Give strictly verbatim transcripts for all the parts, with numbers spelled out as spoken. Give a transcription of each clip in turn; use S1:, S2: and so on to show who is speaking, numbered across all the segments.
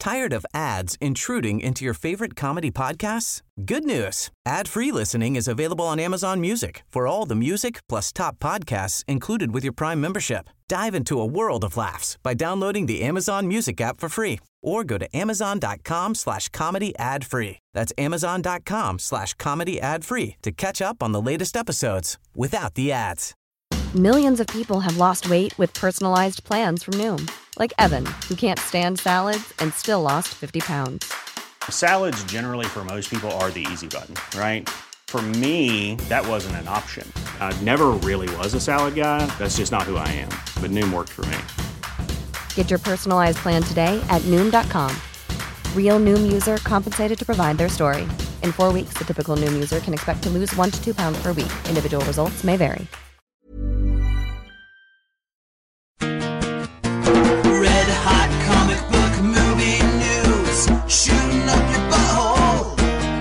S1: Tired of ads intruding into your favorite comedy podcasts? Good news. Ad-free listening is available on Amazon Music for all the music plus top podcasts included with your Prime membership. Dive into a world of laughs by downloading the Amazon Music app for free or go to amazon.com slash comedy ad free. That's amazon.com slash comedy ad free to catch up on the latest episodes without the ads.
S2: Millions of people have lost weight with personalized plans from Noom. Like Evan, who can't stand salads and still lost fifty pounds.
S3: Salads generally for most people are the easy button, right? For me, that wasn't an option. I never really was a salad guy. That's just not who I am. But Noom worked for me.
S2: Get your personalized plan today at Noom dot com. Real Noom user compensated to provide their story. In four weeks, the typical Noom user can expect to lose one to two pounds per week. Individual results may vary.
S4: Red hot comic book movie news, shooting up your butthole.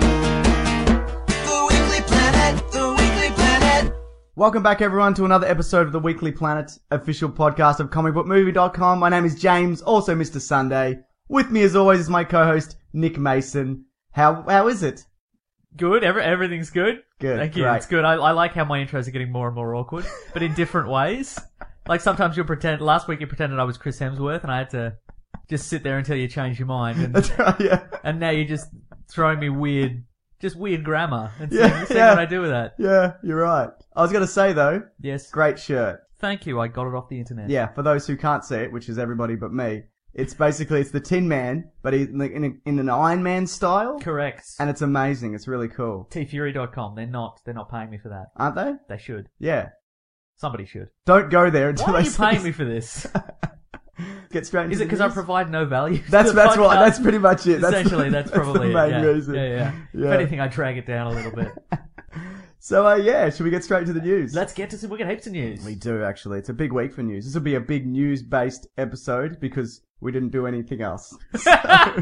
S4: The Weekly Planet, The Weekly Planet.
S5: Welcome back, everyone, to another episode of the Weekly Planet, official podcast of comic book movie dot com. My name is James, also Mister Sunday. With me, as always, is my co-host, Nick Mason. How how is it?
S6: Good. Every, everything's good.
S5: Good.
S6: Thank you.
S5: Great.
S6: It's good. I, I like how my intros are getting more and more awkward, but in different ways. Like sometimes you'll pretend. Last week you pretended I was Chris Hemsworth, and I had to just sit there until you changed your mind. And,
S5: That's right, yeah.
S6: and now you're just throwing me weird, just weird grammar and
S5: Yeah,
S6: seeing, seeing
S5: yeah.
S6: what I do with that.
S5: Yeah, you're right. I was going to say, though,
S6: Yes.
S5: great shirt.
S6: Thank you. I got it off the internet.
S5: Yeah, for those who can't see it, which is everybody but me, it's basically, it's the Tin Man, but he- in, a, in an Iron Man style.
S6: Correct.
S5: And it's amazing. It's really cool.
S6: T Fury dot com. They're not. They're not paying me for that.
S5: Aren't they?
S6: They should.
S5: Yeah.
S6: Somebody should.
S5: Don't go there until
S6: Why are
S5: they
S6: you paying me for this?
S5: Get straight into
S6: Is it
S5: the
S6: because I
S5: news?
S6: provide no value? to
S5: That's
S6: the
S5: that's what.
S6: podcast?
S5: That's pretty much it. That's
S6: Essentially,
S5: the,
S6: that's probably
S5: the main
S6: it. Yeah.
S5: reason.
S6: Yeah, yeah,
S5: Yeah.
S6: If anything, I drag it down a little bit.
S5: So uh, yeah, should we get straight to the news?
S6: Let's get to some. We got heaps of news.
S5: We do actually. It's a big week for news. This will be a big news-based episode because we didn't do anything else. So,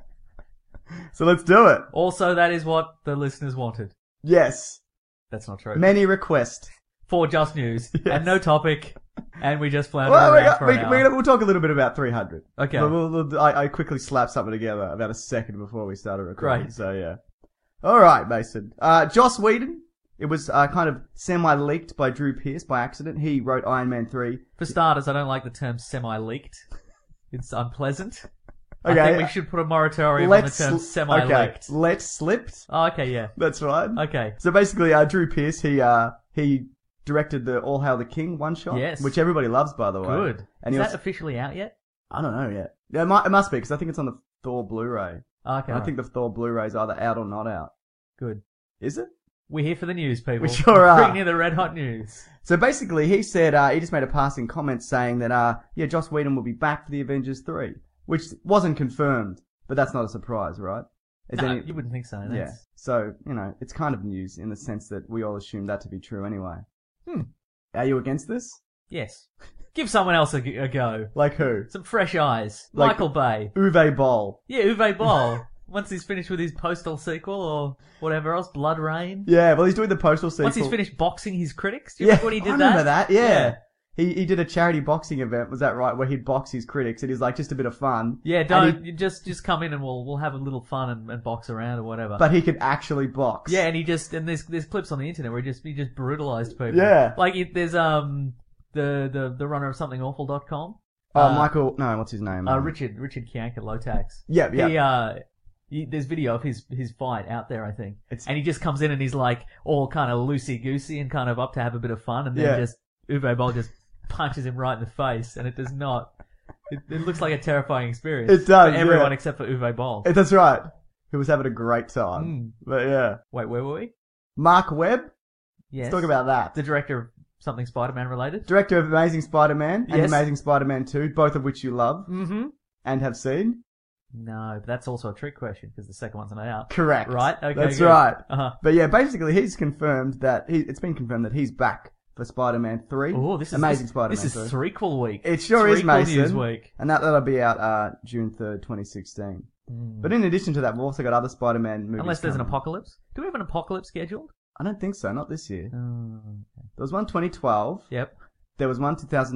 S5: so let's do it.
S6: Also, that is what the listeners wanted.
S5: Yes.
S6: That's not true.
S5: Many requests.
S6: For just news
S5: Yes.
S6: and no topic, and we just flounder
S5: Well, we
S6: around
S5: got,
S6: for
S5: we,
S6: an hour.
S5: we're gonna, we'll talk a little bit about three hundred.
S6: Okay.
S5: But we'll, we'll, I, I quickly slapped something together about a second before we started recording.
S6: Great.
S5: So yeah. All right, Mason. Uh, Joss Whedon. It was uh, kind of semi-leaked by Drew Pearce by accident. He wrote Iron Man three.
S6: For starters, I don't like the term semi-leaked. It's unpleasant.
S5: Okay.
S6: I think we should put a moratorium
S5: Let's
S6: on the term
S5: sl-
S6: semi-leaked.
S5: Okay. Let's slipped.
S6: Oh, okay, yeah.
S5: That's fine.
S6: Okay.
S5: So basically, uh, Drew Pearce, he uh, he directed the All Hail the King one shot,
S6: Yes.
S5: which everybody loves, by the way.
S6: Good.
S5: And
S6: is
S5: he
S6: that
S5: also,
S6: officially out yet?
S5: I don't know yet. Yeah, it, might, it must be because I think it's on the Thor Blu-ray.
S6: Oh, okay.
S5: I
S6: right.
S5: think the Thor Blu-ray's either out or not out.
S6: Good.
S5: Is it?
S6: We're here for the news, people.
S5: We sure are.
S6: Bring you the red hot news.
S5: So basically, he said uh, he just made a passing comment saying that uh, yeah, Joss Whedon will be back for the Avengers three, which wasn't confirmed, but that's not a surprise, right? Is
S6: No,
S5: any-
S6: you wouldn't think so. That's...
S5: Yeah. So you know, it's kind of news in the sense that we all assume that to be true anyway.
S6: Hmm.
S5: Are you against this?
S6: Yes. Give someone else a, a go.
S5: Like who?
S6: Some fresh eyes.
S5: Like-
S6: Michael Bay.
S5: Uwe Boll.
S6: Yeah, Uwe Boll. Once he's finished with his Postal sequel or whatever else, Blood Rain.
S5: Yeah, well, he's doing the Postal sequel.
S6: Once he's finished boxing his critics. Do you
S5: Yeah,
S6: remember when he did
S5: I
S6: that?
S5: remember that. Yeah.
S6: Yeah.
S5: He he did a charity boxing event. Was that right? Where he'd box his critics, and he's like just a bit of fun.
S6: Yeah,
S5: And
S6: don't
S5: he-
S6: you just just come in and we'll we'll have a little fun and, and box around or whatever.
S5: but he could actually box.
S6: yeah, and he just and there's there's clips on the internet where he just he just brutalized people.
S5: Yeah.
S6: like it, there's um the the the runner of something awful dot com.
S5: Oh,
S6: uh,
S5: Michael. No, what's his name?
S6: Uh,
S5: Um,
S6: Richard Richard Kiank at Low Tax.
S5: Yeah, yeah.
S6: He uh. He, there's video of his his fight out there, I think,
S5: It's-
S6: and he just comes in and he's like all kind of loosey goosey and kind of up to have a bit of fun, and then
S5: Yeah.
S6: just Uwe Boll just punches him right in the face, and it does not. It, it looks like a terrifying experience.
S5: It does,
S6: for everyone
S5: yeah.
S6: except for Uwe Boll.
S5: Eh, That's right. He was having a great time.
S6: Mm.
S5: But yeah.
S6: Wait, where were we?
S5: Mark Webb.
S6: Yes.
S5: Let's talk about that.
S6: the director of something Spider-Man related.
S5: Director of Amazing Spider-Man and
S6: Yes.
S5: Amazing Spider-Man two, both of which you love
S6: Mm-hmm.
S5: and have seen.
S6: No, but that's also a trick question because the second one's not out.
S5: Correct.
S6: Right? Okay,
S5: That's
S6: good.
S5: right.
S6: Uh-huh.
S5: But yeah, basically he's confirmed that he, it's been confirmed that he's back for Spider-Man three.
S6: Oh, this is
S5: Amazing
S6: this,
S5: Spider-Man
S6: This is
S5: three.
S6: threequel week.
S5: It sure is,
S6: Threequel
S5: Mason.
S6: News week.
S5: And that, that'll be out uh, June third, twenty sixteen.
S6: Mm.
S5: But in addition to that, we've also got other Spider-Man movies.
S6: Unless there's an
S5: coming.
S6: apocalypse. Do we have an apocalypse scheduled?
S5: I don't think so, not this year.
S6: Oh, okay.
S5: There was one twenty twelve.
S6: Yep.
S5: There was one two thousand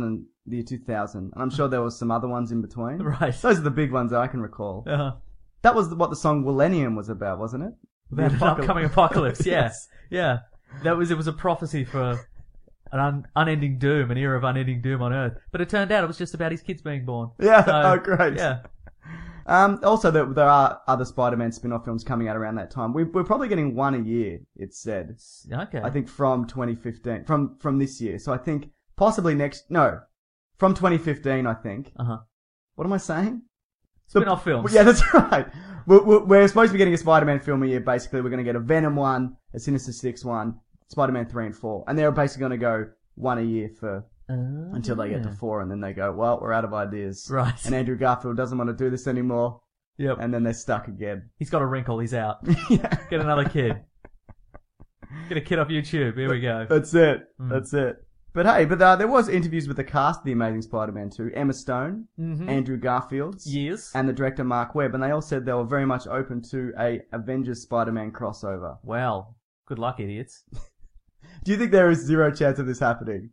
S5: the year two thousand. And I'm sure there was some other ones in between.
S6: Right.
S5: Those are the big ones that I can recall.
S6: Uh-huh.
S5: That was what the song Millennium was about, wasn't it? The
S6: About an
S5: apocalypse.
S6: upcoming apocalypse, yeah.
S5: Yes.
S6: Yeah. That was, it was a prophecy for an un- unending doom, an era of unending doom on Earth. But it turned out it was just about his kids being born.
S5: Yeah,
S6: So,
S5: oh great.
S6: Yeah.
S5: Um, also, there, there are other Spider-Man spin-off films coming out around that time. We, we're probably getting one a year, it's said.
S6: Okay.
S5: I think from twenty fifteen, from from this year. So I think possibly next, no, from twenty fifteen, I think.
S6: Uh-huh.
S5: What am I saying?
S6: Spin-off films.
S5: Yeah, that's right. We're, we're, we're supposed to be getting a Spider-Man film a year, basically. We're going to get a Venom one, a Sinister Six one, Spider-Man three and four. And they're basically going to go one a year for
S6: Uh,
S5: until they get to four, and then they go, well, we're out of ideas.
S6: Right.
S5: And Andrew Garfield doesn't want to do this anymore,
S6: Yep.
S5: and then they're stuck again.
S6: He's got a wrinkle. He's out.
S5: Yeah.
S6: Get another kid. Get a kid off YouTube. Here we go.
S5: That's it.
S6: Mm.
S5: That's it. But hey, but uh, there was interviews with the cast of The Amazing Spider-Man two, Emma Stone,
S6: Mm-hmm.
S5: Andrew Garfield,
S6: Years.
S5: and the director Mark Webb, and they all said they were very much open to a Avengers Spider-Man crossover.
S6: Well, good luck, idiots.
S5: Do you think there is zero chance of this happening?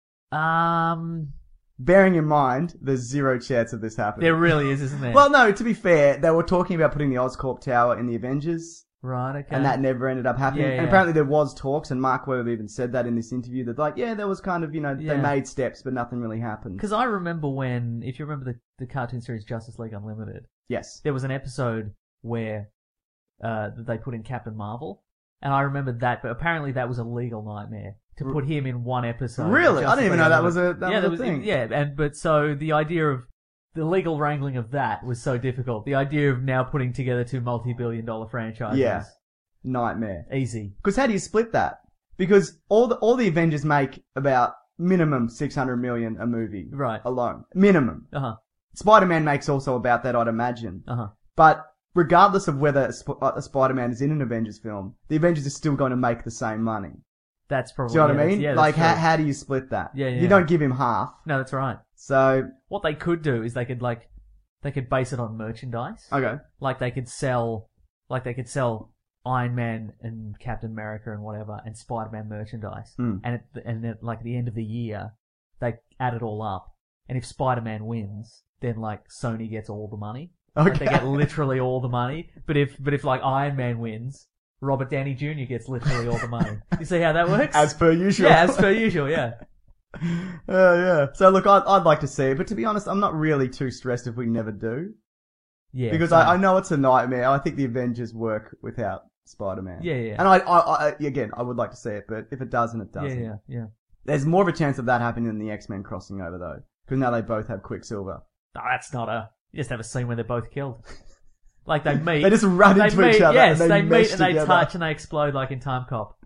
S6: Um,
S5: Bearing in mind, there's zero chance of this happening.
S6: there really is, isn't there?
S5: Well, no, to be fair, they were talking about putting the Oscorp Tower in the Avengers,
S6: right, okay.
S5: and that never ended up happening.
S6: Yeah,
S5: And
S6: yeah.
S5: apparently there was talks, and Mark Webb even said that in this interview, that like, yeah, there was kind of, you know,
S6: Yeah.
S5: they made steps, but nothing really happened.
S6: Because I remember when, if you remember the, the cartoon series Justice League Unlimited,
S5: Yes.
S6: there was an episode where uh, they put in Captain Marvel, and I remember that, but apparently that was a legal nightmare to put him in one episode.
S5: Really?
S6: of
S5: I didn't even know
S6: Justice
S5: that
S6: League
S5: was a- that
S6: yeah,
S5: was
S6: there
S5: a
S6: was
S5: thing.
S6: Yeah, and but so the idea of the legal wrangling of that was so difficult. The idea of now putting together two multi-billion dollar franchises,
S5: Yeah. Nightmare.
S6: easy.
S5: Because how do you split that? Because all the all the Avengers make about minimum six hundred million a movie.
S6: Right.
S5: Alone. Minimum.
S6: Uh huh.
S5: Spider-Man makes also about that, I'd imagine.
S6: Uh huh.
S5: But regardless of whether a, Sp- a Spider-Man is in an Avengers film, the Avengers are still going to make the same money.
S6: That's probably.
S5: Do you know what
S6: yeah,
S5: I mean?
S6: that's- Yeah,
S5: like,
S6: that's
S5: how,
S6: true.
S5: how do you split that?
S6: Yeah, yeah.
S5: You don't give him half.
S6: No, that's right.
S5: So,
S6: What they could do is they could like, they could base it on merchandise.
S5: okay.
S6: Like they could sell, like they could sell Iron Man and Captain America and whatever, and Spider-Man merchandise.
S5: Mm.
S6: And at the, and at like the end of the year, they add it all up. And if Spider-Man wins, then like Sony gets all the money. Like,
S5: Okay.
S6: they get literally all the money. But if but if like Iron Man wins, Robert Downey Junior gets literally all the money. You see how that works?
S5: As per usual.
S6: yeah, as per usual. Yeah.
S5: Oh, yeah. So look, I'd, I'd like to see it, but to be honest, I'm not really too stressed if we never do.
S6: Yeah.
S5: Because
S6: same.
S5: I, I know it's a nightmare. I think the Avengers work without Spider-Man.
S6: Yeah, yeah.
S5: And I, I, I, again, I would like to see it, but if it doesn't, it
S6: Yeah,
S5: doesn't.
S6: yeah, yeah.
S5: There's more of a chance of that happening than the X-Men crossing over, though. Because now they both have Quicksilver.
S6: No, that's not a. You just have a scene where they're both killed. Like they meet.
S5: They just run
S6: they
S5: into
S6: meet,
S5: each other.
S6: Yes,
S5: and they,
S6: they
S5: mesh
S6: meet and they
S5: together.
S6: touch and they explode like in Time Cop.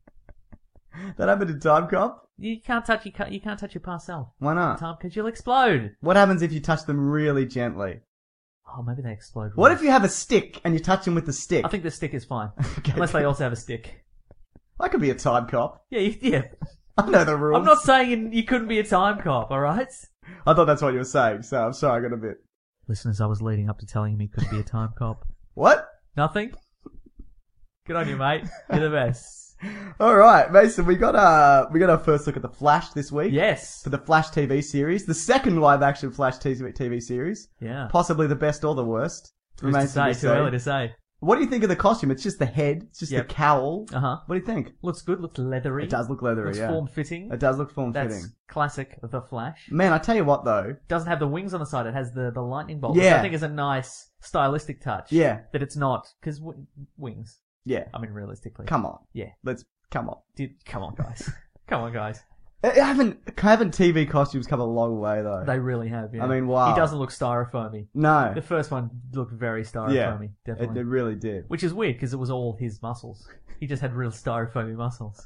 S5: That happened in Time Cop?
S6: You can't touch. You can't. You can't touch your past self.
S5: Why
S6: in
S5: not?
S6: Time because you'll explode.
S5: What happens if you touch them really gently?
S6: Oh, maybe they explode.
S5: What
S6: really.
S5: if you have a stick and you touch them with the stick?
S6: I think the stick is fine,
S5: Okay.
S6: unless they also have a stick.
S5: I could be a Time Cop.
S6: Yeah, you, yeah.
S5: I know the rules.
S6: I'm not saying you couldn't be a Time Cop. All right.
S5: I thought that's what you were saying, so I'm sorry I got a bit...
S6: Listeners, I was leading up to telling him he could be a Time Cop.
S5: What?
S6: Nothing. Good on you, mate. You're the best.
S5: Alright, Mason, we got uh we got our first look at The Flash this week.
S6: Yes.
S5: For the Flash T V series. The second live-action Flash T V series.
S6: Yeah.
S5: Possibly the best or the worst.
S6: Who's to
S5: Remains to
S6: say?
S5: be
S6: Too
S5: seen.
S6: early to say.
S5: What do you think of the costume? It's just the head. It's just
S6: Yep.
S5: the cowl.
S6: Uh huh.
S5: What do you think?
S6: Looks good. Looks leathery.
S5: It does look leathery,
S6: Looks
S5: yeah.
S6: form-fitting.
S5: It does look
S6: That's
S5: form-fitting.
S6: classic The Flash.
S5: Man, I tell you what though.
S6: Doesn't have the wings on the side. It has the, the lightning bolt.
S5: Yeah.
S6: Which I think is a nice stylistic touch.
S5: Yeah.
S6: That it's not because w- wings.
S5: Yeah.
S6: I mean, realistically.
S5: Come on.
S6: Yeah.
S5: Let's, come on.
S6: Dude, come on, guys. come on, guys.
S5: Uh, Haven't, haven't T V costumes come a long way though?
S6: They really have. Yeah.
S5: I mean, wow.
S6: He doesn't look styrofoamy.
S5: No.
S6: The first one looked very styrofoamy.
S5: Yeah. It,
S6: Definitely.
S5: it really did.
S6: Which is weird because it was all his muscles. He just had real styrofoamy muscles.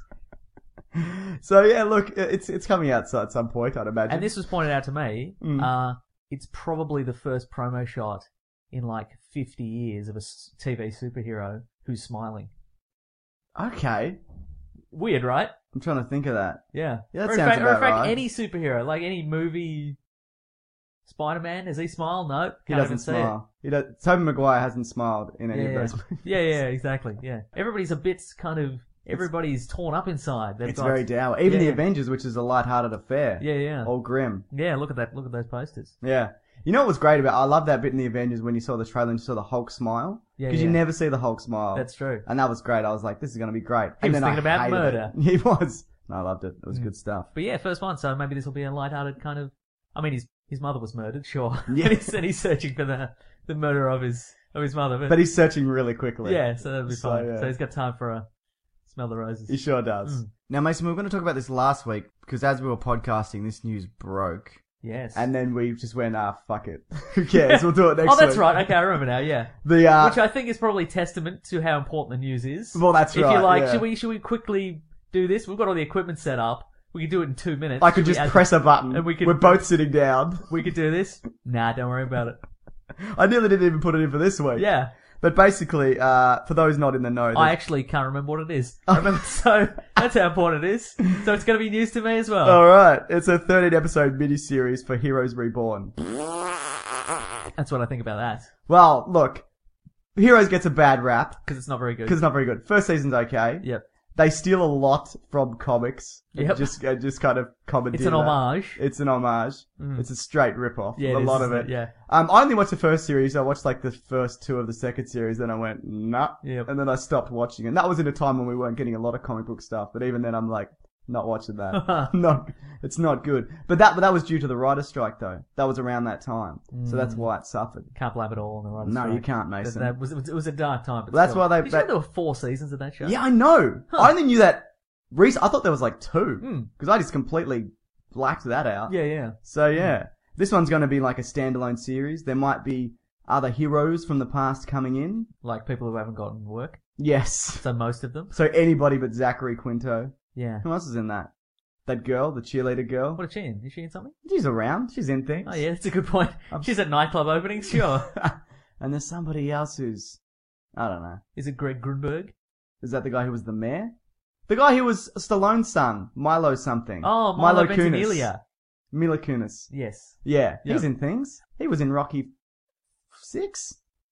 S5: So yeah, look, it's it's coming out at some point, I'd imagine.
S6: And this was pointed out to me.
S5: Mm.
S6: Uh, it's probably the first promo shot in like fifty years of a s- T V superhero who's smiling.
S5: Okay.
S6: Weird, right?
S5: I'm trying to think of that.
S6: Yeah.
S5: Yeah, that
S6: or in
S5: sounds
S6: fact, or in
S5: about
S6: fact
S5: right.
S6: any superhero, like any movie. Spider-Man, does he smile? No.
S5: He
S6: Can't
S5: doesn't
S6: even see
S5: smile. He does, Tobey Maguire hasn't smiled in
S6: it.
S5: any
S6: Yeah,
S5: of
S6: yeah.
S5: those movies.
S6: yeah, yeah, exactly. Yeah. Everybody's a bit kind of everybody's torn up inside. They've
S5: It's
S6: got,
S5: very dour. Even the
S6: Yeah.
S5: Avengers, which is a light-hearted affair.
S6: Yeah, yeah.
S5: All grim.
S6: Yeah, look at that. Look at those posters.
S5: Yeah. You know what was great about? I love that bit in the Avengers when you saw the trailer and you saw the Hulk smile.
S6: Yeah,
S5: Because
S6: yeah.
S5: you never see the Hulk smile.
S6: That's true.
S5: And that was great. I was like, this is going to be great.
S6: He
S5: and
S6: was
S5: then
S6: thinking
S5: I
S6: about
S5: hated
S6: murder.
S5: It. He was. No, I loved it. It was
S6: Mm.
S5: good stuff.
S6: But yeah, first one. So maybe this will be a light-hearted kind of. I mean, his his mother was murdered, sure.
S5: Yeah.
S6: and, he's, and he's searching for the the murder of his of his mother. But,
S5: But he's searching really quickly.
S6: yeah, so that'll be
S5: So,
S6: fine.
S5: yeah.
S6: So he's got time for a smell the roses.
S5: He sure does.
S6: Mm.
S5: Now, Mason, we were going to talk about this last week because as we were podcasting, this news broke.
S6: Yes.
S5: And then we just went, ah, fuck it. Who cares? We'll do it next
S6: oh, that's
S5: week.
S6: right. Okay, I remember now. Yeah.
S5: The, uh,
S6: Which I think is probably testament to how important the news is.
S5: Well, that's
S6: if
S5: right,
S6: you're like,
S5: yeah.
S6: should we should we quickly do this? We've got all the equipment set up. We could do it in two minutes.
S5: I could
S6: Should we
S5: just
S6: add-
S5: press a button.
S6: and we could-
S5: We're both sitting down.
S6: We could do this. Nah, don't worry about it.
S5: I nearly didn't even put it in for this week.
S6: Yeah.
S5: But basically, uh, for those not in the know,
S6: I
S5: there's-
S6: actually can't remember what it is. I remember, so that's how important it is. So it's going to be news to me as well.
S5: all right, it's a thirteen episode miniseries for Heroes Reborn.
S6: That's what I think about that.
S5: Well, look, Heroes gets a bad rap
S6: Because it's not very good.
S5: because it's not very good. First season's okay.
S6: Yep.
S5: They steal a lot from comics.
S6: Yep.
S5: Just, uh, just kind of commandeer
S6: It's an
S5: that.
S6: homage.
S5: It's an homage.
S6: Mm.
S5: It's a straight rip-off.
S6: Yeah,
S5: a
S6: it is,
S5: lot of
S6: isn't
S5: it.
S6: it? Yeah.
S5: Um, I only watched the first series. I watched like the first two of the second series. Then I went, nah.
S6: Yep.
S5: And then I stopped watching. And that was in a time when we weren't getting a lot of comic book stuff. But even then, I'm like, not watching that. not, it's not good. But that, but that was due to the writer's strike, though. That was around that time. So that's why it suffered.
S6: Can't blame it all on the writer's
S5: No,
S6: strike.
S5: you can't, Mason.
S6: That, that was, it was it was a dark time. But
S5: Well, that's
S6: still.
S5: why they-
S6: Did you know
S5: they-
S6: there were four seasons of that show?
S5: Yeah, I know.
S6: Huh.
S5: I only knew that. Recent, I thought there was like two.
S6: Hmm.
S5: Because I just completely blacked that out.
S6: Yeah, yeah.
S5: So yeah, this one's going to be like a standalone series. There might be other heroes from the past coming in.
S6: Like people who haven't gotten work.
S5: Yes.
S6: So most of them.
S5: So anybody but Zachary Quinto.
S6: Yeah.
S5: Who else is in that? That girl, the cheerleader girl.
S6: What is she in? Is she in something?
S5: She's around. She's in things.
S6: Oh yeah, that's a good point. She's at nightclub openings, sure.
S5: And there's somebody else who's, I don't know.
S6: Is it Greg Grunberg?
S5: Is that the guy who was the mayor? The guy who was Stallone's son, Milo something.
S6: Oh, Milo,
S5: Kunis.
S6: Ventimiglia.
S5: Mila Kunis.
S6: Yes.
S5: Yeah,
S6: Yep.
S5: he's in things. He was in Rocky Six.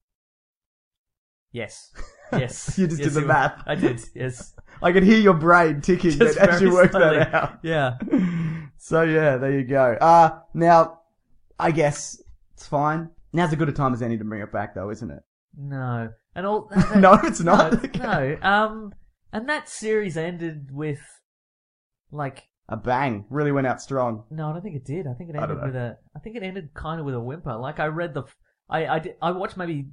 S6: Yes. Yes.
S5: You just
S6: Yes,
S5: did the
S6: he was-
S5: math.
S6: I did. Yes.
S5: I could hear your brain ticking
S6: Just
S5: as you
S6: very
S5: worked
S6: slowly.
S5: that out.
S6: Yeah.
S5: So yeah, there you go. Uh, now, I guess it's fine. Now's as good a time as any to bring it back though, isn't it?
S6: No. And all.
S5: No, it's not.
S6: No. No. Um. And that series ended with, like.
S5: A bang. Really went out strong.
S6: No, I don't think it did. I think it
S5: I
S6: ended
S5: don't know.
S6: with a. I think it ended kind of with a whimper. Like I read the. I I did, I watched maybe.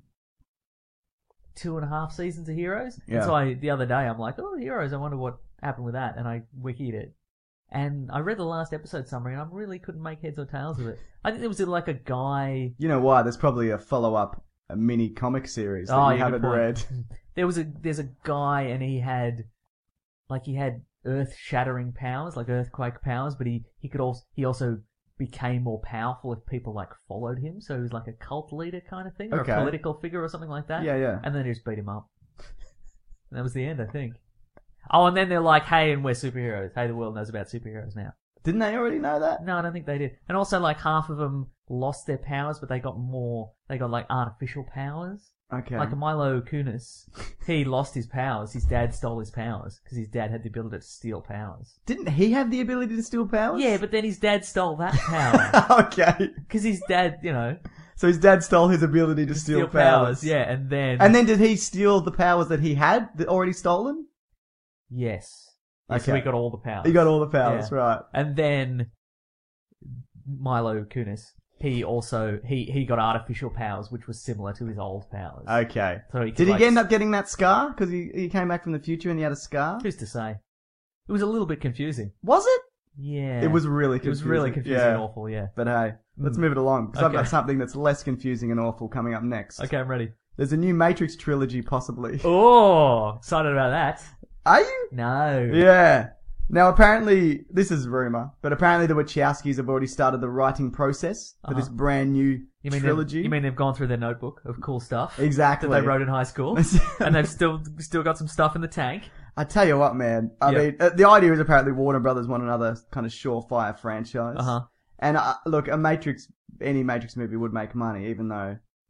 S6: Two and a half seasons of Heroes.
S5: Yeah.
S6: And so I the other day I'm like, oh, Heroes. I wonder what happened with that, and I wikied it. And I read the last episode summary, and I really couldn't make heads or tails of it. I think there was like a guy.
S5: You know why? There's probably a follow-up, a mini comic series that
S6: Oh,
S5: you
S6: yeah, good
S5: haven't
S6: point.
S5: read.
S6: There was a there's a guy, and he had, like he had earth-shattering powers, like earthquake powers, but he he could also he also became more powerful if people like followed him. So he was like a cult leader kind of thing, or
S5: Okay.
S6: a political figure or something like that.
S5: Yeah, yeah.
S6: And then they just beat him up. And that was the end, I think. Oh, and then they're like, hey, and we're superheroes. Hey, the world knows about superheroes now.
S5: Didn't they already know that?
S6: No, I don't think they did. And also, like, half of them lost their powers, but they got more, they got, like, artificial powers.
S5: Okay.
S6: Like Milo Kunis, he lost his powers. His dad stole his powers, because his dad had the ability to steal powers.
S5: Didn't he have the ability to steal powers?
S6: Yeah, but then his dad stole that power.
S5: Okay.
S6: Because his dad, you know,
S5: So his dad stole his ability to steal,
S6: steal powers. Yeah, and then...
S5: And then did he steal the powers that he had that already stolen?
S6: Yes. Yeah, So
S5: Okay.
S6: he got all the powers.
S5: He got all the powers,
S6: Yeah.
S5: right.
S6: And then Milo Kunis, he also he, he got artificial powers, which was similar to his old powers.
S5: Okay.
S6: So he could,
S5: Did he
S6: like,
S5: end up getting that scar? Because he, he came back from the future and he had a scar?
S6: Who's to say? It was a little bit confusing.
S5: Was it?
S6: Yeah.
S5: It was really
S6: It
S5: confusing.
S6: was really confusing
S5: yeah.
S6: and awful. Yeah.
S5: But hey, let's
S6: Mm.
S5: move it along, because I've
S6: Okay.
S5: got something that's less confusing and awful coming up next.
S6: Okay, I'm ready.
S5: There's a new Matrix trilogy, possibly.
S6: Oh, excited about that.
S5: Are you?
S6: No.
S5: Yeah. Now, apparently, this is rumor, but apparently the Wachowskis have already started the writing process for this
S6: Uh-huh.
S5: brand new
S6: You mean
S5: trilogy.
S6: They've, you mean they've gone through their notebook of cool stuff
S5: Exactly.
S6: that they wrote in high school, and they've still still got some stuff in the tank?
S5: I tell you what, man. I
S6: Yeah.
S5: mean, uh, the idea is apparently Warner Brothers want another kind of surefire franchise.
S6: Uh huh.
S5: And uh, look, a Matrix, any Matrix movie would make money, even though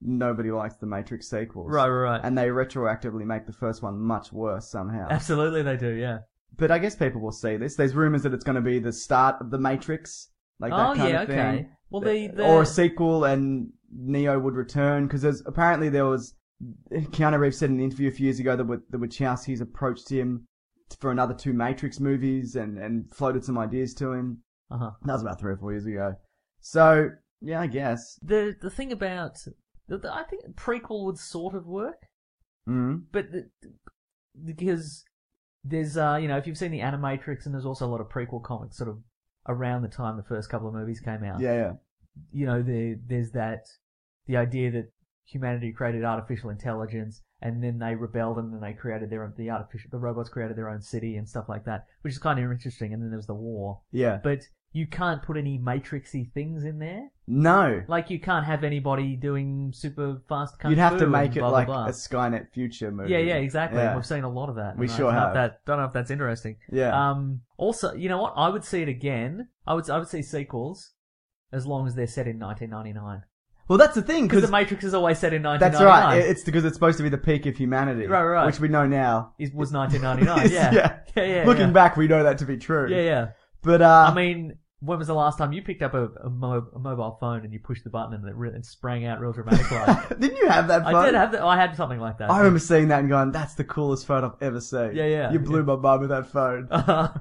S5: nobody likes the Matrix sequels.
S6: Right, right, right.
S5: And they retroactively make the first one much worse somehow.
S6: Absolutely, they do. Yeah.
S5: But I guess people will see this. There's rumors that it's going to be the start of the Matrix, like that
S6: Oh,
S5: kind
S6: yeah,
S5: of thing.
S6: okay. Well, the, the...
S5: Or a sequel, and Neo would return, because there's apparently there was Keanu Reeves said in an interview a few years ago that the Wachowskis approached him for another two Matrix movies and and floated some ideas to him.
S6: Uh-huh.
S5: That was about three or four years ago. So yeah, I guess.
S6: The the thing about the, the, I think prequel would sort of work,
S5: Mm.
S6: but the, because there's uh you know if you've seen the Animatrix, and there's also a lot of prequel comics sort of around the time the first couple of movies came out.
S5: Yeah, yeah.
S6: You know, the, there's that, the idea that humanity created artificial intelligence, and then they rebelled, and then they created their own, the artificial, the robots created their own city and stuff like that, which is kind of interesting, and then there was the war.
S5: Yeah.
S6: But you can't put any Matrixy things in there.
S5: No.
S6: Like, you can't have anybody doing super fast kung
S5: You'd have
S6: fu
S5: to
S6: and
S5: make it
S6: blah,
S5: like
S6: blah, blah.
S5: a Skynet future movie.
S6: Yeah, yeah, exactly.
S5: Yeah.
S6: We've seen a lot of that.
S5: We
S6: and
S5: sure
S6: I don't know
S5: have.
S6: if That, don't know if that's interesting.
S5: Yeah.
S6: Um. Also, you know what? I would see it again. I would. I would see sequels, as long as they're set in nineteen ninety-nine.
S5: Well, that's the thing,
S6: Because
S5: because
S6: the Matrix is always set in nineteen
S5: that's
S6: ninety-nine.
S5: right. It's because it's supposed to be the peak of humanity,
S6: Right, right.
S5: Which we know now.
S6: It was nineteen ninety-nine. Yeah.
S5: yeah.
S6: Yeah. Yeah.
S5: Looking
S6: yeah.
S5: back, we know that to be true.
S6: Yeah. Yeah.
S5: But uh,
S6: I mean, when was the last time you picked up a, a, mo- a mobile phone and you pushed the button and it, re- it sprang out real dramatic like?
S5: didn't you have that phone?
S6: I did have that. I had something like that.
S5: I remember seeing that and going, "That's the coolest phone I've ever seen."
S6: Yeah, yeah,
S5: You blew
S6: yeah.
S5: my mum with that phone,
S6: Uh,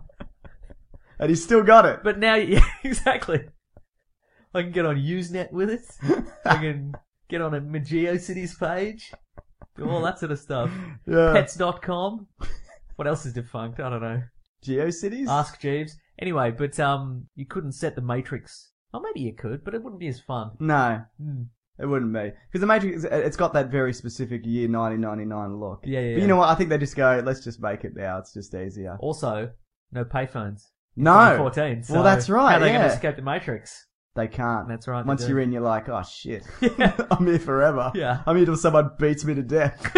S5: and he's still got it.
S6: but now, yeah, exactly. I can get on Usenet with it. I can get on a GeoCities page. Do all that sort of stuff.
S5: Yeah.
S6: Pets dot com. What else is defunct? I don't know.
S5: GeoCities?
S6: Ask Jeeves. Anyway, but um, you couldn't set the Matrix. Oh, maybe you could, but it wouldn't be as fun.
S5: No,
S6: Hmm.
S5: it wouldn't be. Because the Matrix, it's got that very specific year nineteen ninety-nine look.
S6: Yeah, yeah,
S5: But
S6: yeah.
S5: you know what? I think they just go, let's just make it now. It's just easier.
S6: Also, no payphones.
S5: No.
S6: twenty fourteen. So
S5: Well, that's right,
S6: How are they going
S5: yeah.
S6: to escape the Matrix?
S5: They can't.
S6: That's right, they
S5: Once
S6: do.
S5: you're in, you're like, oh shit.
S6: Yeah.
S5: I'm here forever.
S6: Yeah.
S5: I'm here till someone beats me to death.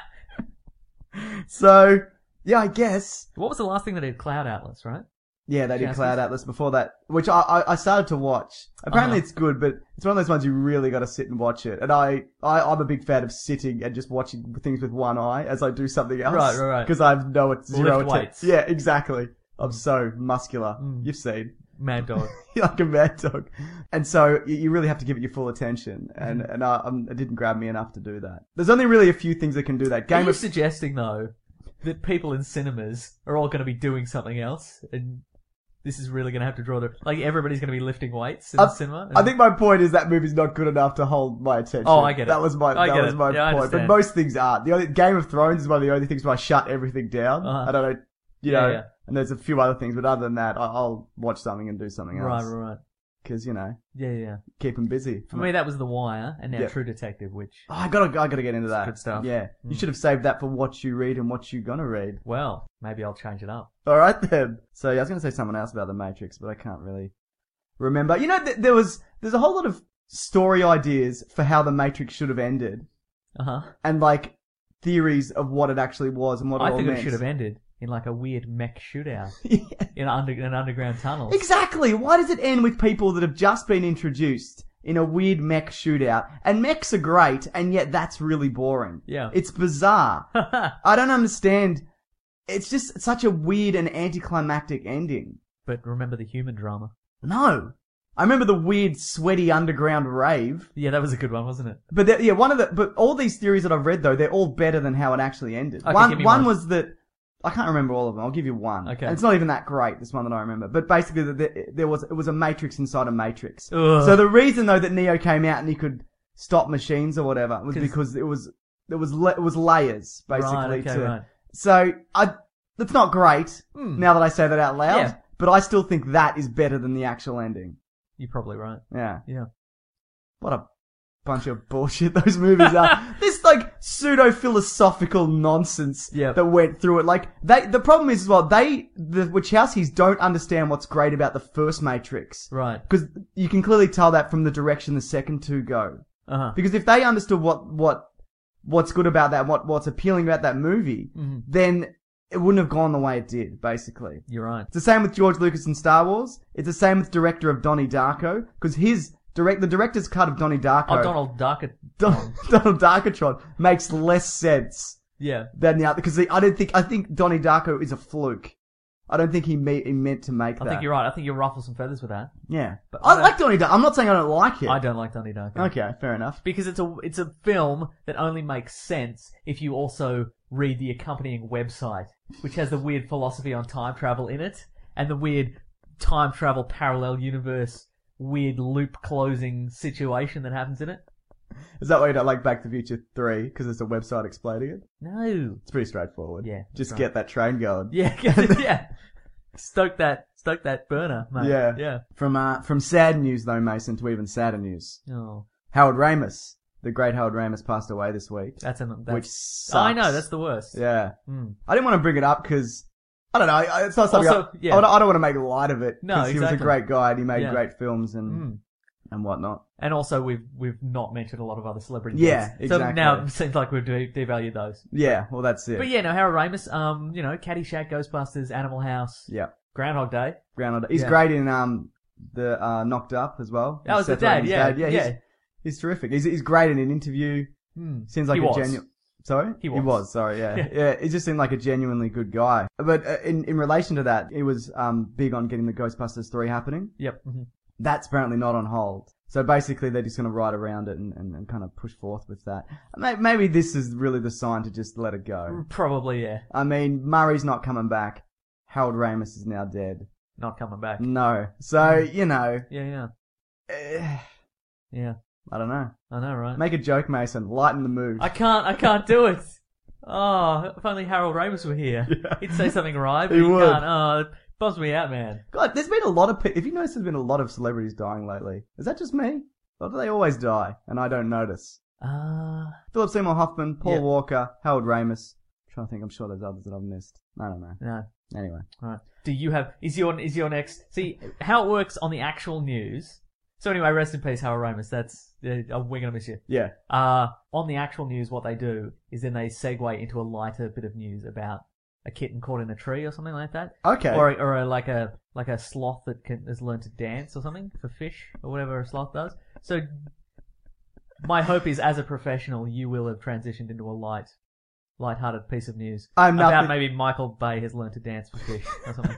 S5: So, yeah, I guess.
S6: What was the last thing they did? Cloud Atlas, right?
S5: Yeah, they did
S6: Yes,
S5: Cloud
S6: yes.
S5: Atlas before that, which I, I, I started to watch. Apparently
S6: Uh-huh.
S5: it's good, but it's one of those ones you really got to sit and watch it. And I, I, I'm a big fan of sitting and just watching things with one eye as I do something else.
S6: Right, right, right.
S5: Because I have no zero
S6: Lift
S5: atten-
S6: weights.
S5: Yeah, exactly. I'm so muscular.
S6: Mm.
S5: You've seen.
S6: Mad Dog.
S5: You're like a mad dog. And so you- you really have to give it your full attention. And,
S6: Mm-hmm.
S5: and I, I'm, it didn't grab me enough to do that. There's only really a few things that can do that.
S6: Are
S5: Game
S6: you
S5: of
S6: suggesting, though, that people in cinemas are all going to be doing something else? And this is really going to have to draw the... Like, everybody's going to be lifting weights in
S5: I,
S6: the cinema?
S5: I think my point is that movie's not good enough to hold my attention.
S6: Oh, I get it.
S5: That was my
S6: I
S5: that
S6: get
S5: was
S6: it.
S5: my
S6: Yeah, I
S5: point. But
S6: understand.
S5: most things aren't. The only Game of Thrones is one of the only things where I shut everything down.
S6: Uh-huh.
S5: I don't know, you
S6: Yeah,
S5: know.
S6: yeah.
S5: And there's a few other things, but other than that, I, I'll watch something and do something
S6: Right,
S5: else.
S6: right, right.
S5: Because you know,
S6: Yeah, yeah.
S5: keep them busy.
S6: For me, that was The Wire, and now
S5: Yeah.
S6: True Detective, which...
S5: Oh, I gotta, I gotta get into that.
S6: good stuff.
S5: Yeah, you
S6: Mm.
S5: should have saved that for what you read and what you're gonna read.
S6: Well, maybe I'll change it up.
S5: All right then. So yeah, I was gonna say something else about the Matrix, but I can't really remember. You know, th- there was there's a whole lot of story ideas for how the Matrix should have ended,
S6: Uh-huh.
S5: and like theories of what it actually was and what it
S6: I
S5: all
S6: think
S5: meant.
S6: it should have ended in, like, a weird mech shootout
S5: Yeah.
S6: in, under, in underground tunnels.
S5: Exactly. Why does it end with people that have just been introduced in a weird mech shootout? And mechs are great, and yet that's really boring.
S6: Yeah.
S5: It's bizarre. I don't understand. It's just such a weird and anticlimactic ending.
S6: But remember the human drama.
S5: No. I remember the weird, sweaty underground rave.
S6: Yeah, that was a good one, wasn't it?
S5: But there- yeah, one of the but all these theories that I've read though, they're all better than how it actually ended.
S6: Okay,
S5: one
S6: give me
S5: one
S6: one.
S5: was that I can't remember all of them. I'll give you one.
S6: Okay.
S5: And it's not even that great. This one that I remember. But basically, the, the, there was it was a matrix inside a matrix.
S6: Ugh.
S5: So the reason though that Neo came out and he could stop machines or whatever was
S6: 'Cause-
S5: because it was it was le- it was layers basically.
S6: Right, okay,
S5: to,
S6: right.
S5: So I that's not great.
S6: Hmm.
S5: Now that I say that out loud,
S6: Yeah.
S5: but I still think that is better than the actual ending.
S6: You're probably right.
S5: Yeah.
S6: Yeah.
S5: What a bunch of bullshit those movies are. This like pseudo philosophical nonsense
S6: Yep.
S5: that went through it. Like they, the problem is as well, they, the Wachowskis don't understand what's great about the first Matrix.
S6: Right.
S5: Because you can clearly tell that from the direction the second two go.
S6: Uh-huh.
S5: Because if they understood what, what, what's good about that, what, what's appealing about that movie,
S6: Mhm.
S5: then it wouldn't have gone the way it did, basically.
S6: You're right.
S5: It's the same with George Lucas and Star Wars. It's the same with director of Donnie Darko, because his direct the director's cut of Donnie Darko.
S6: Oh, Donald Duck.
S5: Don, Donald Darkatron makes less sense
S6: Yeah.
S5: than the other because I don't think I think Donnie Darko is a fluke. I don't think he, me, he meant to make
S6: I
S5: that.
S6: think you're right. I think you ruffle some feathers with that.
S5: Yeah,
S6: But
S5: I,
S6: I don't-
S5: like Donnie Darko. I'm not saying I don't like it.
S6: I don't like Donnie Darko.
S5: Okay, fair enough.
S6: Because it's a it's a film that only makes sense if you also read the accompanying website, which has the weird philosophy on time travel in it, and the weird time travel parallel universe, weird loop closing situation that happens in it.
S5: Is that why you don't like Back to the Future three? Because it's a website explaining it?
S6: No.
S5: It's pretty straightforward.
S6: Yeah,
S5: Just
S6: right.
S5: get that train going.
S6: Yeah, yeah. Stoke that, stoke that burner, mate.
S5: Yeah.
S6: Yeah.
S5: From uh, from sad news though, Mason, to even sadder news.
S6: Oh,
S5: Howard Ramis, the great Howard Ramis, passed away this week.
S6: that's an. That's,
S5: which sucks.
S6: I know, that's the worst.
S5: Yeah.
S6: Mm.
S5: I didn't want to bring it up because, I don't know, I- it's not something
S6: Also,
S5: I,
S6: yeah.
S5: I, don't, I don't want to make light of it.
S6: No,
S5: 'cause he was
S6: exactly.
S5: a great guy and he made
S6: Yeah.
S5: great films and
S6: Mm.
S5: and whatnot.
S6: And also, we've we've not mentioned a lot of other celebrity
S5: Yeah,
S6: deaths. So
S5: exactly.
S6: now it seems like we've de- devalued those.
S5: Yeah, well that's it.
S6: But yeah, no, Harold Ramis, um, you know, Caddyshack, Ghostbusters, Animal House,
S5: Yeah.
S6: Groundhog Day.
S5: Groundhog. He's
S6: Yeah.
S5: great in um the uh, Knocked Up as well.
S6: That was the
S5: Seth
S6: dad,
S5: Rogen's
S6: yeah,
S5: Yeah,
S6: yeah.
S5: He's, he's terrific. He's he's great in an interview.
S6: Hmm.
S5: Seems like
S6: He
S5: a
S6: was.
S5: genuine. Sorry,
S6: He was.
S5: Sorry, yeah,
S6: Yeah.
S5: yeah. He just seemed like a genuinely good guy. But uh, in in relation to that, he was um big on getting the Ghostbusters three happening.
S6: Yep. hmm
S5: That's apparently not on hold. So basically, they're just going to ride around it and, and, and kind of push forth with that. May- Maybe this is really the sign to just let it go.
S6: Probably, yeah.
S5: I mean, Murray's not coming back. Harold Ramis is now dead.
S6: Not coming back.
S5: No. So, you know,
S6: Yeah, yeah.
S5: eh,
S6: Yeah.
S5: I don't know.
S6: I know, right?
S5: Make a joke, Mason. Lighten the mood.
S6: I can't, I can't do it. Oh, if only Harold Ramis were here.
S5: Yeah.
S6: He'd say something right, but
S5: He
S6: he,
S5: would.
S6: can't. Oh, it bums me out, man.
S5: God, there's been a lot of people. If you notice, there's been a lot of celebrities dying lately. Is that just me? Or do they always die and I don't notice?
S6: Uh,
S5: Philip Seymour Hoffman, Paul
S6: Yeah.
S5: Walker, Harold Ramis. I'm trying to think. I'm sure there's others that I've missed. I don't know.
S6: no.
S5: Anyway.
S6: Right. Do you have, is your, is your next, see, how it works on the actual news. So anyway, rest in peace, Harold Ramis. That's, uh, we're gonna miss you.
S5: Yeah.
S6: Uh, on the actual news, what they do is then they segue into a lighter bit of news about a kitten caught in a tree or something like that.
S5: Okay.
S6: Or, or a, like a, like a sloth that can, has learned to dance or something for fish or whatever a sloth does. So, my hope is as a professional, you will have transitioned into a light, light-hearted piece of news
S5: I'm
S6: about
S5: nothing-
S6: maybe Michael Bay has learned to dance for fish or something.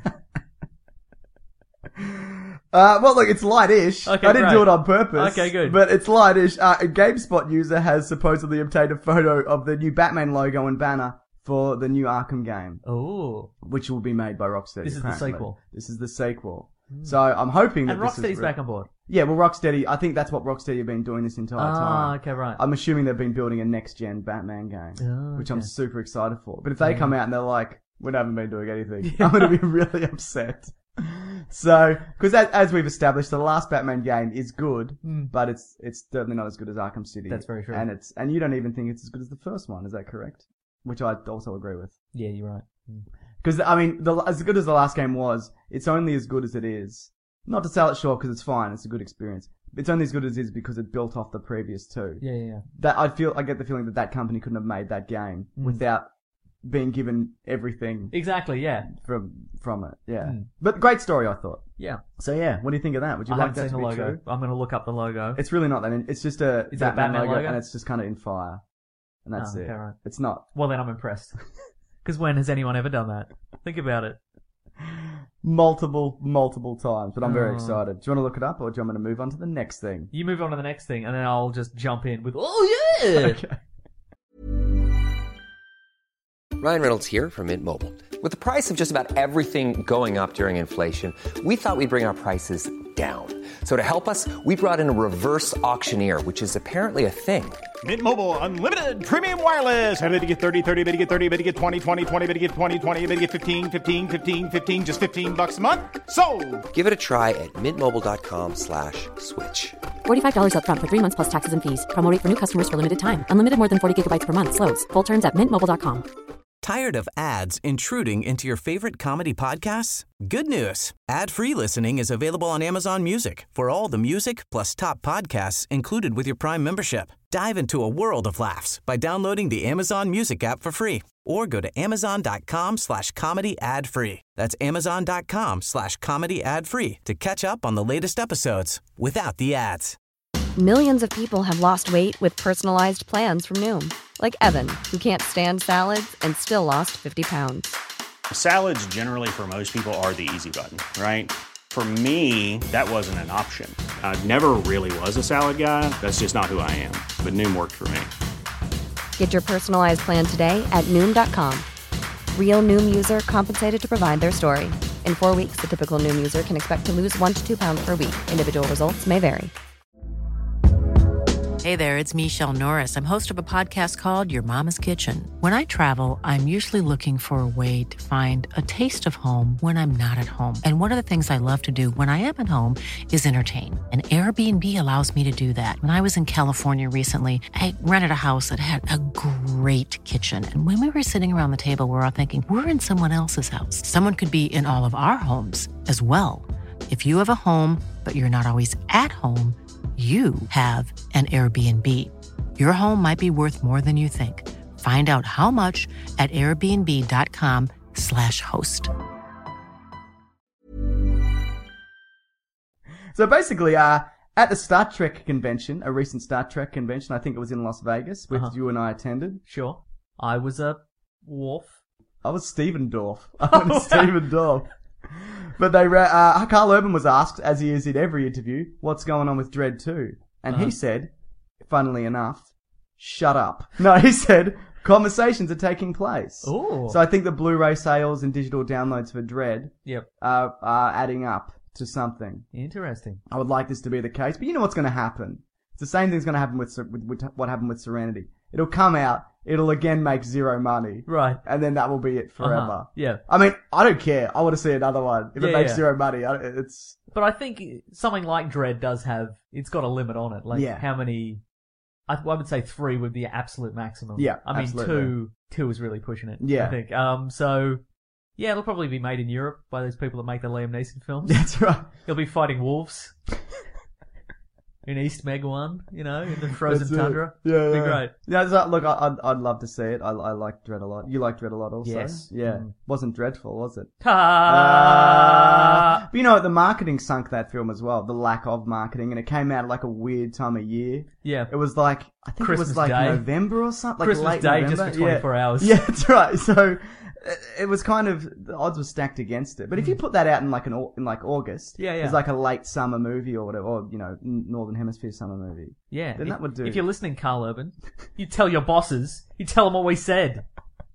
S5: Uh, well, look, it's light-ish.
S6: Okay,
S5: I didn't
S6: great.
S5: do it on purpose.
S6: Okay, good.
S5: But it's light-ish. Uh, a GameSpot user has supposedly obtained a photo of the new Batman logo and banner for the new Arkham game,
S6: Oh.
S5: which will be made by Rocksteady.
S6: This is the
S5: apparently.
S6: sequel.
S5: This is the sequel. So I'm hoping that
S6: And
S5: this is
S6: Rocksteady's
S5: real.
S6: back on board.
S5: Yeah, well, Rocksteady, I think that's what Rocksteady have been doing this entire
S6: Ah,
S5: time.
S6: okay, right.
S5: I'm assuming they've been building a next-gen Batman game,
S6: Oh,
S5: which I'm
S6: okay.
S5: super excited for. But if they
S6: Yeah.
S5: come out and they're like, we haven't been doing anything, I'm going to be really upset. So, because as, as we've established, the last Batman game is good,
S6: Mm.
S5: but it's it's certainly not as good as Arkham City.
S6: That's very true.
S5: And it's and you don't even think it's as good as the first one. Is that correct? Which I also agree with.
S6: Yeah, you're right. Mm.
S5: Because I mean, the, as good as the last game was, it's only as good as it is. Not to sell it short, because it's fine. It's a good experience. It's only as good as it is because it built off the previous two.
S6: Yeah, yeah, yeah.
S5: That I feel, I get the feeling that that company couldn't have made that game
S6: Mm.
S5: without being given everything
S6: Exactly, yeah.
S5: from from it. Yeah,
S6: Mm.
S5: but great story, I thought.
S6: Yeah.
S5: So yeah, what do you think of that? Would you
S6: I
S5: like
S6: haven't
S5: that
S6: seen
S5: to
S6: the
S5: be
S6: logo.
S5: true?
S6: I'm going to look up the logo.
S5: It's really not that. In, it's just a
S6: Is it a
S5: Batman,
S6: Batman
S5: logo,
S6: logo?
S5: and it's just kind of in fire, and that's
S6: Oh,
S5: it.
S6: okay, right.
S5: It's not
S6: Well, then I'm impressed. Because when has anyone ever done that? Think about it.
S5: multiple, multiple times. But I'm very
S6: Oh.
S5: excited. Do you want to look it up, or do you want me to move on to the next thing?
S6: You move on to the next thing, and then I'll just jump in with, oh yeah!
S5: Okay.
S7: Ryan Reynolds here from Mint Mobile. With the price of just about everything going up during inflation, we thought we'd bring our prices down. So to help us, we brought in a reverse auctioneer, which is apparently a thing.
S8: Mint Mobile Unlimited Premium Wireless. How to get thirty, thirty, bit to get thirty, bit to get twenty, twenty, twenty, bit to get twenty, twenty, bit to get fifteen, fifteen, fifteen, fifteen, just fifteen bucks a month? Sold!
S7: Give it a try at mintmobile.com slash switch.
S9: forty-five dollars up front for three months plus taxes and fees. Promo rate for new customers for limited time. Unlimited more than forty gigabytes per month. Slows full terms at mint mobile dot com.
S1: Tired of ads intruding into your favorite comedy podcasts? Good news. Ad-free listening is available on Amazon Music for all the music plus top podcasts included with your Prime membership. Dive into a world of laughs by downloading the Amazon Music app for free or go to amazon.com slash comedy ad free. That's amazon.com slash comedy ad free to catch up on the latest episodes without the ads.
S2: Millions of people have lost weight with personalized plans from Noom. Like Evan, who can't stand salads and still lost fifty pounds.
S3: Salads generally for most people are the easy button, right? For me, that wasn't an option. I never really was a salad guy. That's just not who I am. But Noom worked for me.
S2: Get your personalized plan today at Noom dot com. Real Noom user compensated to provide their story. In four weeks, the typical Noom user can expect to lose one to two pounds per week. Individual results may vary.
S10: Hey there, it's Michelle Norris. I'm host of a podcast called Your Mama's Kitchen. When I travel, I'm usually looking for a way to find a taste of home when I'm not at home. And one of the things I love to do when I am at home is entertain. And Airbnb allows me to do that. When I was in California recently, I rented a house that had a great kitchen. And when we were sitting around the table, we were all thinking, we're in someone else's house. Someone could be in all of our homes as well. If you have a home, but you're not always at home, you have an Airbnb. Your home might be worth more than you think. Find out how much at airbnb.com slash host.
S5: So basically, uh, at the Star Trek convention, a recent Star Trek convention, I think it was in Las Vegas, which
S6: Uh-huh.
S5: you and I attended.
S6: Sure. I was a Worf.
S5: I was Steven Dorff. I was Steven Dorff. But they, ra- uh, Carl Urban was asked, as he is in every interview, what's going on with Dredd two? And
S6: Uh-huh.
S5: he said, funnily enough, shut up. No, he said, conversations are taking place.
S6: Ooh.
S5: So I think the Blu-ray sales and digital downloads for Dredd
S6: Yep.
S5: are, are adding up to something.
S6: Interesting.
S5: I would like this to be the case, but you know what's going to happen? It's the same thing's going to happen with, with, with what happened with Serenity. It'll come out, it'll again make zero money.
S6: Right.
S5: And then that will be it forever.
S6: Uh-huh. Yeah.
S5: I mean, I don't care. I want to see another one. If it
S6: Yeah,
S5: makes
S6: yeah.
S5: zero money, I, it's...
S6: But I think something like Dread does have, it's got a limit on it. Like
S5: Yeah.
S6: how many, I, I would say three would be absolute maximum.
S5: Yeah,
S6: I mean,
S5: absolutely.
S6: two, two is really pushing it.
S5: Yeah.
S6: I think. Um, so, yeah, it'll probably be made in Europe by those people that make the Liam Neeson films.
S5: That's right.
S6: He'll be fighting wolves. In East Meg one, you know, in the frozen
S5: That's it.
S6: tundra.
S5: Yeah,
S6: It'd
S5: yeah.
S6: be great.
S5: Yeah, so, look, I, I'd, I'd love to see it. I, I like Dredd a lot. You like Dredd a lot also?
S6: Yes.
S5: Yeah.
S6: Mm.
S5: Wasn't dreadful, was it?
S6: Ta-
S5: Uh, but you know, the marketing sunk that film as well. The lack of marketing, and it came out at like a weird time of year.
S6: Yeah.
S5: It was like, I think it
S6: Christmas
S5: was like
S6: Day.
S5: November or something. Like
S6: Christmas
S5: late
S6: Day
S5: November.
S6: just for twenty-four
S5: yeah.
S6: hours.
S5: Yeah, that's right. So it- it was kind of, the odds were stacked against it. But if you put that out in like an au- in like August,
S6: Yeah, yeah.
S5: it's like a late summer movie or whatever, or you know, n- Northern Hemisphere summer movie.
S6: Yeah.
S5: Then
S6: if,
S5: that would do.
S6: If you're listening, Carl Urban, you tell your bosses, you tell them what we said.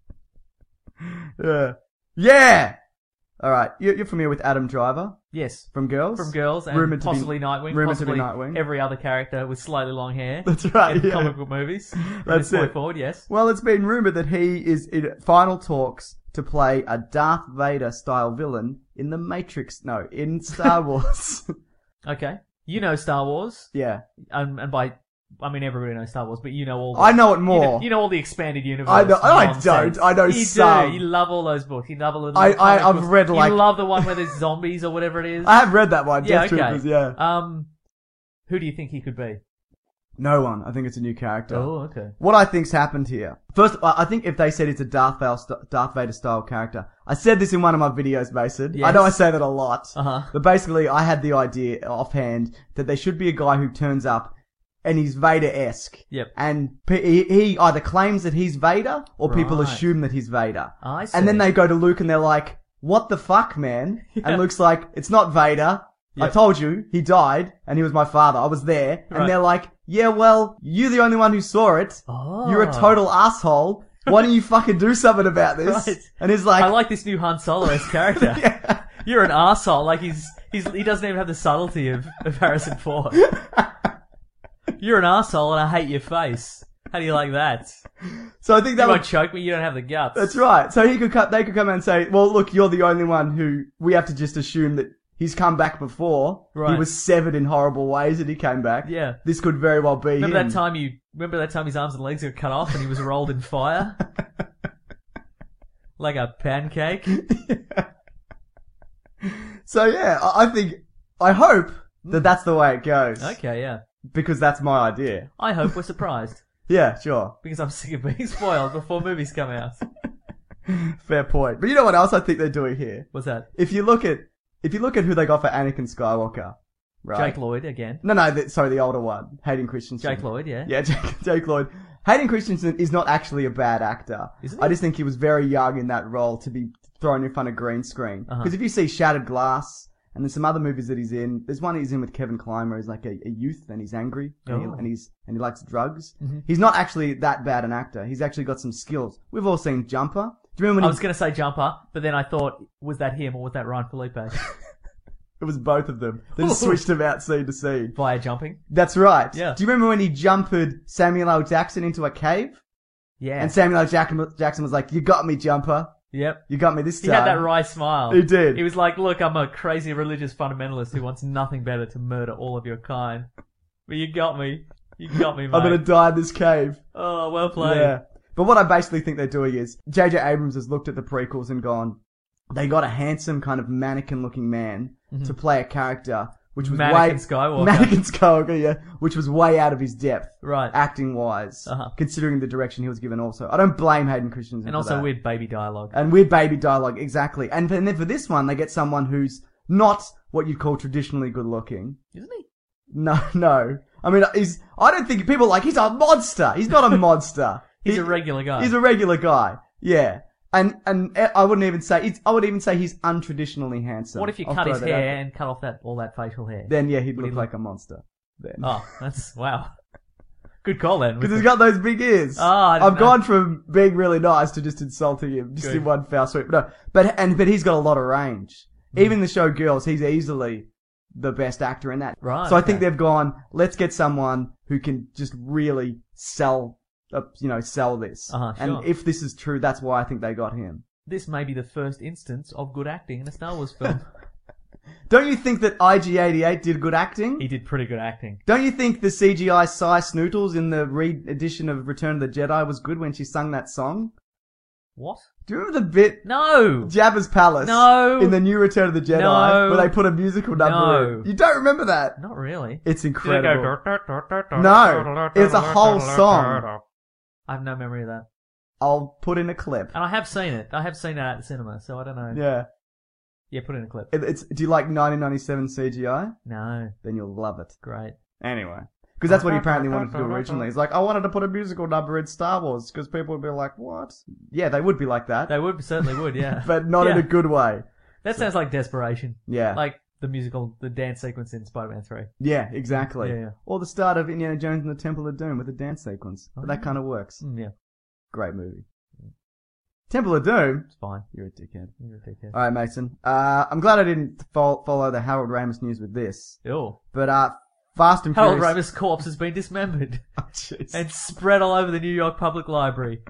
S5: Yeah. Yeah. All right. You- You're familiar with Adam Driver
S6: Yes.
S5: from Girls?
S6: From Girls and
S5: Rumored to be-
S6: possibly Nightwing.
S5: rumored to be
S6: possibly
S5: Nightwing.
S6: every other character with slightly long hair.
S5: That's right,
S6: In
S5: yeah.
S6: comic book movies. From
S5: That's
S6: this point
S5: it.
S6: forward, yes.
S5: Well, it's been rumored that he is in final talks to play a Darth Vader style villain in the Matrix. No, in Star Wars.
S6: Okay. You know Star Wars.
S5: Yeah.
S6: And, and by, I mean everybody knows Star Wars, but you know all the,
S5: I know it
S6: You
S5: more.
S6: know, you know all the expanded universe.
S5: I know- I
S6: nonsense.
S5: don't. I know
S6: you
S5: some.
S6: Do. You love all those books. You love all the
S5: I-
S6: little
S5: I-
S6: comic
S5: I've
S6: books.
S5: read, like-
S6: You love the one where there's zombies or whatever it is.
S5: I have read that one.
S6: yeah,
S5: Death
S6: okay.
S5: Troopers, yeah.
S6: Um, who do you think he could be?
S5: No one. I think it's a new character.
S6: Oh, okay.
S5: What I think's happened here. First, I I think if they said it's a Darth Vader, st- Darth Vader style character, I said this in one of my videos, Mason.
S6: Yes.
S5: I know I say that a lot.
S6: Uh-huh.
S5: But basically, I had the idea offhand that there should be a guy who turns up and he's Vader-esque.
S6: Yep.
S5: And pe- he, he either claims that he's Vader or people
S6: Right.
S5: assume that he's Vader.
S6: I see.
S5: And then they go to Luke and they're like, what the fuck, man?
S6: Yeah.
S5: And Luke's like, it's not Vader. I
S6: Yep.
S5: told you, he died, and he was my father. I was there.
S6: Right.
S5: And they're like, yeah, well, you're the only one who saw it.
S6: Oh.
S5: You're a total asshole. Why don't you fucking do something about this?
S6: Right.
S5: And he's like,
S6: I like this new Han Solo-esque character.
S5: Yeah.
S6: You're an arsehole. Like he's, he's, he doesn't even have the subtlety of, of Harrison Ford. You're an arsehole and I hate your face. How do you like that?
S5: So I think
S6: You
S5: that
S6: won't
S5: would,
S6: choke me, you don't have the guts.
S5: that's right. So he could cut, they could come out and say, well, look, you're the only one who, we have to just assume that he's come back before.
S6: Right.
S5: He was severed in horrible ways and he came back.
S6: Yeah.
S5: This could very well be
S6: Remember
S5: him.
S6: that time you, remember that time his arms and legs got cut off and he was rolled in fire? Like a pancake?
S5: So yeah, I I think, I hope that that's the way it goes.
S6: Okay, yeah.
S5: Because that's my idea.
S6: I hope we're surprised.
S5: Yeah, sure.
S6: Because I'm sick of being spoiled before movies come out.
S5: Fair point. But you know what else I think they're doing here?
S6: What's that?
S5: If you look at, if you look at who they got for Anakin Skywalker, right?
S6: Jake Lloyd again.
S5: No, no, the, sorry, the older one, Hayden Christensen.
S6: Jake Lloyd, yeah.
S5: Yeah, Jake, Jake Lloyd. Hayden Christensen is not actually a bad actor.
S6: Isn't
S5: I
S6: he?
S5: just think he was very young in that role to be thrown in front of green screen. Because
S6: Uh-huh.
S5: if you see Shattered Glass, and there's some other movies that he's in, there's one he's in with Kevin Kline where he's like a, a youth and he's angry and, he,
S6: Oh.
S5: and he's and he likes drugs.
S6: Mm-hmm.
S5: He's not actually that bad an actor. He's actually got some skills. We've all seen Jumper. Do you remember when
S6: I
S5: he,
S6: was going to say Jumper, but then I thought, was that him or was that Ryan Felipe?
S5: it was both of them. They just switched him out scene to scene.
S6: Via jumping?
S5: That's right.
S6: Yeah.
S5: Do you remember when he jumped Samuel L. Jackson into a cave?
S6: Yeah.
S5: And Samuel L. Jackson Jackson was like, "You got me, Jumper.
S6: Yep.
S5: You got me this
S6: He
S5: time."
S6: had that wry smile.
S5: He did.
S6: He was like, look, I'm a crazy religious fundamentalist who wants nothing better to murder all of your kind. But you got me. You got me, mate.
S5: I'm gonna die in this cave.
S6: Oh, well played.
S5: Yeah. But what I basically think they're doing is, J J Abrams has looked at the prequels and gone, they got a handsome kind of mannequin-looking man to play a character which was
S6: Mannequin
S5: way
S6: Skywalker.
S5: Mannequin Skywalker, yeah, which was way out of his depth,
S6: Right.
S5: acting-wise,
S6: Uh-huh.
S5: considering the direction he was given. Also, I don't blame Hayden Christensen
S6: And
S5: for
S6: also
S5: that.
S6: weird baby dialogue.
S5: And weird baby dialogue, exactly. And, and then for this one, they get someone who's not what you'd call traditionally good-looking.
S6: Isn't he?
S5: No, no. I mean, he's. I don't think people are like he's a monster. He's not a monster.
S6: He's
S5: He-
S6: a regular guy.
S5: He's a regular guy. Yeah. And and I wouldn't even say. It's, I would even say he's untraditionally handsome.
S6: What if you
S5: I'll
S6: cut
S5: throw
S6: his
S5: that out
S6: hair
S5: there.
S6: and cut off that all that facial hair?
S5: Then yeah, he'd
S6: Would
S5: look
S6: he
S5: like a monster. Then.
S6: Oh, that's wow. Good call then.
S5: Because he's got those big ears.
S6: Oh, I didn't
S5: I've
S6: know.
S5: gone from being really nice to just insulting him, just
S6: Good.
S5: in one foul swoop. No, but and but he's got a lot of range.
S6: Mm.
S5: Even the show Girls, he's easily the best actor in that.
S6: Right,
S5: So I think
S6: okay.
S5: they've gone, let's get someone who can just really sell, uh, you know, sell this.
S6: Uh-huh,
S5: and
S6: sure.
S5: if this is true, that's why I think they got him.
S6: This may be the first instance of good acting in a Star Wars film.
S5: Don't you think that I G eighty-eight did good acting?
S6: He did pretty good acting.
S5: Don't you think the C G I Cy Snootles in the re-edition of Return of the Jedi was good when she sung that song?
S6: What?
S5: Do you remember the bit
S6: No!
S5: Jabba's Palace
S6: No!
S5: in the new Return of the Jedi
S6: No!
S5: where they put a musical number
S6: No.
S5: in? You don't remember that?
S6: Not really.
S5: It's
S6: Did it
S5: incredible.
S6: go...
S5: No, it's a whole song.
S6: I have no memory of that.
S5: I'll put in a clip.
S6: And I have seen it. I have seen it at the cinema, so I don't know.
S5: Yeah.
S6: Yeah, put in a clip.
S5: It- It's, do you like nineteen ninety-seven C G I?
S6: No.
S5: Then you'll love it.
S6: Great.
S5: Anyway. Because that's what he apparently wanted to do originally. He's like, I wanted to put a musical number in Star Wars because people would be like, what? Yeah, they would be like that.
S6: They would, certainly would, yeah.
S5: But not in
S6: Yeah.
S5: a good way.
S6: That sounds like desperation.
S5: Yeah.
S6: Like the musical, the dance sequence in Spider-Man three.
S5: Yeah, exactly.
S6: Yeah, yeah.
S5: Or the start of Indiana Jones and the Temple of Doom with the dance sequence. But
S6: Oh,
S5: that
S6: yeah.
S5: kind of works.
S6: Mm, yeah,
S5: Great movie. Temple of Doom?
S6: it's fine.
S5: You're a dickhead.
S6: You're a dickhead.
S5: Alright, Mason. Uh, I'm glad I didn't fo- follow the Harold Ramis news with this.
S6: Ew.
S5: But, uh, Fast and
S6: Harold
S5: Furious...
S6: Ramis' corpse has been dismembered
S5: Oh, jeez.
S6: and spread all over the New York Public Library.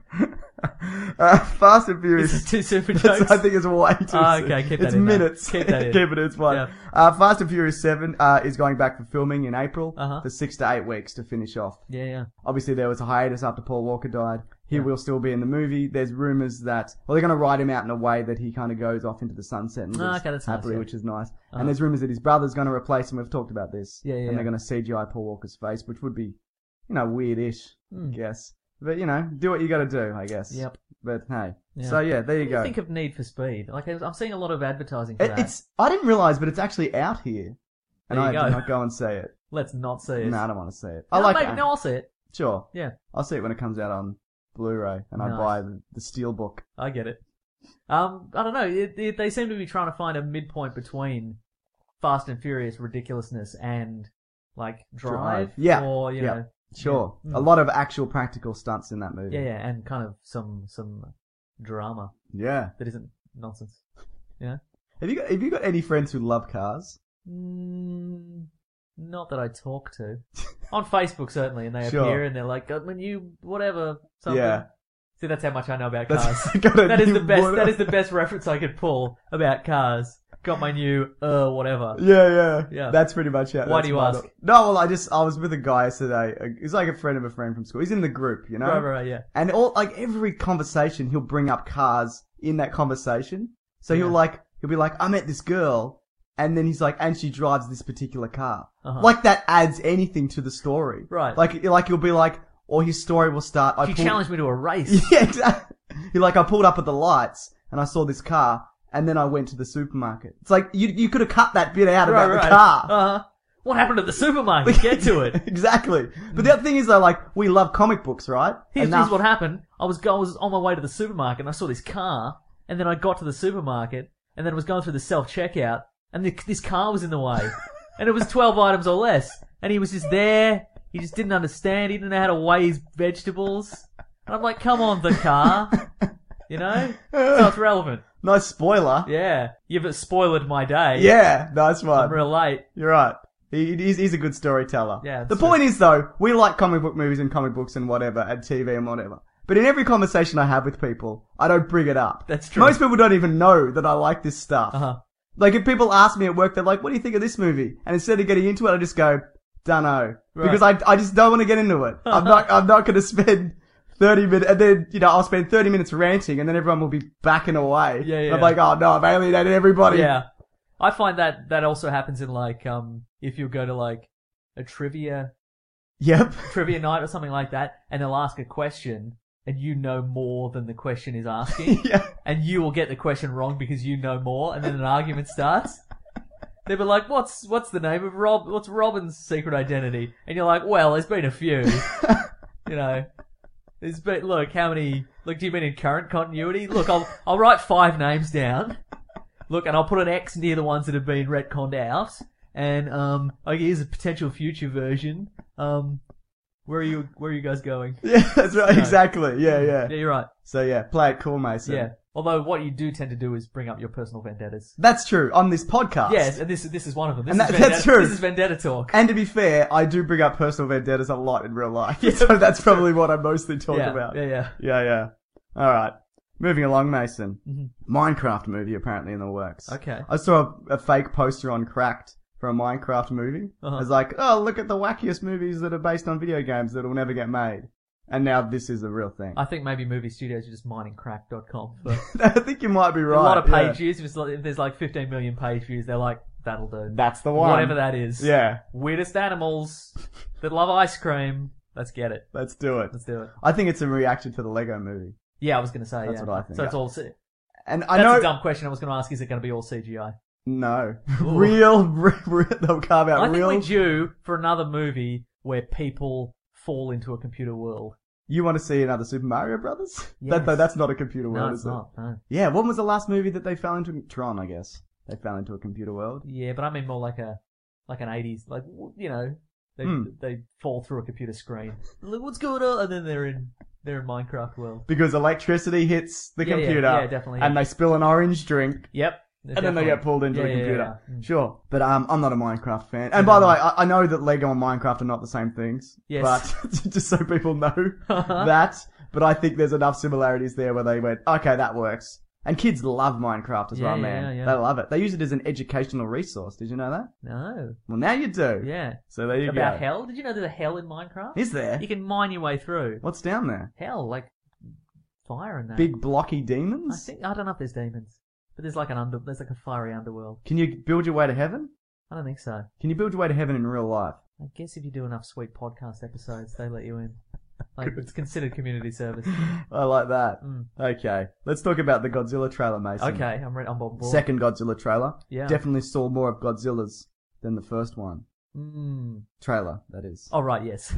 S5: uh, Fast and
S6: Is
S5: Furious...
S6: it too soon for
S5: That's-
S6: jokes?
S5: I think it's way too
S6: Ah,
S5: soon.
S6: okay, keep that
S5: It's
S6: in there.
S5: minutes.
S6: Keep that in.
S5: Keep it, it's fine.
S6: Yeah.
S5: Uh, Fast and Furious seven, uh, is going back for filming in April
S6: Uh-huh.
S5: for six to eight weeks to finish off.
S6: Yeah, yeah.
S5: Obviously, there was a hiatus after Paul Walker died. He
S6: Yeah.
S5: will still be in the movie. There's rumors that, well, they're going to write him out in a way that he kind of goes off into the sunset and
S6: Ah,
S5: lives
S6: okay, that's nice,
S5: happily,
S6: yeah.
S5: which is nice.
S6: Uh-huh.
S5: And there's rumors that his brother's going to replace him. We've talked about this.
S6: Yeah, yeah,
S5: And
S6: yeah.
S5: they're going to C G I Paul Walker's face, which would be, you know, weird-ish,
S6: Hmm.
S5: I guess. But, you know, do what you got to do, I guess.
S6: Yep.
S5: But, hey.
S6: Yeah.
S5: So, yeah, there you
S6: What do
S5: go.
S6: you think of Need for Speed? Like, I'm seeing a lot of advertising for
S5: It,
S6: that.
S5: it's, I didn't realise, but it's actually out here. And
S6: There
S5: I
S6: you go.
S5: did not go and see it.
S6: Let's not see it.
S5: No, I don't want to see it. I
S6: No,
S5: like
S6: maybe,
S5: it.
S6: no, I'll see it.
S5: Sure.
S6: Yeah,
S5: I'll see it when it comes out on Blu-ray, and I
S6: Nice.
S5: buy the, the Steelbook.
S6: I get it. Um, I don't know. It, it, they seem to be trying to find a midpoint between Fast and Furious ridiculousness and like Drive.
S5: Drive. Yeah.
S6: Or you
S5: Yeah.
S6: know.
S5: Sure.
S6: Yeah.
S5: A lot of actual practical stunts in that movie.
S6: Yeah, yeah, and kind of some some drama
S5: Yeah.
S6: that isn't nonsense. Yeah.
S5: Have you got Have you got any friends who love cars?
S6: Mm, not that I talk to. On Facebook, certainly, and they
S5: Sure.
S6: appear and they're like, got my new whatever, something.
S5: Yeah.
S6: See, that's how much I know about
S5: That's-
S6: cars.
S5: got a
S6: That is
S5: new
S6: the best,
S5: what-
S6: that is the best reference I could pull about cars. Got my new, uh, whatever.
S5: Yeah, yeah,
S6: Yeah.
S5: That's pretty much it.
S6: Why
S5: That's
S6: do you
S5: my-
S6: ask?
S5: No, well, I just I was with a guy yesterday. uh, He's like a friend of a friend from school. He's in the group, you know.
S6: Right, right, right, yeah.
S5: And all like every conversation, he'll bring up cars in that conversation. So he'll
S6: Yeah.
S5: like he'll be like, I met this girl, and then he's like, and she drives this particular car.
S6: Uh-huh.
S5: Like that adds anything to the story,
S6: Right.
S5: Like like he'll be like, or his story will start. I
S6: She
S5: pulled-
S6: challenged me to a race.
S5: Yeah, exactly. He like, I pulled up at the lights and I saw this car, and then I went to the supermarket. It's like you you could have cut that bit out
S6: Right,
S5: about
S6: right.
S5: the car.
S6: Uh-huh. What happened to the supermarket? Get to it.
S5: Exactly. But the other thing is though, like, we love comic books, right?
S6: Here's,
S5: Enough-
S6: here's what happened. I was, go- I was on my way to the supermarket and I saw this car, and then I got to the supermarket, and then I was going through the self-checkout, and the, this car was in the way. And it was twelve items or less. And he was just there. He just didn't understand. He didn't know how to weigh his vegetables. And I'm like, come on, the car. You know? So it's relevant.
S5: Nice spoiler.
S6: Yeah. You've spoiled my day.
S5: Yeah, nice one.
S6: I'm real late.
S5: You're right. He, he's, he's a good storyteller.
S6: Yeah,
S5: the
S6: that's
S5: point is, though, we like comic book movies and comic books and whatever, and T V and whatever. But in every conversation I have with people, I don't bring it up.
S6: That's true.
S5: Most people don't even know that I like this stuff.
S6: Uh-huh.
S5: Like, if people ask me at work, they're like, what do you think of this movie? And instead of getting into it, I just go, dunno.
S6: Right.
S5: Because I, I just don't want to get into it. I'm not, I'm not going to spend thirty minutes, and then, you know, I'll spend thirty minutes ranting, and then everyone will be backing away.
S6: Yeah, yeah.
S5: And I'm like, oh no, I've alienated everybody.
S6: Yeah. I find that that also happens in, like, um, if you go to, like, a trivia
S5: Yep.
S6: trivia night or something like that, and they'll ask a question, and you know more than the question is asking,
S5: Yeah.
S6: and you will get the question wrong because you know more, and then an argument starts. They'll be like, "What's what's the name of Rob? What's Robin's secret identity?" And you're like, "Well, there's been a few, you know." There's been look how many. Look, do you mean in current continuity? Look, I'll I'll write five names down. Look, and I'll put an X near the ones that have been retconned out. And um, okay, here's a potential future version. Um, where are you? Where are you guys going?
S5: Yeah, that's right.
S6: No.
S5: Exactly. Yeah, yeah.
S6: Yeah, you're right.
S5: So yeah, play it cool, Mason.
S6: Yeah. Although what you do tend to do is bring up your personal vendettas.
S5: That's true. On this podcast.
S6: Yes, and this this is one of them. This
S5: And
S6: is
S5: that-
S6: vendetta,
S5: that's true.
S6: This is vendetta talk.
S5: And to be fair, I do bring up personal vendettas a lot in real life. So that's probably what I mostly talk
S6: yeah,
S5: about.
S6: yeah, yeah.
S5: Yeah, yeah. Alright. Moving along, Mason.
S6: Mm-hmm.
S5: Minecraft movie apparently in the works.
S6: Okay.
S5: I saw a, a fake poster on Cracked for a Minecraft movie.
S6: Uh-huh.
S5: It's like, oh, look at the wackiest movies that are based on video games that will never get made. And now this is a real thing.
S6: I think maybe movie studios are just mining crack dot com for
S5: I think you might be right.
S6: a lot of
S5: yeah.
S6: page views. If, it's like, if there's like fifteen million page views, they're like, that'll do.
S5: That's the one.
S6: Whatever that is.
S5: Yeah.
S6: Weirdest animals that love ice cream. Let's get it.
S5: Let's do it.
S6: Let's do it.
S5: I think it's a reaction to the Lego movie.
S6: Yeah, I was going to say,
S5: That's
S6: yeah.
S5: what I think.
S6: So it's all... C-
S5: And I
S6: That's
S5: know...
S6: a dumb question. I was going to ask, is it going to be all C G I?
S5: No.
S6: Ooh.
S5: Real, real, real, they'll carve out
S6: I think
S5: real...
S6: we're due for another movie where people fall into a computer world.
S5: You want to see another Super Mario Brothers?
S6: Yes.
S5: That, though, that's not a computer world,
S6: No,
S5: is
S6: it's
S5: it?
S6: not. No.
S5: Yeah, when was the last movie that they fell into? Tron, I guess. They fell into a computer world.
S6: Yeah, but I mean more like a like an eighties, like, you know, they
S5: Hmm.
S6: they fall through a computer screen. Look what's going on, and then they're in they're in Minecraft world.
S5: Because electricity hits the
S6: Yeah, yeah,
S5: computer.
S6: yeah, definitely.
S5: And they spill an orange drink.
S6: Yep.
S5: And then they get pulled into
S6: Yeah,
S5: the
S6: yeah,
S5: computer.
S6: yeah, yeah. Mm.
S5: Sure. But um, I'm not a Minecraft fan. And by the way, I, I know that Lego and Minecraft are not the same things.
S6: Yes.
S5: But just so people know that. But I think there's enough similarities there where they went, okay, that works. And kids love Minecraft as
S6: Yeah,
S5: well,
S6: yeah,
S5: man.
S6: yeah, yeah.
S5: They love it. They use it as an educational resource. Did you know that?
S6: No.
S5: Well, now you do.
S6: Yeah.
S5: So there you
S6: About
S5: go.
S6: hell? Did you know there's a hell in Minecraft?
S5: Is there?
S6: You can mine your way through.
S5: What's down there?
S6: Hell, like fire and that.
S5: Big blocky
S6: I
S5: demons?
S6: think I don't know if there's demons, but there's like an under there's like a fiery underworld.
S5: Can you build your way to heaven?
S6: I don't think so.
S5: Can you build your way to heaven in real life?
S6: I guess if you do enough sweet podcast episodes, they let you in. Like it's considered community service.
S5: I like that.
S6: Mm.
S5: Okay. Let's talk about the Godzilla trailer, Mason.
S6: Okay, I'm re- I'm on board.
S5: Second Godzilla trailer.
S6: Yeah.
S5: Definitely saw more of Godzilla's than the first one.
S6: Mm.
S5: Trailer, that is.
S6: Oh right, yes.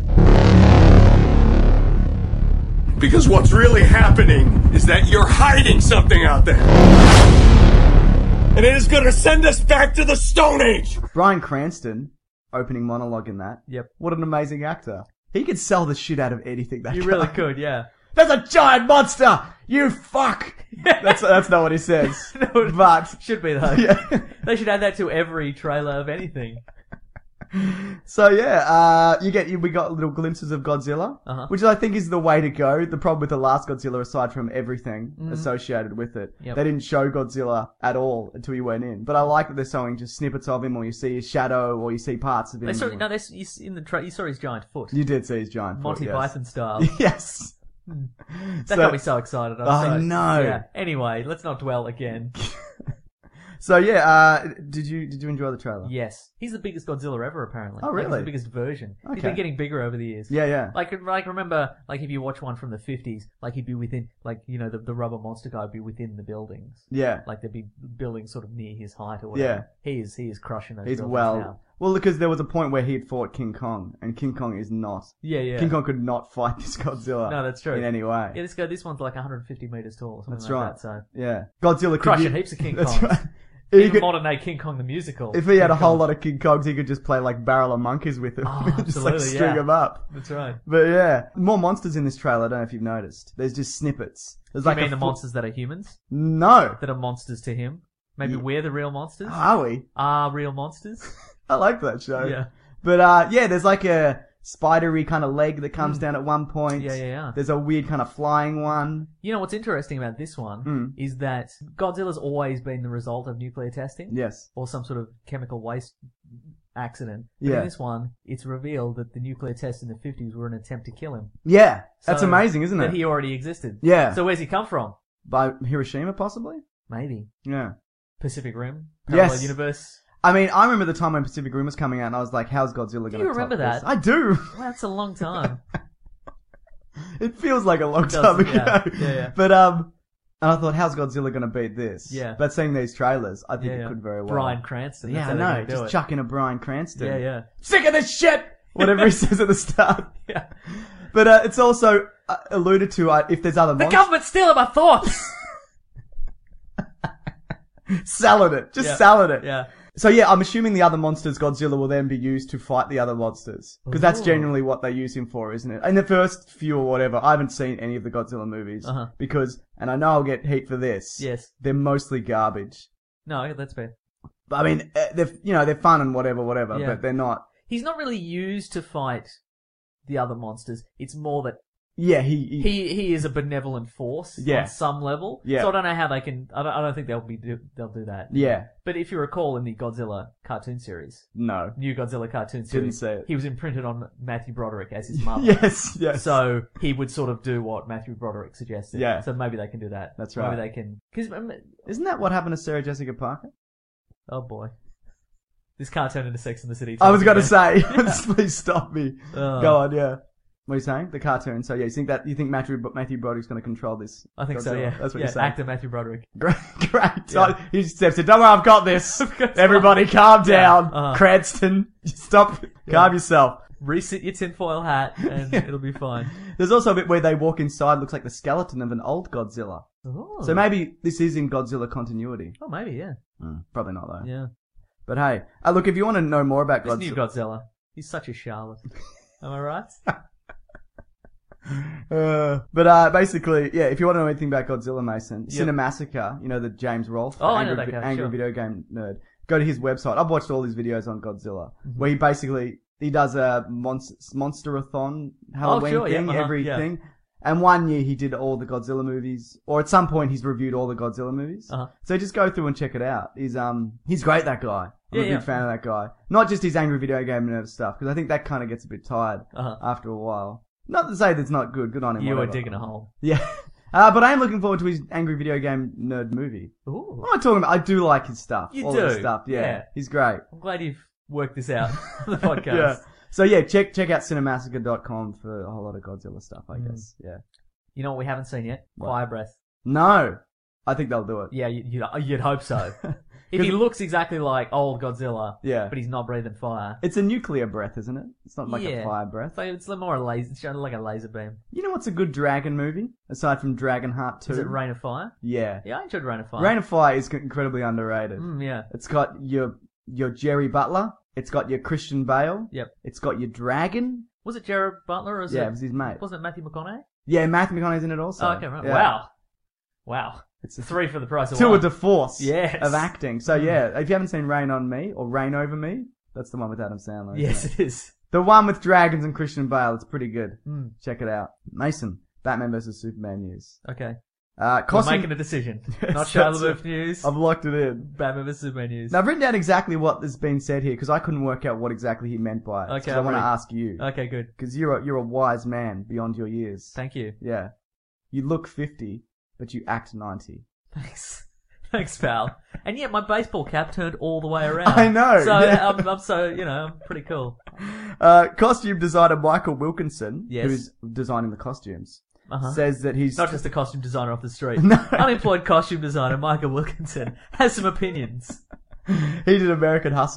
S11: Because what's really happening is that you're hiding something out there. And it is going to send us back to the Stone Age.
S5: Bryan Cranston, opening monologue in that.
S6: Yep.
S5: What an amazing actor. He could sell the shit out of anything, that
S6: You
S5: guy.
S6: really could, yeah.
S5: There's a giant monster! You fuck! that's that's not what he says.
S6: No, it
S5: but
S6: should be though.
S5: Yeah.
S6: They should add that to every trailer of anything.
S5: So yeah, uh, you get, we got little glimpses of Godzilla,
S6: Uh-huh.
S5: which I think is the way to go. The problem with the last Godzilla, aside from everything associated with it,
S6: Yep.
S5: they didn't show Godzilla at all until you went in. But I like that they're showing just snippets of him, or you see his shadow, or you see parts of him.
S6: They saw no, they s- you s- in the tra- you saw his giant foot,
S5: You did see his giant
S6: Monty
S5: foot, yes.
S6: Python style.
S5: Yes.
S6: That
S5: So-
S6: got me so excited. I'm
S5: I
S6: so-
S5: know.
S6: Yeah. Anyway, let's not dwell again.
S5: So yeah, uh, did you did you enjoy the trailer?
S6: Yes, he's the biggest Godzilla ever, apparently.
S5: Oh,
S6: Like, he's
S5: really?
S6: the biggest version. He's
S5: Okay.
S6: been getting bigger over the years.
S5: Yeah, yeah.
S6: Like, like remember, like if you watch one from the fifties, like he'd be within, like you know, the the rubber monster guy would be within the buildings.
S5: Yeah.
S6: Like there'd be buildings sort of near his height or whatever.
S5: Yeah.
S6: He is he is crushing those.
S5: He's
S6: buildings
S5: well.
S6: now.
S5: Well, because there was a point where he had fought King Kong, and King Kong is not.
S6: Yeah, yeah.
S5: King Kong could not fight this Godzilla.
S6: No, that's true.
S5: In any way.
S6: Yeah, this guy, this one's like one hundred fifty meters tall or something
S5: That's
S6: like
S5: right.
S6: that, so.
S5: Yeah. Godzilla could
S6: Crushing
S5: be-
S6: heaps of King
S5: That's
S6: Kongs.
S5: right. He
S6: Even
S5: could-
S6: modern day King Kong the musical.
S5: If he had
S6: King
S5: a whole
S6: Kong.
S5: lot of King Kongs, he could just play like Barrel of Monkeys with them.
S6: Oh,
S5: just like
S6: absolutely,
S5: string
S6: yeah.
S5: them up.
S6: That's right.
S5: But yeah, more monsters in this trailer. I don't know if you've noticed. There's just snippets. There's
S6: Do
S5: like
S6: you mean
S5: a
S6: the
S5: fo-
S6: monsters that are humans?
S5: No.
S6: That are monsters to him? Maybe
S5: Yeah.
S6: we're the real monsters?
S5: Are we?
S6: Are real monsters?
S5: I like that show.
S6: Yeah.
S5: But uh, yeah, there's like a spidery kind of leg that comes down at one point.
S6: Yeah, yeah, yeah.
S5: There's a weird kind of flying one.
S6: You know what's interesting about this one
S5: Mm.
S6: is that Godzilla's always been the result of nuclear testing.
S5: Yes.
S6: Or some sort of chemical waste accident. But
S5: Yeah.
S6: in this one, it's revealed that the nuclear tests in the fifties were an attempt to kill him.
S5: Yeah. That's
S6: So
S5: amazing, isn't it?
S6: That he already existed.
S5: Yeah.
S6: So where's he come from?
S5: By Hiroshima, possibly?
S6: Maybe.
S5: Yeah.
S6: Pacific Rim? Parallel
S5: Yes.
S6: universe?
S5: I mean, I remember the time when Pacific Rim was coming out, and I was like, how's Godzilla going to
S6: you remember that?
S5: I do.
S6: Well, that's a long time.
S5: It feels like a long
S6: It does,
S5: time ago.
S6: yeah, yeah, yeah.
S5: But, um, and I thought, how's Godzilla going to beat this?
S6: Yeah.
S5: But seeing these trailers, I think
S6: Yeah,
S5: it
S6: yeah.
S5: could very well.
S6: Bryan Cranston.
S5: Yeah,
S6: That's
S5: I
S6: how they're
S5: know.
S6: gonna do
S5: Just
S6: it.
S5: chuck in a Bryan Cranston.
S6: Yeah, yeah.
S5: Sick of this shit! Whatever he says at the start.
S6: Yeah.
S5: But uh, it's also uh, alluded to uh, if there's other
S6: The
S5: monsters.
S6: government's stealing my thoughts!
S5: Salad it. Just
S6: Yeah.
S5: salad it.
S6: Yeah.
S5: So yeah, I'm assuming the other monsters Godzilla will then be used to fight the other monsters. Because that's
S6: Ooh.
S5: generally what they use him for, isn't it? In the first few or whatever, I haven't seen any of the Godzilla movies.
S6: Uh-huh.
S5: Because, and I know I'll get heat for this.
S6: Yes.
S5: They're mostly garbage.
S6: No, that's fair.
S5: But I mean, uh, they're, you know, they're fun and whatever, whatever,
S6: Yeah.
S5: but they're not.
S6: He's not really used to fight the other monsters. It's more that
S5: Yeah, he, he,
S6: he he is a benevolent force
S5: Yeah.
S6: on some level.
S5: Yeah.
S6: So I don't know how they can. I don't, I don't think they'll be do, they'll do that.
S5: yeah,
S6: But if you recall in the Godzilla cartoon series,
S5: no.
S6: new Godzilla cartoon
S5: Didn't
S6: series,
S5: say it.
S6: he was imprinted on Matthew Broderick as his mother.
S5: Yes, yes.
S6: So he would sort of do what Matthew Broderick suggested.
S5: Yeah.
S6: So maybe they can do that.
S5: That's
S6: Maybe
S5: right.
S6: they can. Because
S5: Isn't that what happened to Sarah Jessica Parker?
S6: oh boy, this cartoon into Sex and the City.
S5: I was going to
S6: again.
S5: say, just please stop me.
S6: Oh.
S5: Go on, yeah. What are you saying? The cartoon. So yeah, you think that you think Matthew Matthew Broderick's going to control this?
S6: I think so.
S5: Godzilla?
S6: Yeah.
S5: That's what
S6: yeah,
S5: you're saying.
S6: Actor Matthew Broderick.
S5: Great, great. So
S6: Yeah.
S5: he steps in. Don't worry, I've got this. Everybody, calm
S6: Yeah.
S5: down.
S6: Uh-huh.
S5: Cranston, stop. Calm yourself.
S6: Resit your tinfoil hat, and it'll be fine.
S5: There's also a bit where they walk inside. Looks like the skeleton of an old Godzilla.
S6: Oh.
S5: So maybe this is in Godzilla continuity.
S6: Oh, maybe yeah.
S5: Mm, probably not though.
S6: Yeah.
S5: But hey, uh, look, if you want to know more about
S6: This
S5: Godzilla,
S6: new Godzilla. He's such a charlotte. Am I right?
S5: Uh, but uh, basically, yeah, if you want to know anything about Godzilla, Mason,
S6: Yep.
S5: Cinemassacre, you know, the James Rolfe,
S6: Oh, I know
S5: angry,
S6: that guy,
S5: angry
S6: sure.
S5: video game nerd, go to his website. I've watched all his videos on Godzilla,
S6: Mm-hmm.
S5: where he basically, he does a monst- Monsterathon Halloween
S6: sure, yeah,
S5: thing,
S6: uh-huh,
S5: every
S6: yeah.
S5: thing. And one year he did all the Godzilla movies, or at some point he's reviewed all the Godzilla movies.
S6: Uh-huh.
S5: So just go through and check it out. He's um he's great, that guy. I'm
S6: Yeah,
S5: a big
S6: yeah.
S5: fan of that guy. Not just his angry video game nerd stuff, because I think that kind of gets a bit tired
S6: Uh-huh.
S5: after a while. Not to say that's not good. Good on him.
S6: You were
S5: whatever.
S6: digging a hole.
S5: Yeah. Uh, but I am looking forward to his angry video game nerd movie.
S6: Ooh.
S5: What am I talking about? I do like his stuff.
S6: You
S5: all
S6: do?
S5: his stuff. Yeah.
S6: Yeah.
S5: He's great.
S6: I'm glad you've worked this out on the podcast.
S5: Yeah. So yeah, check check out cinemassacre dot com for a whole lot of Godzilla stuff, I
S6: Mm.
S5: guess. Yeah.
S6: You know what we haven't seen yet?
S5: What?
S6: Fire breath.
S5: No. I think they'll do it.
S6: Yeah, you, you'd, you'd hope so. If he looks exactly like old Godzilla,
S5: Yeah.
S6: but he's not breathing fire.
S5: It's a nuclear breath, isn't it? It's not like a
S6: Yeah.
S5: fire breath.
S6: It's, like, it's more a laser. It's like a laser beam.
S5: You know what's a good dragon movie? Aside from Dragonheart two?
S6: Is it Rain of Fire?
S5: Yeah.
S6: Yeah, I enjoyed Rain of Fire.
S5: Rain of Fire is incredibly underrated.
S6: Mm, yeah.
S5: It's got your your Jerry Butler. It's got your Christian Bale.
S6: Yep.
S5: It's got your dragon.
S6: Was it Jared Butler or was
S5: Yeah,
S6: it?
S5: it was his mate.
S6: Wasn't it Matthew McConaughey?
S5: Yeah, Matthew McConaughey's in it also.
S6: Oh, okay, right.
S5: Yeah.
S6: Wow. Wow.
S5: It's a
S6: Three for the price of
S5: tour
S6: one.
S5: de force
S6: Yes.
S5: of acting. So yeah, if you haven't seen Rain on Me or Rain Over Me, that's the one with Adam Sandler. isn't
S6: Yes,
S5: it?
S6: it is.
S5: The one with dragons and Christian Bale. It's pretty good.
S6: Mm.
S5: Check it out. Mason, Batman versus Superman news.
S6: Okay.
S5: Uh,
S6: We're
S5: costume-
S6: making a decision.
S5: Yes,
S6: Not Shia
S5: that's
S6: LaBeouf
S5: it.
S6: news.
S5: I've locked it in.
S6: Batman versus Superman news.
S5: Now I've written down exactly what has been said here because I couldn't work out what exactly he meant by it.
S6: Okay,
S5: 'Cause I
S6: I'm
S5: want to
S6: ready.
S5: ask you.
S6: Okay, good.
S5: Because you're a, you're a wise man beyond your years.
S6: Thank you.
S5: Yeah. You look fifty, but you act ninety.
S6: Thanks. Thanks, pal. And yet my baseball cap turned all the way around.
S5: I know,
S6: So
S5: yeah.
S6: I'm, I'm so, you know, I'm pretty cool.
S5: Uh, costume designer Michael Wilkinson,
S6: Yes.
S5: who's designing the costumes,
S6: Uh-huh.
S5: says that he's
S6: Not just a costume designer off the street.
S5: No.
S6: Unemployed costume designer Michael Wilkinson has some opinions.
S5: he did American Hustle,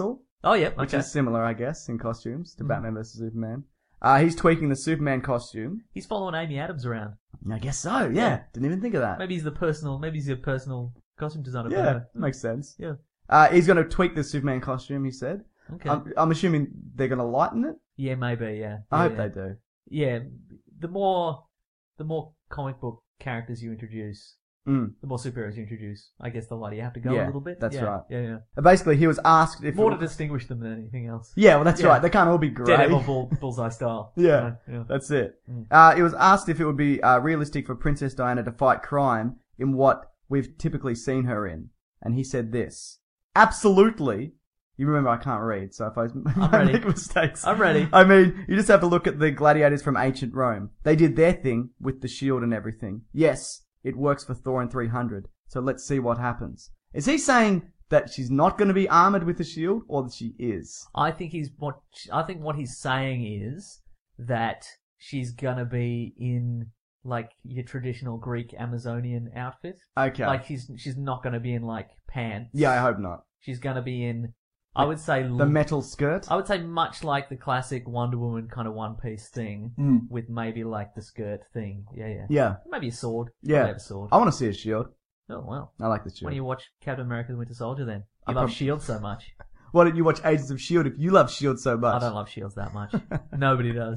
S6: Oh, yeah,
S5: which
S6: okay.
S5: is similar, I guess, in costumes to
S6: Mm.
S5: Batman versus Superman. Uh, he's tweaking the Superman costume.
S6: He's following Amy Adams around.
S5: I guess so, yeah.
S6: Yeah.
S5: Didn't even think of that.
S6: Maybe he's the personal, maybe he's your personal costume designer. for
S5: Yeah,
S6: her.
S5: makes sense.
S6: Yeah.
S5: Uh, he's going to tweak the Superman costume, he said.
S6: Okay.
S5: I'm, I'm assuming they're going to lighten it.
S6: Yeah, maybe, yeah.
S5: I
S6: Yeah,
S5: hope
S6: yeah.
S5: they do.
S6: Yeah, the more, the more comic book characters you introduce,
S5: Mm.
S6: the more superheroes you introduce, I guess the lighter you have to go
S5: Yeah,
S6: a little bit.
S5: that's
S6: yeah,
S5: right.
S6: Yeah, yeah.
S5: Uh, Basically, he was asked if...
S6: More to distinguish them than anything else.
S5: Yeah, well, that's
S6: Yeah.
S5: right. They can't all be grey.
S6: Daredevil bull, bullseye style.
S5: Yeah,
S6: Right, yeah.
S5: that's it.
S6: Mm.
S5: Uh, it was asked if it would be uh, realistic for Princess Diana to fight crime in what we've typically seen her in. And he said this. Absolutely. You remember I can't read, so if I, I
S6: ready.
S5: make mistakes.
S6: I'm ready.
S5: I mean, you just have to look at the gladiators from ancient Rome. They did their thing with the shield and everything. Yes, it works for Thor and three hundred. So let's see what happens. Is he saying that she's not going to be armored with a shield, or that she is?
S6: I think he's what I think what he's saying is that she's gonna be in like your traditional Greek Amazonian outfit.
S5: Okay.
S6: Like she's she's not gonna be in like pants.
S5: Yeah, I hope not.
S6: She's gonna be in. I would say
S5: The metal skirt?
S6: I would say much like the classic Wonder Woman kind of one piece thing,
S5: Mm.
S6: with maybe like the skirt thing. Yeah, yeah.
S5: Yeah.
S6: Maybe a sword.
S5: Yeah.
S6: Probably have a sword.
S5: I want to see a shield.
S6: Oh wow.
S5: I like the
S6: Why
S5: shield.
S6: don't you watch Captain America: The Winter Soldier then?
S5: I
S6: You love
S5: prob-
S6: Shield so much.
S5: Why don't you watch Agents of S H I E L D if you love S H I E L D so much?
S6: I don't love Shields that much. Nobody does.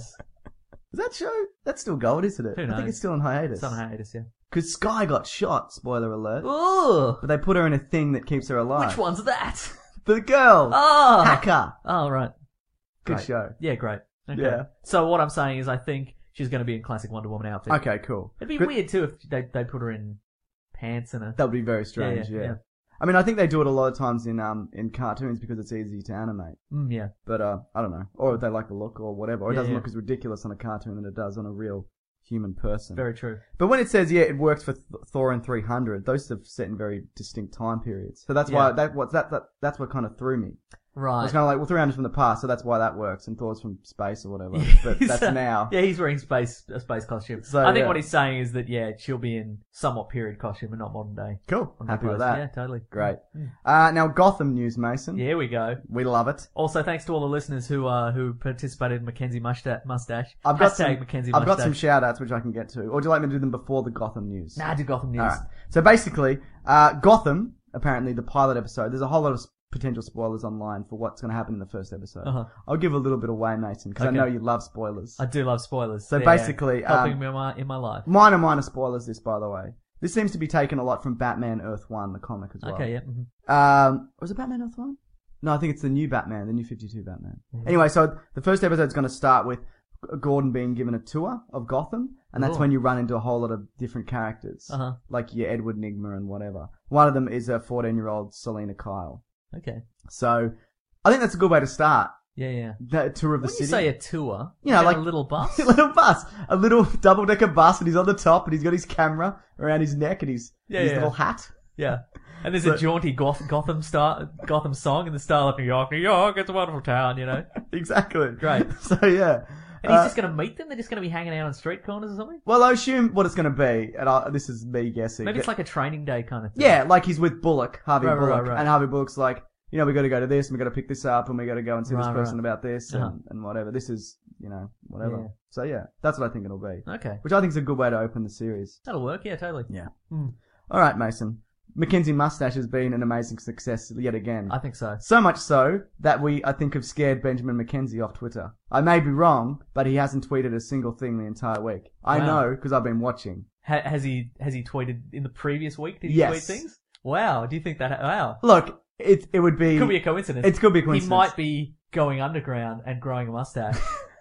S5: Is that show? That's still going, isn't it?
S6: Who
S5: I think
S6: knows?
S5: it's still on hiatus.
S6: It's on hiatus, yeah.
S5: Because Sky got shot, spoiler alert.
S6: Ooh.
S5: But they put her in a thing that keeps her alive.
S6: Which one's that?
S5: The girl!
S6: Oh!
S5: Hacker!
S6: Oh, right.
S5: Good
S6: Great.
S5: show.
S6: Yeah, great. Okay.
S5: Yeah.
S6: So what I'm saying is I think she's going to be in classic Wonder Woman outfit.
S5: Okay, cool.
S6: It'd be
S5: Good-
S6: weird too if they they put her in pants and a...
S5: That would be very strange,
S6: Yeah,
S5: yeah,
S6: yeah, yeah.
S5: I mean, I think they do it a lot of times in um in cartoons because it's easy to animate.
S6: Mm, yeah.
S5: But uh, I don't know. Or they like the look or whatever. Or it
S6: Yeah,
S5: doesn't
S6: yeah.
S5: look as ridiculous on a cartoon than it does on a real human person.
S6: Very true.
S5: But when it says, yeah, it works for Th- Thor and three hundred, those are set in very distinct time periods. So that's why,
S6: Yeah.
S5: that what that, that that's what kind of threw me. I
S6: Right.
S5: was kind of like, well, three hundred's from the past, so that's why that works, and Thor's from space or whatever. But
S6: He's,
S5: that's
S6: uh,
S5: now.
S6: Yeah, he's wearing space a space costume.
S5: So,
S6: I think
S5: yeah.
S6: what he's saying is that, yeah, she'll be in somewhat period costume and not modern day.
S5: Cool.
S6: On
S5: Happy
S6: her
S5: with
S6: post.
S5: that.
S6: Yeah, totally.
S5: Great.
S6: Mm.
S5: Uh, now, Gotham news, Mason.
S6: Yeah, here we go.
S5: We love it.
S6: Also, thanks to all the listeners who uh, who participated in Mackenzie Musta- Mustache.
S5: I've got
S6: Hashtag
S5: some,
S6: Mackenzie
S5: I've got some
S6: Mustache.
S5: shout outs which I can get to. Or do you like me to do them before the Gotham news?
S6: Nah, do Gotham news.
S5: Alright. So basically, uh, Gotham, apparently the pilot episode, there's a whole lot of s- potential spoilers online for what's going to happen in the first episode.
S6: Uh-huh.
S5: I'll give a little bit away, Mason, because
S6: Okay.
S5: I know you love spoilers.
S6: I do love spoilers.
S5: So
S6: They're
S5: basically,
S6: helping
S5: um,
S6: me in my, in my life.
S5: Minor, minor spoilers this, by the way. This seems to be taken a lot from Batman Earth one, the comic as well.
S6: Okay, yeah. mhm.
S5: Um, was it Batman Earth one? No, I think it's the new Batman, the new fifty-two Batman.
S6: Mhm.
S5: Anyway, so the first episode's going to start with Gordon being given a tour of Gotham, and that's
S6: Cool.
S5: when you run into a whole lot of different characters,
S6: Uh-huh.
S5: like your Edward Nigma and whatever. One of them is a fourteen-year-old Selena Kyle.
S6: Okay.
S5: So, I think that's a good way to start.
S6: Yeah, yeah.
S5: The tour of the
S6: When
S5: city.
S6: you say a tour,
S5: You know,
S6: mean
S5: like
S6: a little bus.
S5: a little bus, a little double-decker bus, and he's on the top, and he's got his camera around his neck, and his,
S6: Yeah,
S5: his
S6: yeah.
S5: little hat.
S6: Yeah. And there's
S5: So-
S6: a jaunty Goth- Gotham star Gotham song in the style of New York. New York, it's a wonderful town, you know.
S5: Exactly.
S6: Great.
S5: So yeah.
S6: And he's
S5: Uh,
S6: just going to meet them? They're just going to be hanging out on street corners or something?
S5: Well, I assume what it's going to be, and I, this is me guessing.
S6: Maybe it's
S5: that-
S6: like a training day kind of thing.
S5: yeah, like he's with Bullock, Harvey
S6: Right, right,
S5: Bullock,
S6: right.
S5: and Harvey Bullock's like, you know, we got to go to this, and we got to pick this up, and we got to go and see this
S6: Right,
S5: person
S6: right.
S5: about this,
S6: Uh-huh.
S5: and, and whatever. This is, you know, whatever.
S6: Yeah.
S5: So yeah, that's what I think it'll be.
S6: Okay.
S5: Which I think is a good way to open the series.
S6: That'll work, yeah, totally.
S5: Yeah.
S6: Hmm.
S5: All right, Mason. Mackenzie Mustache has been an amazing success yet again.
S6: I think so.
S5: So much so that we, I think, have scared Benjamin Mackenzie off Twitter. I may be wrong, but he hasn't tweeted a single thing the entire week. I
S6: Wow.
S5: know because I've been watching.
S6: Ha- has he has he tweeted in the previous week? Did he
S5: Yes.
S6: tweet things? Wow. Do you think that... Wow.
S5: Look, it it would be
S6: Could be a coincidence.
S5: It could be a coincidence.
S6: He might be going underground and growing a mustache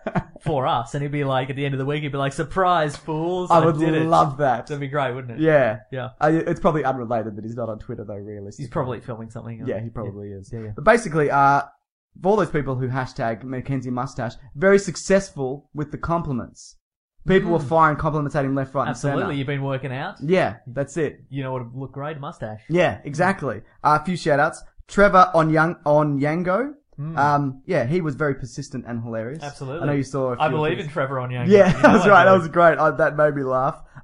S6: for us, and he'd be like, at the end of the week, he'd be like, "Surprise, fools!
S5: I would
S6: did it."
S5: love that.
S6: That'd be great, wouldn't it?
S5: Yeah,
S6: Yeah.
S5: I, it's probably unrelated that he's not on Twitter though. Realistically,
S6: He's probably filming something.
S5: Yeah, he probably is.
S6: Yeah, yeah.
S5: But basically, uh, for all those people who hashtag Mackenzie Mustache, very successful with the compliments. People were firing compliments at him left, right,
S6: Absolutely.
S5: and
S6: You've been working out.
S5: centre. Yeah, that's it.
S6: You know what would look great? A mustache.
S5: Yeah, exactly. Uh, a few shout outs. Trevor Onyang- Onyango.
S6: Mm.
S5: Um, yeah, he was very persistent and hilarious.
S6: Absolutely.
S5: I know you saw a few
S6: I
S5: of
S6: believe
S5: his-
S6: in Trevor Onyang.
S5: Yeah,
S6: You know
S5: that was
S6: I
S5: right.
S6: do.
S5: That was great. I, that made me laugh.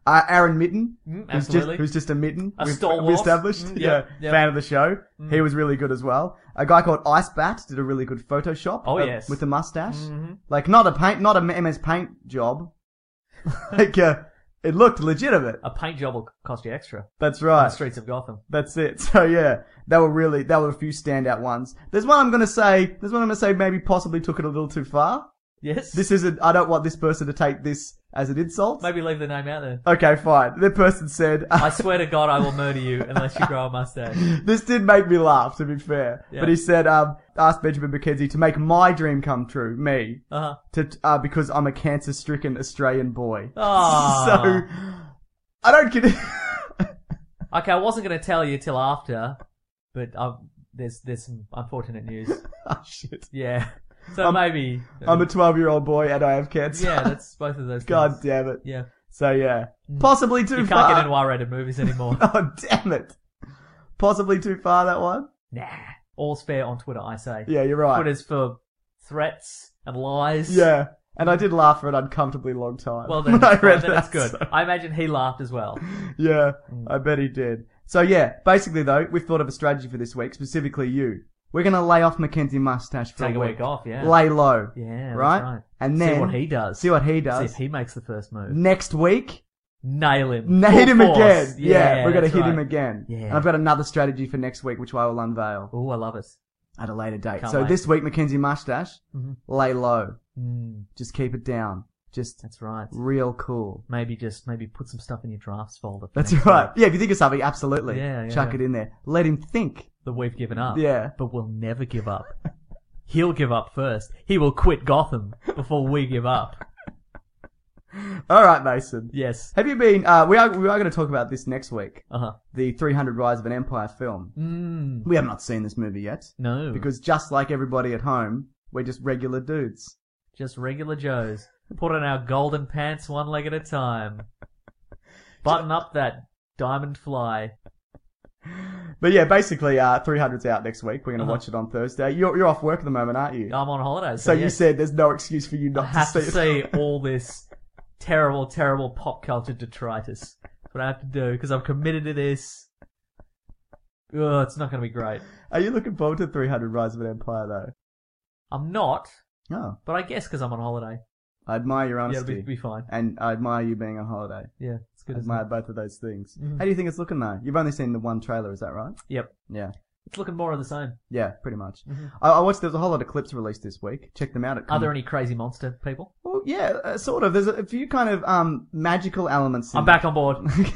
S5: Uh, Aaron Mitten,
S6: Mm,
S5: who's, just,
S6: absolutely.
S5: who's just a mitten.
S6: A
S5: we've,
S6: stalwart.
S5: we established.
S6: Mm,
S5: yeah,
S6: yep, yep.
S5: fan of the show.
S6: Mm.
S5: He was really good as well. A guy called Ice Bat did a really good Photoshop.
S6: Oh,
S5: uh,
S6: yes.
S5: with the mustache.
S6: Mhm.
S5: Like not a paint, not a M S Paint job. like uh, it looked legitimate.
S6: A paint job will cost you extra.
S5: That's
S6: On
S5: right.
S6: the streets of Gotham.
S5: That's it. So yeah, they were really, there were a few standout ones. There's one I'm gonna say, there's one I'm gonna say maybe possibly took it a little too far.
S6: Yes.
S5: This isn't, I don't want this person to take this as an insult.
S6: Maybe leave the name out there.
S5: Okay, fine. The person said,
S6: I swear to God I will murder you unless you grow a mustache.
S5: this did make me laugh, to be fair.
S6: Yeah.
S5: But he said, um, asked Benjamin McKenzie to make my dream come true, me,
S6: Uh-huh.
S5: to, uh, because I'm a cancer-stricken Australian boy.
S6: Aw.
S5: So, I don't get it.
S6: Okay, I wasn't going to tell you till after, but uh, there's there's some unfortunate news.
S5: Oh, shit.
S6: Yeah. So
S5: I'm-
S6: maybe...
S5: I'm a twelve-year-old boy and I have cancer.
S6: Yeah, that's both of those
S5: God
S6: things.
S5: damn it.
S6: Yeah.
S5: So yeah, possibly too
S6: You
S5: far.
S6: can't get in Y-rated movies anymore.
S5: Oh damn it! Possibly too far that one.
S6: Nah. All's fair on Twitter, I say.
S5: Yeah, you're right.
S6: Twitter's for threats and lies.
S5: Yeah, and I did laugh for an uncomfortably long time.
S6: Well then,
S5: when I read
S6: then
S5: that,
S6: that's good.
S5: so-
S6: I imagine he laughed as well.
S5: Yeah, I bet he did. So yeah, basically though, we've thought of a strategy for this week, specifically you. We're gonna lay off Mackenzie Mustache for
S6: Take
S5: a
S6: a
S5: week.
S6: week off, yeah.
S5: Lay low.
S6: Yeah, that's
S5: right?
S6: right.
S5: And
S6: See
S5: then
S6: what he does.
S5: See what he
S6: See
S5: does.
S6: if he makes the first move.
S5: Next week,
S6: Nail him.
S5: Nail
S6: Full
S5: him
S6: force.
S5: again. Yeah,
S6: Yeah,
S5: we're gonna
S6: that's
S5: hit
S6: right.
S5: him again.
S6: Yeah.
S5: And I've got another strategy for next week, which I will unveil
S6: Oh, I love it.
S5: at a later date.
S6: Can't
S5: so
S6: wait.
S5: this week, Mackenzie Mustache,
S6: Mhm.
S5: lay low.
S6: Mm,
S5: Just keep it down. Just
S6: that's right.
S5: real cool.
S6: Maybe just maybe put some stuff in your drafts folder. for
S5: That's
S6: next
S5: right.
S6: week
S5: Yeah, if you think of something, absolutely.
S6: Yeah, yeah,
S5: Chuck
S6: yeah.
S5: it in there. Let him think.
S6: That we've given up.
S5: Yeah.
S6: But we'll never give up. He'll give up first. He will quit Gotham before we give up.
S5: All right, Mason.
S6: Yes.
S5: Have you been? Uh, we are we are going to talk about this next week.
S6: Uh huh.
S5: The three hundred Rise of an Empire film.
S6: Mm.
S5: We have not seen this movie yet
S6: No.
S5: because just like everybody at home, we're just regular dudes.
S6: Just regular Joes. Put on our golden pants one leg at a time. Button up that diamond fly.
S5: But yeah, basically, uh, three hundred's out next week. We're going to
S6: Uh-huh.
S5: watch it on Thursday. You're you're off work at the moment, aren't you?
S6: I'm on holiday.
S5: so
S6: So,
S5: you
S6: yes,
S5: said there's no excuse for you
S6: I
S5: not
S6: have
S5: to
S6: to
S5: see
S6: see
S5: it.
S6: all this terrible, terrible pop culture detritus. That's what I have to do because I'm committed to this. Oh, it's not going to be great.
S5: Are you looking forward to three hundred Rise of an Empire though?
S6: I'm not,
S5: No.
S6: but I guess because I'm on holiday.
S5: I admire your
S6: Yeah, it'll
S5: honesty.
S6: be, be fine.
S5: And I admire you being on holiday.
S6: Yeah, it's good
S5: I
S6: as
S5: admire both of those things.
S6: Mhm.
S5: How do you think it's looking though? You've only seen the one trailer, is that right?
S6: Yep.
S5: Yeah.
S6: It's looking more of the same.
S5: Yeah, pretty much.
S6: Mhm.
S5: I, I watched, there's a whole lot of clips released this week. Check them out. At
S6: Are there any crazy monster people?
S5: Well, yeah, uh, sort of. There's a, a few kind of um magical elements in
S6: I'm back on board.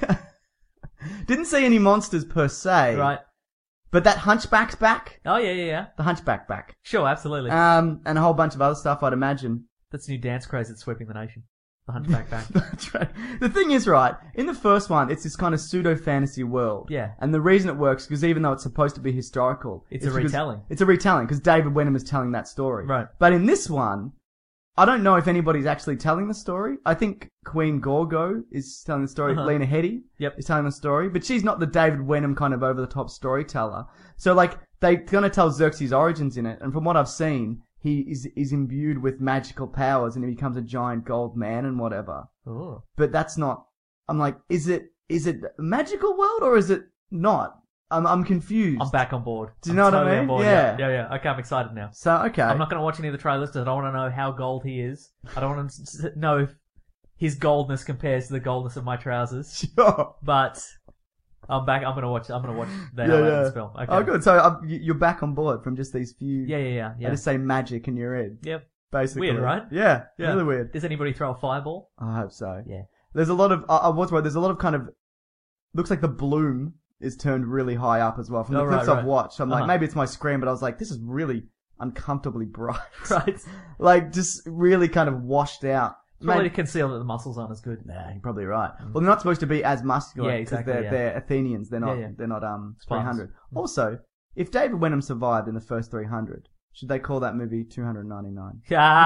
S5: Didn't see any monsters per se.
S6: Right.
S5: But that Hunchback's back.
S6: Oh, yeah, yeah, yeah.
S5: The Hunchback back.
S6: Sure, absolutely.
S5: Um, and a whole bunch of other stuff, I'd imagine.
S6: That's a new dance craze that's sweeping the nation. The Hunchback back.
S5: That's right. The thing is, right, in the first one, it's this kind of pseudo-fantasy world.
S6: Yeah.
S5: And the reason it works, because even though it's supposed to be historical...
S6: It's a
S5: because-
S6: retelling.
S5: It's a retelling, because David Wenham is telling that story.
S6: Right.
S5: But in this one, I don't know if anybody's actually telling the story. I think Queen Gorgo is telling the story.
S6: Uh-huh.
S5: Lena Headey
S6: Yep.
S5: is telling the story. But she's not the David Wenham kind of over-the-top storyteller. So, like, they're going to tell Xerxes' origins in it. And from what I've seen... He is, is imbued with magical powers and he becomes a giant gold man and whatever.
S6: Oh.
S5: But that's not, I'm like, is it, is it a magical world or is it not? I'm, I'm confused.
S6: I'm back on board.
S5: Do you
S6: I'm
S5: know what I
S6: totally
S5: mean?
S6: On board.
S5: Yeah.
S6: yeah. Yeah, yeah. Okay, I'm excited now.
S5: So, okay.
S6: I'm not going to watch any of the trailers because I don't want to know how gold he is. I don't want to know if his goldness compares to the goldness of my trousers.
S5: Sure.
S6: But I'm back. I'm going to watch. I'm going to watch the
S5: Yeah,
S6: hell out
S5: yeah.
S6: of this film. Okay.
S5: Oh, good. So um, y- you're back on board from just these few.
S6: Yeah, yeah, yeah. yeah.
S5: I just say magic in your head.
S6: Yep.
S5: Basically.
S6: Weird, right?
S5: Yeah.
S6: Yeah.
S5: Really weird.
S6: Does anybody throw a fireball?
S5: I hope so.
S6: Yeah.
S5: There's a lot of, I I was right, there's a lot of kind of, looks like the bloom is turned really high up as well. From the
S6: Oh,
S5: clips
S6: right,
S5: I've
S6: right.
S5: watched, I'm like,
S6: Uh-huh.
S5: maybe it's my screen, but I was like, this is really uncomfortably bright.
S6: Right.
S5: Like, just really kind of washed out.
S6: Probably
S5: Maybe-
S6: to conceal that the muscles aren't as good.
S5: Nah, you're probably right. Well, they're not supposed to be as muscular.
S6: Yeah,
S5: 'cause
S6: exactly,
S5: They're,
S6: yeah.
S5: they're Athenians. They're not.
S6: Yeah, yeah.
S5: They're not um
S6: Spartans.
S5: three hundred. Also, if David Wenham survived in the first three hundred, should they call that movie two hundred ninety-nine?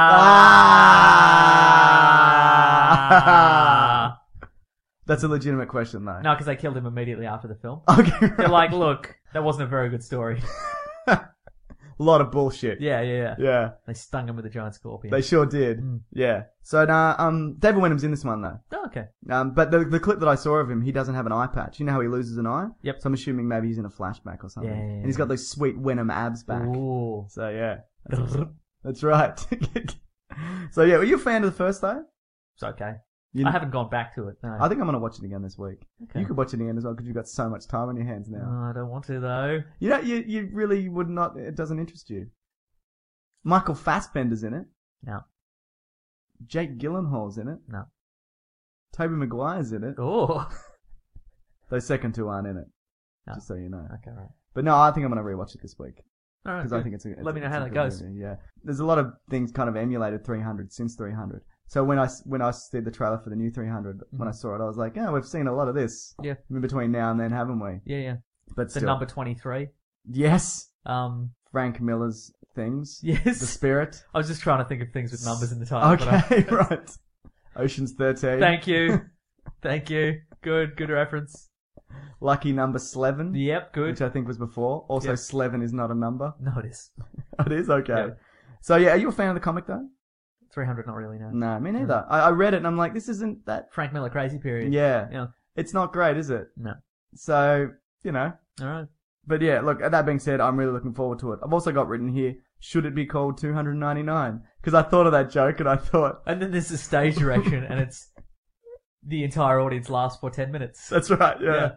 S6: Ah!
S5: That's a legitimate question, though.
S6: No, because they killed him immediately after the film.
S5: Okay.
S6: They're like, look, that wasn't a very good story.
S5: A lot of bullshit.
S6: Yeah, yeah, yeah.
S5: Yeah.
S6: They stung him with a giant scorpion.
S5: They sure did.
S6: Mm.
S5: Yeah. So, nah, um, David Wenham's in this one, though.
S6: Oh, okay.
S5: Um, but the the clip that I saw of him, he doesn't have an eye patch. You know how he loses an eye?
S6: Yep.
S5: So I'm assuming maybe he's in a flashback or something.
S6: Yeah, yeah,
S5: And he's got those sweet Wenham abs back.
S6: Ooh.
S5: So, yeah. That's, awesome. That's right. So, yeah, were you a fan of the first, though?
S6: It's okay.
S5: You,
S6: I haven't gone back to it, no.
S5: I think I'm going to watch it again this week.
S6: Okay.
S5: You could watch it again as well because you've got so much time on your hands now.
S6: Oh, I don't want to, though.
S5: You know, you, you really would not, it doesn't interest you. Michael Fassbender's in it.
S6: No.
S5: Jake Gyllenhaal's in it.
S6: No.
S5: Tobey Maguire's in it.
S6: Oh.
S5: Those second two aren't in it.
S6: No.
S5: Just so you know.
S6: Okay, right.
S5: But no, I think I'm going to rewatch it this week.
S6: All right,
S5: Because I think it's a, it's
S6: Let me know
S5: it's
S6: how
S5: a
S6: that
S5: good
S6: goes.
S5: movie, yeah. There's a lot of things kind of emulated three hundred since three hundred. So when I, when I did the trailer for the new three hundred, mm-hmm. when I saw it, I was like, yeah, we've seen a lot of this.
S6: Yeah.
S5: In between now and then, haven't we?
S6: Yeah, yeah.
S5: But
S6: The
S5: still.
S6: number twenty-three.
S5: Yes.
S6: Um,
S5: Frank Miller's things.
S6: Yes.
S5: The Spirit.
S6: I was just trying to think of things with numbers in the title.
S5: Okay,
S6: but I...
S5: right. Ocean's thirteen.
S6: Thank you. Thank you. Good, good reference.
S5: Lucky Number Slevin.
S6: Yep, good.
S5: Which I think was before. Also,
S6: Yep.
S5: Slevin is not a number.
S6: No, it is.
S5: It is? Okay.
S6: Yep.
S5: So, yeah, are you a fan of the comic, though?
S6: three hundred, not really, no.
S5: No, me neither. I, I read it and I'm like, this isn't that...
S6: Frank Miller crazy period.
S5: Yeah.
S6: Yeah.
S5: It's not great, is it?
S6: No.
S5: So, you know.
S6: All right.
S5: But yeah, look, that being said, I'm really looking forward to it. I've also got written here, should it be called two ninety-nine? Because I thought of that joke and I thought...
S6: And then there's the stage direction and it's the entire audience lasts for ten minutes.
S5: That's right, yeah.
S6: Yeah.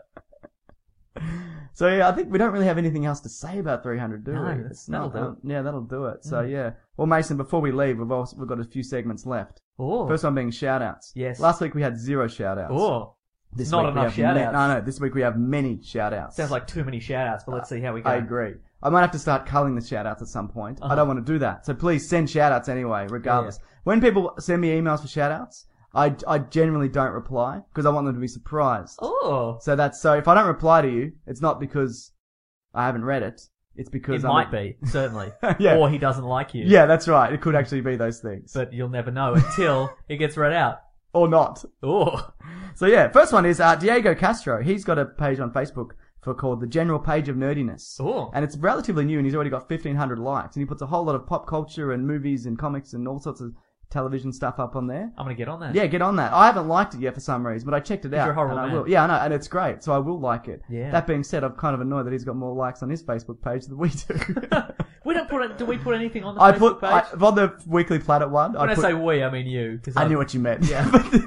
S5: So yeah, I think we don't really have anything else to say about three hundred, do
S6: No,
S5: we?
S6: that's-
S5: It's
S6: that'll
S5: not,
S6: do
S5: um, Yeah, that'll do it. So
S6: Mm.
S5: yeah. Well, Mason, before we leave, we've also, we've got a few segments left.
S6: Oh.
S5: First one being shout-outs.
S6: Yes.
S5: Last week we had zero shout-outs.
S6: Oh.
S5: This
S6: Not
S5: week we
S6: enough
S5: have ma-
S6: shout-outs.
S5: No, no, this week we have many shout-outs.
S6: Sounds like too many shout-outs, but let's see how we go.
S5: I agree. I might have to start culling the shout-outs at some point.
S6: Uh-huh.
S5: I don't want to do that. So please send shout-outs anyway, regardless. When people send me emails for shout-outs, I, I generally don't reply because I want them to be surprised.
S6: Oh.
S5: So that's, so if I don't reply to you, it's not because I haven't read it. It's because
S6: It
S5: I'm
S6: might
S5: a-
S6: be, certainly.
S5: Yeah.
S6: Or he doesn't like you.
S5: Yeah, that's right. It could actually be those things.
S6: But you'll never know until it gets read out.
S5: Or not.
S6: Oh.
S5: So yeah, first one is uh, Diego Castro. He's got a page on Facebook for called the General Page of Nerdiness.
S6: Oh.
S5: And it's relatively new and he's already got fifteen hundred likes. And he puts a whole lot of pop culture and movies and comics and all sorts of television stuff up on there.
S6: I'm gonna get on that.
S5: Yeah, get on that. I haven't liked it yet for some reason, but I checked it out.
S6: You're a horrible
S5: and I
S6: man.
S5: will. Yeah, I know, and it's great, so I will like it.
S6: Yeah.
S5: That being said, I'm kind of annoyed that he's got more likes on his Facebook page than we do.
S6: We don't put it, do we put anything on the
S5: I
S6: Facebook
S5: put I,
S6: page?
S5: on the Weekly Planet one.
S6: when
S5: I,
S6: I
S5: put,
S6: say we, I mean you. 'cause
S5: I
S6: I'm-
S5: knew what you meant.
S6: Yeah.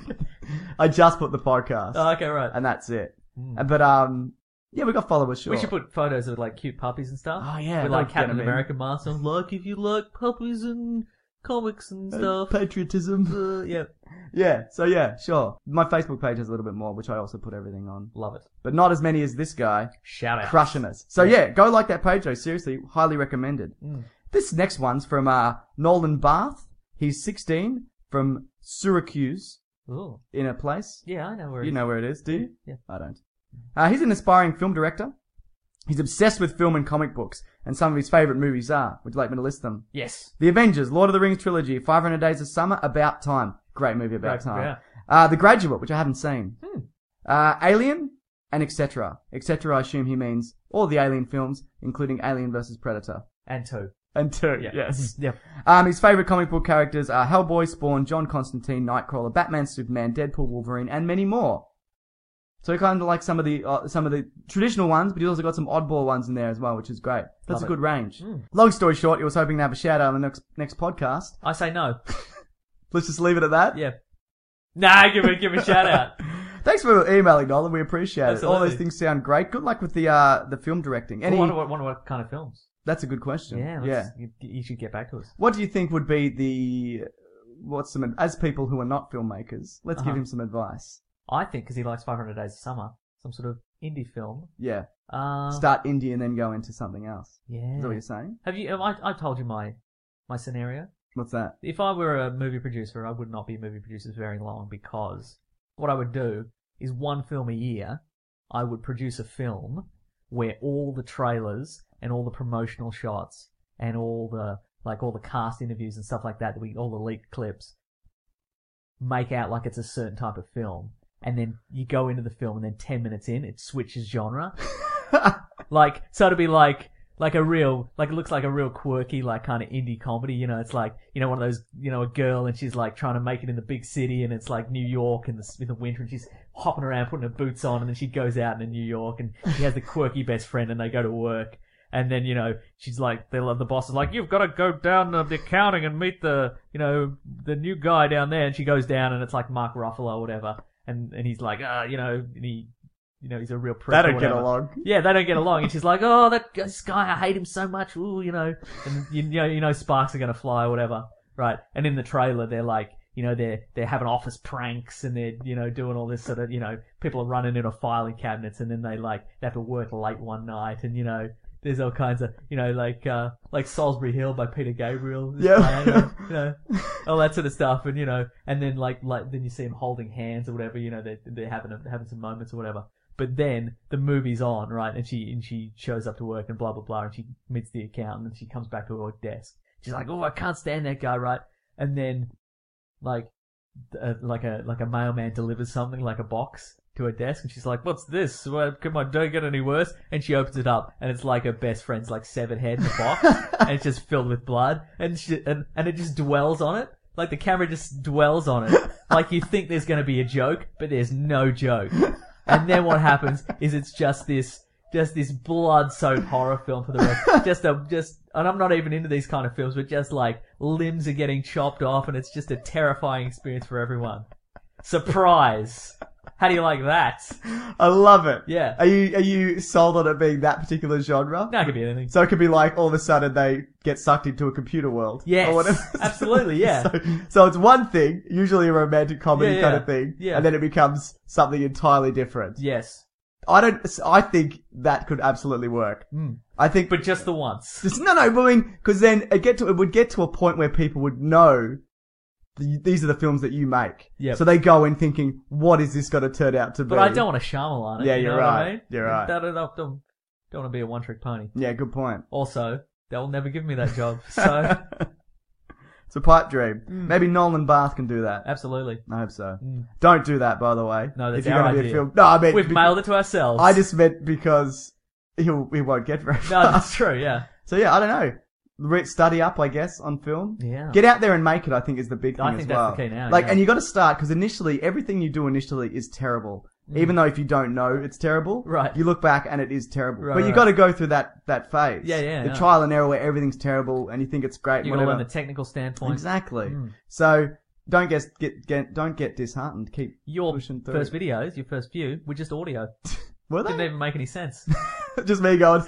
S5: I just put the podcast.
S6: Oh, okay, right.
S5: And that's it.
S6: Mm.
S5: But um, yeah, we got followers. Sure.
S6: We should put photos of like cute puppies and stuff.
S5: Oh, yeah,
S6: With
S5: that'll
S6: like
S5: get
S6: Captain
S5: 'em in.
S6: America masks on. Like if you like puppies and comics and
S5: Uh,
S6: stuff.
S5: patriotism.
S6: Uh, yeah.
S5: Yeah. So yeah, sure. My Facebook page has a little bit more, which I also put everything on.
S6: Love it.
S5: But not as many as this guy.
S6: Shout out.
S5: Crushing us. So yeah, go like that page though. Seriously, highly recommended.
S6: Mm.
S5: This next one's from uh, Nolan Barth. He's sixteen from Syracuse
S6: Ooh.
S5: in a place.
S6: Yeah, I know where it
S5: You
S6: is.
S5: know where it is, do you?
S6: Yeah.
S5: I don't. Uh, he's an aspiring film director. He's obsessed with film and comic books, and some of his favourite movies are. Would you like me to list them?
S6: Yes.
S5: The Avengers, Lord of the Rings trilogy, five hundred Days of Summer, About Time. Great movie, About
S6: Great,
S5: Time.
S6: yeah.
S5: Uh, The Graduate, which I haven't seen.
S6: Hmm.
S5: Uh, Alien, and et cetera. et cetera I assume he means all the Alien films, including Alien versus Predator.
S6: And two.
S5: And two,
S6: Yeah.
S5: yes.
S6: Yeah.
S5: Um, his favourite comic book characters are Hellboy, Spawn, John Constantine, Nightcrawler, Batman, Superman, Deadpool, Wolverine, and many more. So he kind of like some of the uh, some of the traditional ones, but he's also got some oddball ones in there as well, which is great. That's
S6: Love
S5: a
S6: it.
S5: good range.
S6: Mm.
S5: Long story short, he was hoping to have a shout out on the next next podcast.
S6: I say no.
S5: Let's just leave it at that.
S6: Yeah. Nah, give a give a shout out.
S5: Thanks for emailing, Nolan. We appreciate it. All
S6: Absolutely.
S5: those things sound great. Good luck with the uh the film directing.
S6: I
S5: Any?
S6: wonder what, wonder what kind of films.
S5: That's a good question.
S6: Yeah.
S5: yeah.
S6: Let's, you, you should get back to us.
S5: What do you think would be the what's some as people who are not filmmakers? Let's give
S6: Uh-huh.
S5: him some advice.
S6: I think because he likes five hundred Days of Summer, some sort of indie film.
S5: Yeah.
S6: Uh,
S5: Start indie and then go into something else.
S6: Yeah.
S5: Is that what you're saying?
S6: Have you? have I I told you my my scenario.
S5: What's that?
S6: If I were a movie producer, I would not be a movie producer for very long because what I would do is one film a year. I would produce a film where all the trailers and all the promotional shots and all the like all the cast interviews and stuff like that, that we all the leaked clips make out like it's a certain type of film. And then you go into the film and then ten minutes in, it switches genre. Like, so it'd be like, like a real, like it looks like a real quirky, like kind of indie comedy. You know, it's like, you know, one of those, you know, a girl and she's like trying to make it in the big city, and it's like New York in the in the winter, and she's hopping around putting her boots on, and then she goes out into New York, and she has the quirky best friend, and they go to work. And then, you know, she's like, they love the boss is like, you've got to go down to the accounting and meet the, you know, the new guy down there. And she goes down, and it's like Mark Ruffalo or whatever. And and he's like, ah, you know, and he, you know, he's a real prick.
S5: They
S6: or
S5: don't get
S6: whatever.
S5: along.
S6: Yeah, they don't get along. And she's like, oh, that this guy, I hate him so much. Ooh, you know, and you, you know, you know, sparks are gonna fly or whatever, right? And in the trailer, they're like, you know, they're they're having office pranks, and they're, you know, doing all this sort of, you know, people are running into filing cabinets, and then they like they have to work late one night, and you know. There's all kinds of, you know, like uh, like Salisbury Hill by Peter Gabriel.
S5: Yeah.
S6: You know, you know, all that sort of stuff, and you know, and then like like then you see them holding hands or whatever. You know, they're they're having a, having some moments or whatever. But then the movie's on, right? And she and she shows up to work and blah blah blah, and she meets the accountant, and she comes back to her desk. She's like, oh, I can't stand that guy, right? And then like uh, like a like a mailman delivers something, like a box, to her desk, and she's like, what's this? Well, can my day get any worse? And she opens it up, and it's like her best friend's like severed head in the box, and it's just filled with blood, and she, and, and it just dwells on it. Like the camera just dwells on it. Like you think there's going to be a joke, but there's no joke. And then what happens is it's just this, just this blood-soaked horror film for the rest. Just a, just, and I'm not even into these kind of films, but just like limbs are getting chopped off, and it's just a terrifying experience for everyone. Surprise! How do you like that?
S5: I love it.
S6: Yeah.
S5: Are you are you sold on it being that particular genre?
S6: No, it could be anything.
S5: So it could be like all of a sudden they get sucked into a computer world.
S6: Yes.
S5: Or whatever.
S6: Absolutely, yeah.
S5: so, so it's one thing, usually a romantic comedy
S6: Yeah, yeah.
S5: kind of thing,
S6: Yeah.
S5: and then it becomes something entirely different.
S6: Yes.
S5: I don't. I think that could absolutely work.
S6: Mm.
S5: I think,
S6: But just the once.
S5: just, no, no. But I mean, because then it get to it would get to a point where people would know. The, these are the films that you make.
S6: Yep.
S5: So they go in thinking, what is this going to turn out to be?
S6: But I don't want to Shyamalan it.
S5: Yeah,
S6: you
S5: you're
S6: know what I
S5: right.
S6: mean?
S5: You're right.
S6: Don't, don't, don't, don't want to be a one-trick pony.
S5: Yeah, good point.
S6: Also, they'll never give me that job. So,
S5: It's a pipe dream.
S6: Mm.
S5: Maybe Nolan Barth can do that.
S6: absolutely.
S5: I hope so.
S6: Mm.
S5: Don't do that, by the way.
S6: No, that's
S5: if you're
S6: our
S5: gonna be a
S6: idea.
S5: film. No, I mean,
S6: We've
S5: because-
S6: mailed it to ourselves.
S5: I just meant because he'll he won't get very
S6: No,
S5: far.
S6: that's true, yeah.
S5: So yeah, I don't know. Re- Study up, I guess, on film.
S6: Yeah.
S5: Get out there and make it, I think, is the big thing
S6: I
S5: as
S6: think that's
S5: well.
S6: the key now,
S5: Like,
S6: yeah.
S5: and you got to start because initially, everything you do initially is terrible.
S6: Mm.
S5: Even though if you don't know it's terrible,
S6: Right.
S5: you look back and it is terrible.
S6: Right,
S5: but you
S6: right.
S5: got to go through that that phase.
S6: Yeah, yeah,
S5: The
S6: yeah.
S5: trial and error where everything's terrible and you think it's great.
S6: You
S5: and
S6: got to
S5: whatever.
S6: learn the technical standpoint.
S5: Exactly.
S6: Mm.
S5: So don't get get get don't get disheartened. Keep
S6: Your
S5: pushing through.
S6: first videos, your first few, were just audio.
S5: Were they?
S6: Didn't even make any sense.
S5: Just me going.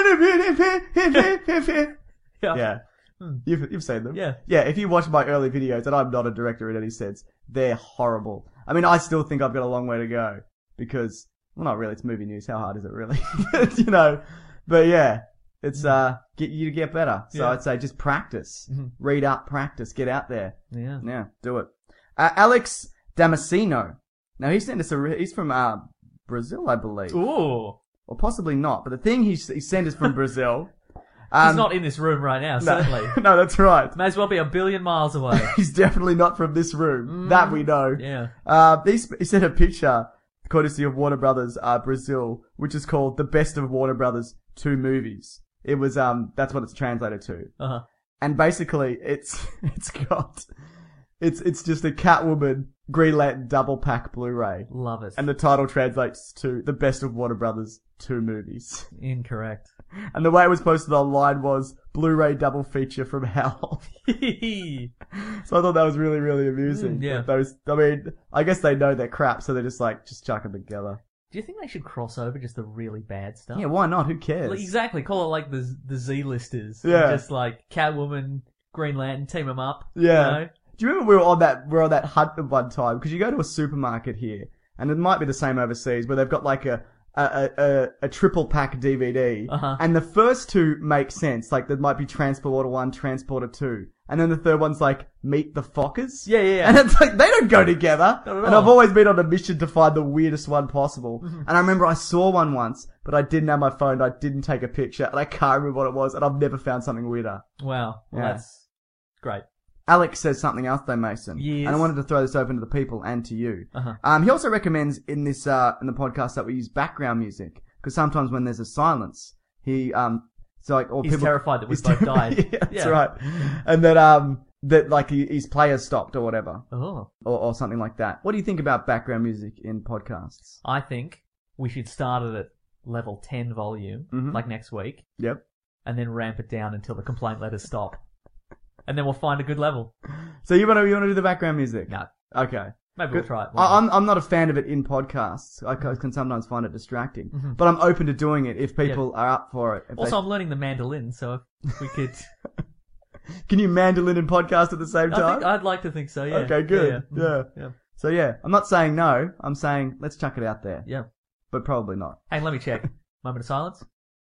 S6: yeah.
S5: Yeah.
S6: Hmm.
S5: You've, you've seen them.
S6: Yeah.
S5: Yeah, if you watch my early videos, and I'm not a director in any sense, they're horrible. I mean, I still think I've got a long way to go. Because, well, not really, it's movie news. How hard is it really? you know? But yeah, it's, uh, get you to get better. So
S6: Yeah.
S5: I'd say just practice.
S6: Mhm.
S5: Read up, practice, get out there.
S6: Yeah.
S5: Yeah, do it. Uh, Alex Damasceno. Now, he sent us a, re- he's from, uh, Brazil, I believe.
S6: Ooh.
S5: Or possibly not. But the thing he, he sent us from Brazil.
S6: He's
S5: um,
S6: not in this room right now,
S5: no,
S6: certainly.
S5: no, that's right.
S6: May as well be a billion miles away.
S5: He's definitely not from this room. That we know.
S6: Yeah.
S5: Uh, he, he sent a picture, courtesy of Warner Brothers, uh, Brazil, which is called The Best of Warner Brothers Two Movies. It was, um, that's what it's translated to.
S6: Uh-huh.
S5: And basically, it's, it's got, it's, it's just a Catwoman Green Lantern double pack Blu-ray.
S6: Love it.
S5: And the title translates to The Best of Warner Brothers Two Movies.
S6: Incorrect.
S5: And the way it was posted online was Blu-ray double feature from hell. So I thought that was really, really amusing.
S6: Mm, yeah.
S5: But those, I mean, I guess they know they're crap, so they're just like, just chuck them together.
S6: Do you think they should cross over just the really bad stuff?
S5: Yeah, why not? Who cares?
S6: Like, exactly. Call it like the the Z-listers.
S5: Yeah.
S6: Just like Catwoman, Green Lantern, team them up.
S5: Yeah.
S6: You know?
S5: Do you remember we were on that, we were on that hunt at one time? Because you go to a supermarket here, and it might be the same overseas, where they've got like a, a, a, a triple pack D V D,
S6: Uh-huh.
S5: and the first two make sense. Like, there might be Transporter one, Transporter two, and then the third one's like, Meet the Fockers.
S6: Yeah, yeah, yeah.
S5: And it's like, they don't go together.
S6: Not at
S5: And
S6: all.
S5: I've always been on a mission to find the weirdest one possible.
S6: Mm-hmm.
S5: And I remember I saw one once, but I didn't have my phone, I didn't take a picture, and I can't remember what it was, and I've never found something weirder.
S6: Wow. Well,
S5: Yeah.
S6: that's great.
S5: Alex says something else though, Mason.
S6: Yes.
S5: And I wanted to throw this open to the people and to you.
S6: Uh-huh.
S5: Um, he also recommends in this, uh, in the podcast that we use background music. Because sometimes when there's a silence, he, um, So like, or
S6: He's
S5: people,
S6: terrified that we've
S5: he's
S6: both
S5: ter-
S6: died.
S5: yeah, that's
S6: Yeah.
S5: right. And that um that like he, his players stopped or whatever,
S6: Oh.
S5: or, or something like that. What do you think about background music in podcasts?
S6: I think we should start it at level ten volume,
S5: Mhm.
S6: like next week,
S5: Yep.
S6: and then ramp it down until the complaint letters stop. And then we'll find a good level.
S5: So you want to you want to do the background music?
S6: No.
S5: Okay.
S6: Maybe we'll
S5: Good.
S6: try it.
S5: I, I'm I'm not a fan of it in podcasts. I ca- can sometimes find it distracting,
S6: Mhm.
S5: but I'm open to doing it if people are up for it. If
S6: Also,
S5: they-
S6: I'm learning the mandolin, so if we could...
S5: Can you mandolin and podcast at the same
S6: I
S5: time?
S6: think, I'd like to think so, yeah.
S5: Okay, good.
S6: Yeah.
S5: Yeah.
S6: Mhm. yeah.
S5: So yeah, I'm not saying no. I'm saying let's chuck it out there.
S6: Yeah.
S5: But probably not.
S6: Hang on, let me check. Moment of silence.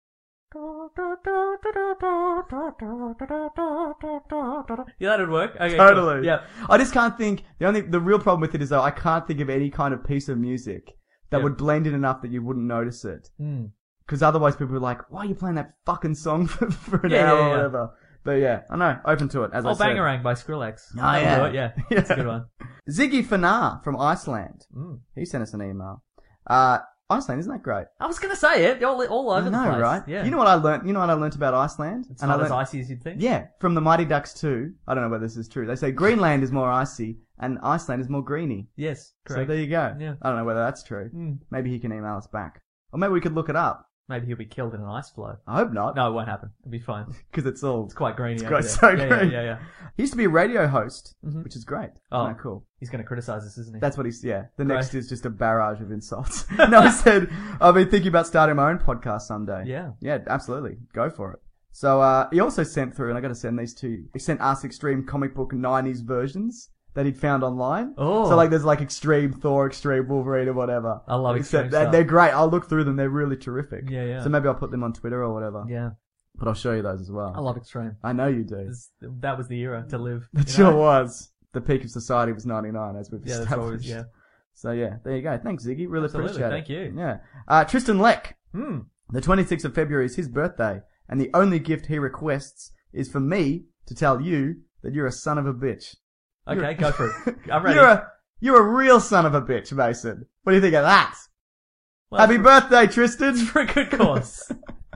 S6: Yeah, that'd work. Okay,
S5: Totally.
S6: cool. Yeah.
S5: I just can't think. The only the real problem with it is though I can't think of any kind of piece of music that
S6: Yeah.
S5: would blend in enough that you wouldn't notice it.
S6: Mm.
S5: Because otherwise people are like, why are you playing that fucking song for, for an
S6: Yeah,
S5: hour
S6: yeah,
S5: or
S6: yeah.
S5: whatever? But yeah, I know. Open to it, as I
S6: Oh,
S5: said.
S6: Bangarang by Skrillex.
S5: Oh,
S6: That'll
S5: yeah.
S6: do it, yeah. That's a good one.
S5: Ziggy Fanar from Iceland.
S6: Mm.
S5: He sent us an email. Uh, Iceland, isn't that great?
S6: I was going to say it. All, all over
S5: I know,
S6: the place.
S5: right?
S6: Yeah.
S5: You know what I learnt? You know what I learnt about Iceland?
S6: It's
S5: I
S6: not as
S5: learnt-
S6: icy as you'd think.
S5: Yeah, from the Mighty Ducks two. I don't know whether this is true. They say Greenland is more icy and Iceland is more greeny.
S6: Yes,
S5: So
S6: correct.
S5: there you go.
S6: Yeah.
S5: I don't know whether that's true.
S6: Mm.
S5: Maybe he can email us back. Or maybe we could look it up.
S6: Maybe he'll be killed in an ice flow.
S5: I hope not.
S6: No, it won't happen. It'll be fine.
S5: Because it's all...
S6: It's quite grainy
S5: It's
S6: over
S5: quite
S6: there.
S5: so
S6: yeah,
S5: green.
S6: Yeah, yeah, yeah.
S5: He used to be a radio host,
S6: Mhm.
S5: which is great.
S6: Oh.
S5: Isn't that cool?
S6: He's going to criticise us, isn't he?
S5: That's what he's... Yeah. The
S6: Great.
S5: next is just a barrage of insults. No, he said, I've been thinking about starting my own podcast someday.
S6: Yeah.
S5: Yeah, absolutely. Go for it. So, uh, he also sent through, and I gotta send these to you, he sent us extreme comic book nineties versions that he'd found online.
S6: Oh.
S5: So like there's like Extreme Thor, Extreme Wolverine or whatever.
S6: I love
S5: He
S6: extreme
S5: said that-
S6: stuff.
S5: They're great. I'll look through them. They're really terrific.
S6: Yeah, yeah.
S5: So maybe I'll put them on Twitter or whatever.
S6: Yeah.
S5: But I'll show you those as well.
S6: I love extreme.
S5: I know you do.
S6: This- That was the era to live.
S5: It
S6: you
S5: sure
S6: know?
S5: was. The peak of society was ninety-nine, as we've
S6: Yeah, that's
S5: established.
S6: always, yeah.
S5: So yeah, there you go. Thanks, Ziggy. Really
S6: Absolutely,
S5: appreciate
S6: thank
S5: it.
S6: you.
S5: Yeah. Uh, Tristan Leck.
S6: Hmm.
S5: The twenty-sixth of February is his birthday, and the only gift he requests is for me to tell you that you're a son of a bitch.
S6: Okay,
S5: You're-
S6: go for it. I'm ready.
S5: You're a, you're a real son of a bitch, Mason. What do you think of that?
S6: Well,
S5: Happy
S6: for-
S5: birthday, Tristan!
S6: For a good cause.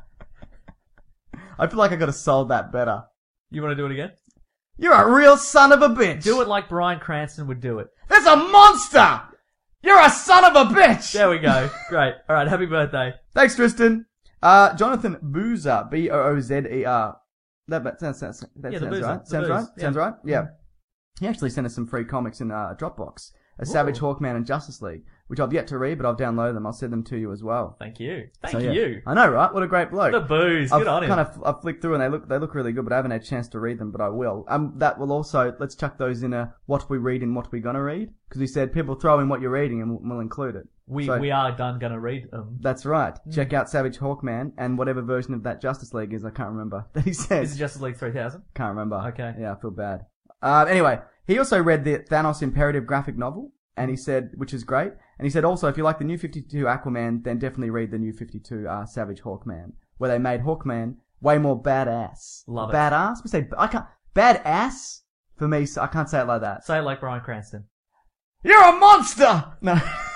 S5: I feel like I could have sold that better.
S6: You want to do it again?
S5: You're a real son of a bitch!
S6: Do it like Bryan Cranston would do it.
S5: There's a monster! You're a son of a bitch!
S6: There we go. Great. All right. Happy birthday.
S5: Thanks, Tristan. Uh, Jonathan Boozer, B O O Z E R. That, that sounds, sounds, that
S6: Yeah, the
S5: sounds
S6: Boozer,
S5: right.
S6: the
S5: Sounds
S6: Booze,
S5: right?
S6: yeah.
S5: Sounds right? Yeah. He actually sent us some free comics in uh, Dropbox. A Savage
S6: Ooh.
S5: Hawkman and Justice League, which I've yet to read, but I've downloaded them. I'll send them to you as well.
S6: Thank you. Thank
S5: So, yeah.
S6: you.
S5: I know, right? What a great bloke.
S6: The booze.
S5: I've
S6: Good on him.
S5: kind of I've flicked through and they look they look really good, but I haven't had a chance to read them, but I will. Um, that will also let's chuck those in a what we read and what we gonna read because we said people throw in what you're reading and we'll, we'll include it.
S6: We
S5: So-
S6: we are done going to read them.
S5: That's right. Check out Savage Hawkman and whatever version of that Justice League is. I can't remember that he said.
S6: Is it Justice League three thousand?
S5: Can't remember.
S6: Okay.
S5: Yeah, I feel bad. Uh, anyway, he also read the Thanos Imperative graphic novel, and he said, which is great. And he said also, if you like the New fifty-two Aquaman, then definitely read the New fifty-two uh, Savage Hawkman, where they made Hawkman way more badass.
S6: Love it.
S5: Badass? We say I can't. Badass for me. So I can't say it like that.
S6: Say it like Bryan Cranston.
S5: You're a monster. No.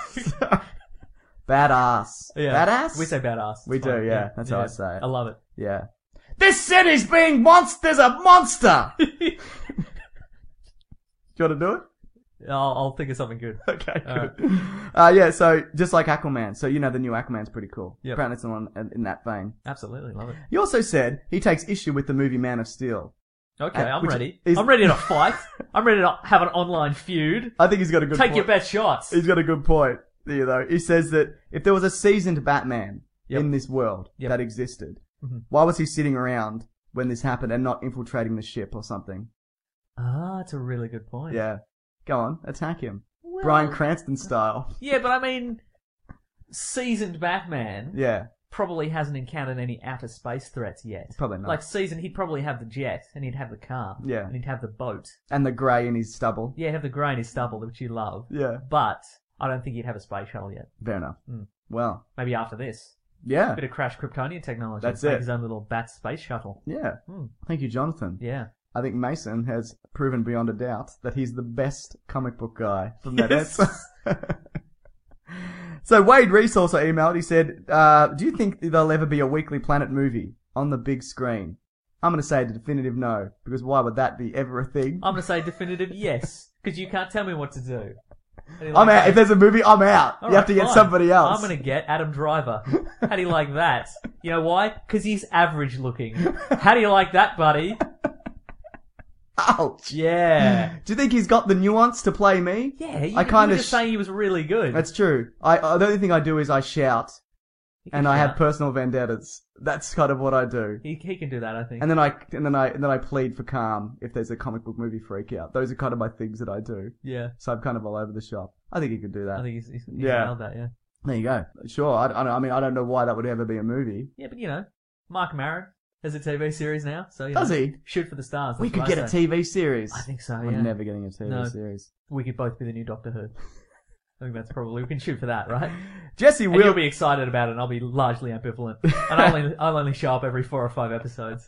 S5: Badass.
S6: Yeah.
S5: Badass.
S6: We say badass.
S5: We
S6: It's
S5: do,
S6: fine.
S5: yeah. That's how I say it.
S6: I love it.
S5: Yeah. This city's being monster. There's a monster. Do you want to do it?
S6: I'll, I'll think of something good.
S5: Okay,
S6: All
S5: good. Uh, yeah, so just like Aquaman. So you know the new Aquaman's pretty cool.
S6: Yep.
S5: Apparently it's in, in that vein.
S6: Absolutely. Love it.
S5: He also said he takes issue with the movie Man of Steel.
S6: Okay,
S5: Uh,
S6: I'm
S5: which
S6: ready.
S5: is-
S6: I'm ready to fight. I'm ready to have an online feud.
S5: I think he's got a good
S6: Take
S5: point.
S6: your best shots.
S5: He's got a good point. You know, he says that if there was a seasoned Batman
S6: Yep.
S5: in this world
S6: Yep.
S5: that existed,
S6: Mhm.
S5: why was he sitting around when this happened and not infiltrating the ship or something?
S6: Ah, that's a really good point.
S5: Yeah. Go on, attack him.
S6: Well-
S5: Bryan Cranston style.
S6: Yeah, but I mean, seasoned Batman
S5: Yeah.
S6: probably hasn't encountered any outer space threats yet.
S5: Probably not.
S6: Like seasoned, he'd probably have the jet, and he'd have the car,
S5: Yeah.
S6: and he'd have the boat.
S5: And the grey in his stubble.
S6: Yeah, he'd have the grey in his stubble, which you love.
S5: Yeah.
S6: But I don't think he'd have a space shuttle yet.
S5: Fair enough.
S6: Mm.
S5: Well,
S6: Maybe after this.
S5: yeah.
S6: Bit of Crash Kryptonian technology.
S5: That's
S6: Make
S5: it.
S6: his own little bat space shuttle.
S5: Yeah.
S6: Hmm.
S5: Thank you, Jonathan.
S6: Yeah.
S5: I think Mason has proven beyond a doubt that he's the best comic book guy from that
S6: Yes.
S5: answer. So Wade Reese also emailed. He said, uh, do you think there'll ever be a Weekly Planet movie? on the big screen? I'm going to say a definitive no, because why would that be ever a thing?
S6: I'm going to say definitive yes, because you can't tell me what to do.
S5: I'm
S6: like
S5: out.
S6: that?
S5: If there's a movie, I'm out.
S6: All
S5: you have
S6: right,
S5: to get
S6: fine.
S5: somebody else.
S6: I'm going to get Adam Driver. How do you like that? You know why? Because he's average looking. How do you like that, buddy?
S5: Ouch.
S6: Yeah.
S5: Do you think he's got the nuance to play me?
S6: Yeah, you,
S5: I kind
S6: you
S5: of
S6: were just saying he was really good.
S5: That's true. I uh, the only thing I do is I shout,
S6: He can
S5: and I have
S6: shout.
S5: personal vendettas. That's kind of what I do.
S6: He, he can do that, I think.
S5: And then I and then I and then I plead for calm if there's a comic book movie freak out. Those are kind of my things that I do.
S6: Yeah.
S5: So I'm kind of all over the shop. I think he could do that.
S6: I think he's, he's, he's
S5: Yeah.
S6: nailed that, yeah.
S5: There you go. Sure. I, I, don't- I mean, I don't know why that would ever be a movie.
S6: Yeah, but you know, Mark Maron has a T V series now, so you
S5: Does
S6: know,
S5: he?
S6: shoot for the stars.
S5: We
S6: that's
S5: could
S6: what I
S5: get a
S6: say.
S5: T V series.
S6: I think so,
S5: We're
S6: yeah.
S5: never getting a T V
S6: No.
S5: series.
S6: We could both be the new Doctor Who. I think that's probably, we can shoot for that, right?
S5: Jesse
S6: And
S5: will
S6: you'll be excited about it, and I'll be largely ambivalent. And I'll only, I'll only show up every four or five episodes.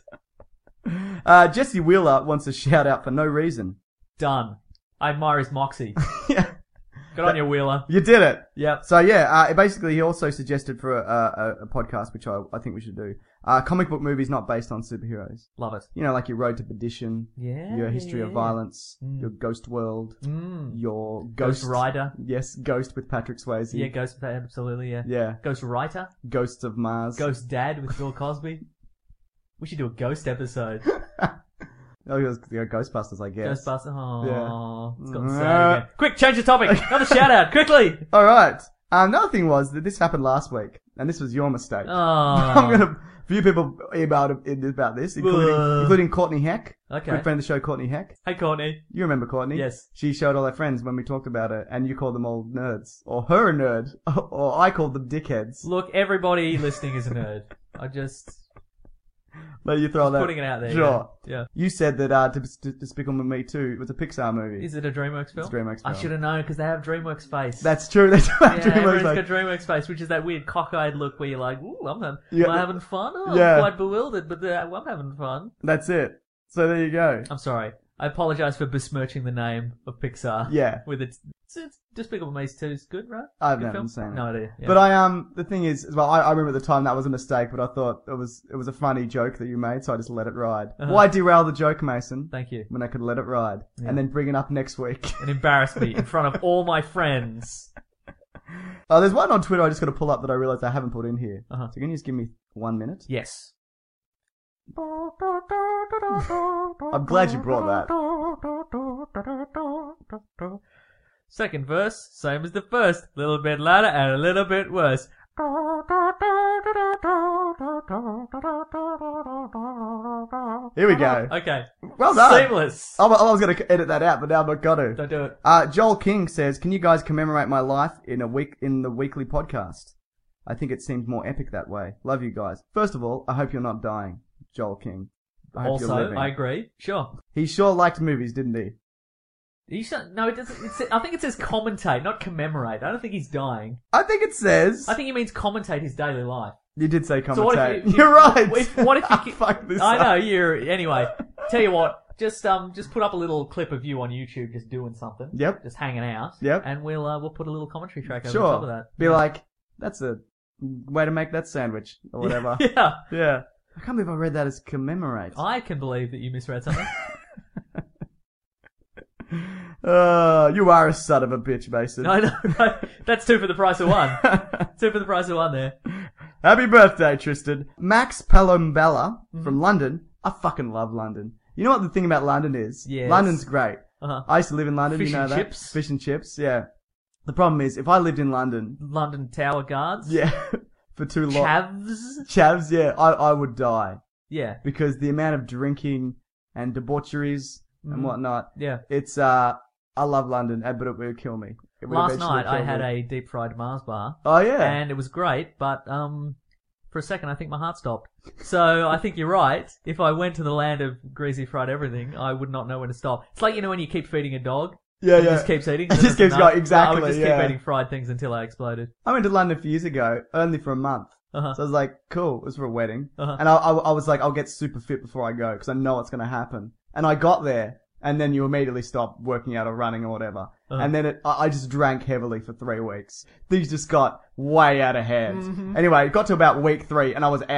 S5: Uh, Jesse Wheeler wants a shout out for no reason.
S6: Done. I admire his moxie.
S5: Yeah.
S6: Good on you, Wheeler.
S5: You did it.
S6: Yep.
S5: So yeah, uh, basically he also suggested for a, a, a podcast, which I, I think we should do. Uh, comic book movies not based on superheroes.
S6: Love it.
S5: You know, like your Road to Perdition,
S6: Yeah.
S5: your History
S6: yeah,
S5: of
S6: yeah.
S5: Violence,
S6: Mm.
S5: your Ghost World,
S6: Mm.
S5: your
S6: Ghost
S5: Ghost,
S6: Rider.
S5: Yes, Ghost with Patrick Swayze.
S6: Yeah, Ghost, absolutely, yeah.
S5: Yeah.
S6: Ghost Writer.
S5: Ghosts of Mars.
S6: Ghost Dad with Bill Cosby. We should do a ghost episode.
S5: Oh, it was, you know, Ghostbusters, I guess.
S6: Ghostbusters. Oh,
S5: Yeah.
S6: it's gotten
S5: Uh,
S6: sad again. Quick, change the topic. Another shout out, quickly.
S5: All right. Um, another thing was that this happened last week, and this was your mistake.
S6: Oh.
S5: I'm gonna. A few people emailed in- about this, including,
S6: Uh.
S5: including Courtney Heck.
S6: Okay.
S5: Good friend of the show, Courtney Heck.
S6: Hey, Courtney.
S5: You remember Courtney?
S6: Yes.
S5: She showed all her friends when we talked about it, and you called them all nerds. Or her a nerd. Or I called them dickheads.
S6: Look, everybody listening is a nerd. I just
S5: Let you throw that.
S6: putting it out there.
S5: Sure.
S6: Yeah. yeah.
S5: You said that uh, Des- Des- Despicable Me two was a Pixar movie.
S6: Is it a DreamWorks film?
S5: It's a DreamWorks
S6: I
S5: film.
S6: should have known because they have DreamWorks face.
S5: That's true. That's
S6: yeah,
S5: right. DreamWorks
S6: everyone's
S5: like-
S6: got DreamWorks face, which is that weird cockeyed look where you're like, "Ooh, I'm, having,
S5: Yeah.
S6: am I having fun? Oh,
S5: Yeah.
S6: I'm quite bewildered, but uh, I'm having fun."
S5: That's it. So there you go.
S6: I'm sorry. I apologize for besmirching the name of Pixar.
S5: Yeah.
S6: With its, it's, it's Despicable Me two is good, right?
S5: I've
S6: Good
S5: never
S6: film?
S5: seen it.
S6: No idea. Yeah.
S5: But I um the thing is, well, I, I remember at the time that was a mistake, but I thought it was it was a funny joke that you made, so I just let it ride.
S6: Uh-huh.
S5: Why derail the joke, Mason?
S6: Thank you.
S5: When I could let it ride
S6: Yeah.
S5: and then bring it up next week.
S6: And embarrass me in front of all my friends.
S5: Oh, there's one on Twitter I just got to pull up that I realized I haven't put in here.
S6: Uh-huh.
S5: So can you just give me one minute?
S6: Yes.
S5: I'm glad you brought that.
S6: Second verse, same as the first. A little bit louder and a little bit worse.
S5: Here we go.
S6: Okay.
S5: Well done.
S6: Seamless.
S5: I, I was going to edit that out, but now I'm not going to.
S6: Don't do it.
S5: Uh, Joel King says, "Can you guys commemorate my life in a week in the weekly podcast? I think it seems more epic that way. Love you guys. First of all, I hope you're not dying, Joel King. I hope you're
S6: Also,
S5: living."
S6: I agree. Sure.
S5: He sure liked movies, didn't he?
S6: You should, no, it doesn't. It's, I think it says commentate, not commemorate. I don't think he's dying.
S5: I think it says.
S6: I think he means commentate his daily life.
S5: You did say commentate.
S6: So what if you, if-
S5: you're right.
S6: If, what if you?
S5: Fuck this
S6: I
S5: up.
S6: know you're. Anyway, tell you what. Just um, just put up a little clip of you on YouTube, just doing something.
S5: Yep.
S6: Just hanging out.
S5: Yep.
S6: And we'll uh, we'll put a little commentary track over
S5: Sure.
S6: the top of that.
S5: Be like, that's a way to make that sandwich or whatever.
S6: Yeah.
S5: Yeah. I can't believe I read that as commemorate.
S6: I can believe that you misread something.
S5: Uh, you are a son of a bitch, Mason.
S6: I know. Right? That's two for the price of one. Two for the price of one there.
S5: Happy birthday, Tristan. Max Palombella
S6: Mm-hmm.
S5: from London. I fucking love London. You know what the thing about London is?
S6: Yes.
S5: London's great.
S6: Uh-huh.
S5: I used to live in London,
S6: Fish
S5: you know
S6: and
S5: that?
S6: chips.
S5: Fish and chips, yeah. The problem is, if I lived in London,
S6: London Tower Guards.
S5: yeah, for too long.
S6: Chavs.
S5: Chavs, yeah, I, I would die.
S6: Yeah.
S5: Because the amount of drinking and debaucheries and
S6: Mm.
S5: whatnot,
S6: Yeah.
S5: it's, uh, I love London, uh, but it would kill me. It would
S6: Last
S5: eventually
S6: night I
S5: kill
S6: had
S5: me.
S6: a deep fried Mars bar.
S5: Oh, yeah.
S6: And it was great, but um, for a second I think my heart stopped. So I think you're right. If I went to the land of greasy fried everything, I would not know when to stop. It's like, you know, when you keep feeding a dog.
S5: Yeah,
S6: It
S5: yeah.
S6: just keeps eating.
S5: It just keeps going, exactly,
S6: I would just
S5: yeah.
S6: keep eating fried things until I exploded.
S5: I went to London a few years ago, only for a month.
S6: Uh-huh.
S5: So I was like, cool, it was for a wedding.
S6: Uh-huh.
S5: And I, I, I was like, I'll get super fit before I go, because I know what's going to happen. And I got there, and then you immediately stop working out or running or whatever.
S6: Uh-huh.
S5: And then it, I, I just drank heavily for three weeks. Things just got way out of hand.
S6: Mm-hmm.
S5: Anyway, it got to about week three, and I was out.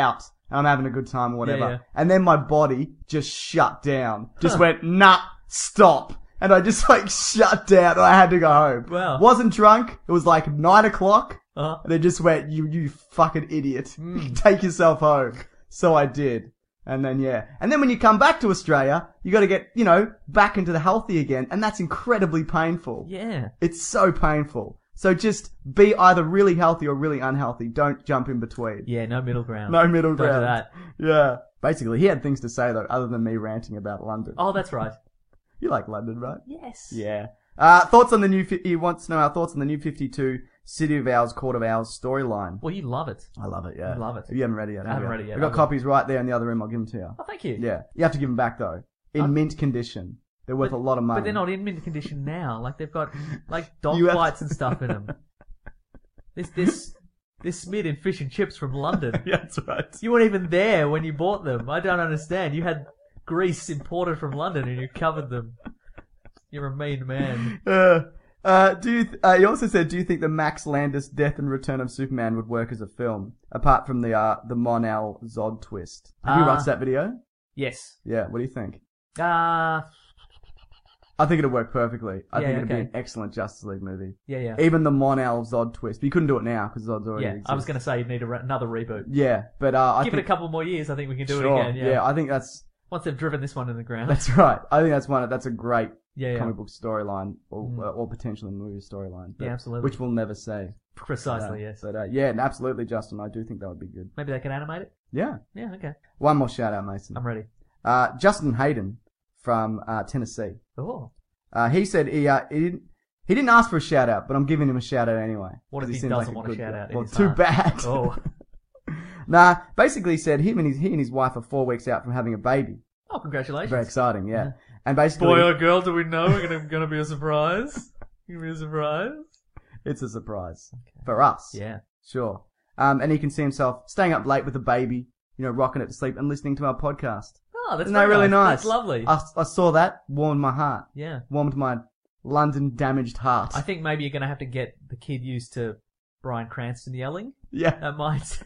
S5: and I'm having a good time or whatever.
S6: Yeah, yeah.
S5: And then my body just shut down. Just went, nah, stop. And I just like shut down and I had to go home.
S6: Wow.
S5: Wasn't drunk. It was like nine o'clock.
S6: Uh-huh.
S5: And it just went, you, you fucking idiot.
S6: Mm.
S5: Take yourself home. So I did. And then, yeah. And then when you come back to Australia, you gotta get, you know, back into the healthy again. And that's incredibly painful.
S6: Yeah.
S5: It's so painful. So just be either really healthy or really unhealthy. Don't jump in between.
S6: Yeah, no middle ground.
S5: No middle
S6: Don't do
S5: ground.
S6: that.
S5: Yeah. Basically, he had things to say though, other than me ranting about London.
S6: Oh, that's right.
S5: You like London, right?
S6: Yes.
S5: Yeah. Uh, thoughts on the new, fi- he wants to know our thoughts on the new fifty-two City of Owls, Court of Owls storyline.
S6: Well, you love it.
S5: I love it, yeah.
S6: You love it.
S5: You haven't read it yet, have
S6: I haven't
S5: you?
S6: read it yet.
S5: We've got
S6: I will.
S5: copies right there in the other room. I'll give them to you.
S6: Oh, thank you.
S5: Yeah. You have to give them back though. In
S6: Uh,
S5: mint condition. They're worth
S6: But-
S5: a lot of money.
S6: But they're not in mint condition now. Like, they've got, like, dog
S5: You have-
S6: bites and stuff in them. This, this, this smeared in fish and chips from London.
S5: Yeah, that's right.
S6: You weren't even there when you bought them. I don't understand. You had grease imported from London and you covered them. You're a mean man.
S5: Uh, uh, do you th- uh, he also said, do you think the Max Landis Death and Return of Superman would work as a film, apart from the uh, the Mon-El Zod twist? Have you
S6: Uh,
S5: watched that video?
S6: Yes.
S5: Yeah, what do you think?
S6: Uh,
S5: I think it'd work perfectly. I
S6: Yeah,
S5: think it'd
S6: okay.
S5: be an excellent Justice League movie.
S6: yeah, yeah.
S5: Even the Mon-El Zod twist. But you couldn't do it now, because Zod's already
S6: Yeah,
S5: exists.
S6: I was going to say you'd need a re- another reboot.
S5: Yeah, but uh, I
S6: Give
S5: think...
S6: it a couple more years, I think we can do
S5: sure,
S6: it again. Yeah.
S5: I think that's...
S6: Once they've driven this one in the ground.
S5: That's right. I think that's one. That's a great
S6: Yeah, yeah.
S5: comic book storyline, or,
S6: Mm.
S5: uh, or potentially movie storyline. but-
S6: Yeah, absolutely.
S5: Which we'll never say.
S6: Precisely,
S5: Uh,
S6: yes.
S5: But uh, yeah, absolutely, Justin. I do think that would be good.
S6: Maybe they can animate it?
S5: Yeah.
S6: Yeah, okay.
S5: One more shout out, Mason.
S6: I'm ready.
S5: Uh, Justin Hayden from uh, Tennessee.
S6: Oh.
S5: Uh, he said he uh, he didn't he didn't ask for a shout out, but I'm giving him a shout out anyway.
S6: What if
S5: 'cause
S6: he
S5: seems
S6: doesn't
S5: like
S6: want a
S5: good
S6: shout
S5: guy.
S6: out in
S5: Well,
S6: his
S5: too
S6: heart?
S5: bad.
S6: Oh.
S5: Nah, basically he said him and his he and his wife are four weeks out from having a baby.
S6: Oh, congratulations.
S5: Very exciting, yeah. And basically,
S6: Boy or girl, do we know? We're gonna, gonna be a surprise. Gonna be a surprise.
S5: it's a surprise for us.
S6: Yeah.
S5: Sure. Um, and he can see himself staying up late with the baby, you know, rocking it to sleep and listening to our podcast.
S6: Oh, that's
S5: Isn't that
S6: very
S5: really nice?
S6: That's lovely.
S5: I, I saw that, warmed my heart.
S6: Yeah.
S5: Warmed my London damaged heart.
S6: I think maybe you're gonna have to get the kid used to Bryan Cranston yelling.
S5: Yeah.
S6: That might.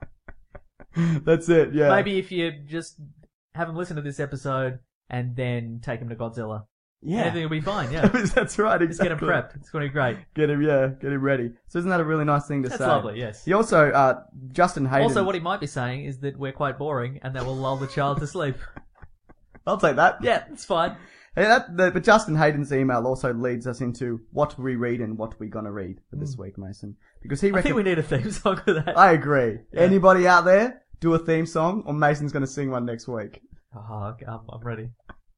S5: That's it, yeah.
S6: Maybe if you just have him listen to this episode and then take him to Godzilla.
S5: Yeah.
S6: Everything will be fine, yeah.
S5: That's right, exactly.
S6: Just get him prepped. It's gonna be great.
S5: Get him, yeah, get him ready. So isn't that a really nice thing to
S6: That's
S5: say?
S6: lovely, yes.
S5: He also, uh, Justin Hayden.
S6: Also, what he might be saying is that we're quite boring and that will lull the child to sleep.
S5: I'll take that.
S6: Yeah, it's fine.
S5: Hey, that, the, but Justin Hayden's email also leads us into what we read and what we're gonna read for this week, Mason. Because he
S6: I
S5: reckons...
S6: think we need a theme song for that.
S5: I agree.
S6: Yeah.
S5: Anybody out there, do a theme song, or Mason's gonna sing one next week.
S6: Oh, okay, I'm, I'm ready.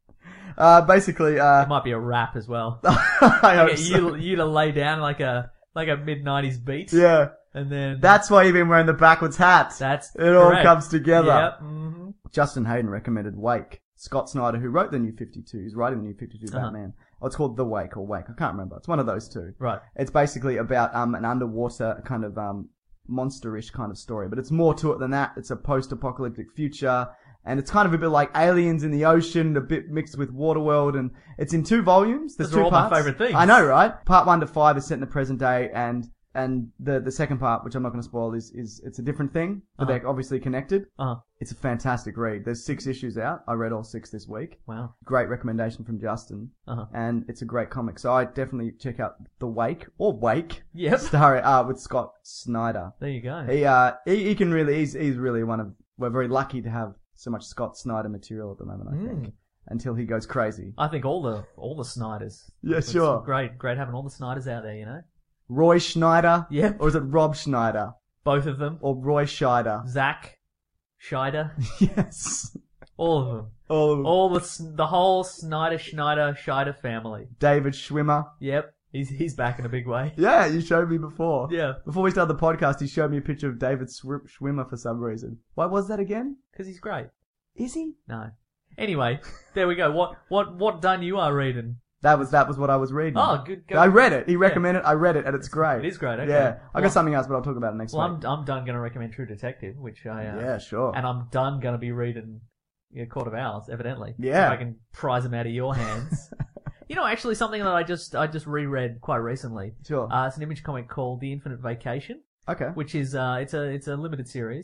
S5: Uh, basically, uh...
S6: It might be a rap as well.
S5: I hope
S6: Like
S5: so.
S6: you, you to lay down like a like a mid nineties beat.
S5: Yeah.
S6: And then
S5: That's why you've been wearing the backwards hat.
S6: That's
S5: It all
S6: correct.
S5: comes together.
S6: Yep. hmm
S5: Justin Hayden recommended Wake. Scott Snyder, who wrote the New fifty-two, is writing the New fifty-two
S6: Uh-huh.
S5: Batman. Oh, it's called The Wake or Wake. I can't remember. It's one of those two.
S6: Right.
S5: It's basically about um an underwater kind of um monsterish kind of story, but it's more to it than that. It's a post-apocalyptic future, and it's kind of a bit like Aliens in the ocean, a bit mixed with Waterworld, and it's in two volumes. There's
S6: Those
S5: two
S6: are all my
S5: parts.
S6: favourite things.
S5: I know, right? Part one to five is set in the present day, and and the the second part, which I'm not going to spoil, is is it's a different thing, but
S6: Uh-huh.
S5: they're obviously connected.
S6: Uh-huh.
S5: It's a fantastic read. There's six issues out. I read all six this week.
S6: Wow.
S5: Great recommendation from Justin.
S6: Uh-huh.
S5: And it's a great comic. So I definitely check out The Wake, or Wake.
S6: Yep.
S5: Starring, uh, with Scott Snyder.
S6: There you go.
S5: He, uh, he, he can really, he's, he's really one of, we're very lucky to have so much Scott Snyder material at the moment, I
S6: Mm.
S5: think. Until he goes crazy.
S6: I think all the all the Snyders.
S5: Yeah,
S6: It's
S5: sure.
S6: Great, great having all the Snyders out there. You know,
S5: Roy Schneider?
S6: Yep.
S5: Or is it Rob Schneider?
S6: both of them.
S5: Or Roy Scheider?
S6: Zach, Scheider,
S5: Yes.
S6: all of them.
S5: All of them.
S6: All the S- the whole Snyder, Schneider, Scheider family.
S5: David Schwimmer.
S6: Yep, he's he's back in a big way.
S5: Yeah, you showed me before.
S6: Yeah,
S5: Before we started the podcast, he showed me a picture of David Schw- Schwimmer for some reason. Why was that again?
S6: because he's great.
S5: Is he?
S6: No. Anyway, there we go. What what what done you are reading?
S5: That was that was what I was reading.
S6: Oh, good. Go.
S5: I read it. He recommended it. I read it, and it's great.
S6: It is great. Okay.
S5: Yeah, I got
S6: Well,
S5: something else, but I'll talk about it next
S6: Well,
S5: week.
S6: I'm I'm done going to recommend True Detective, which I uh,
S5: Yeah, sure.
S6: and I'm done going to be reading yeah, Court of Owls, evidently.
S5: Yeah.
S6: If I can prize them out of your hands. You know, actually, something that I just I just reread quite recently.
S5: Sure.
S6: Uh, it's an Image comic called The Infinite Vacation,
S5: Okay.
S6: which is uh, it's a it's a limited series,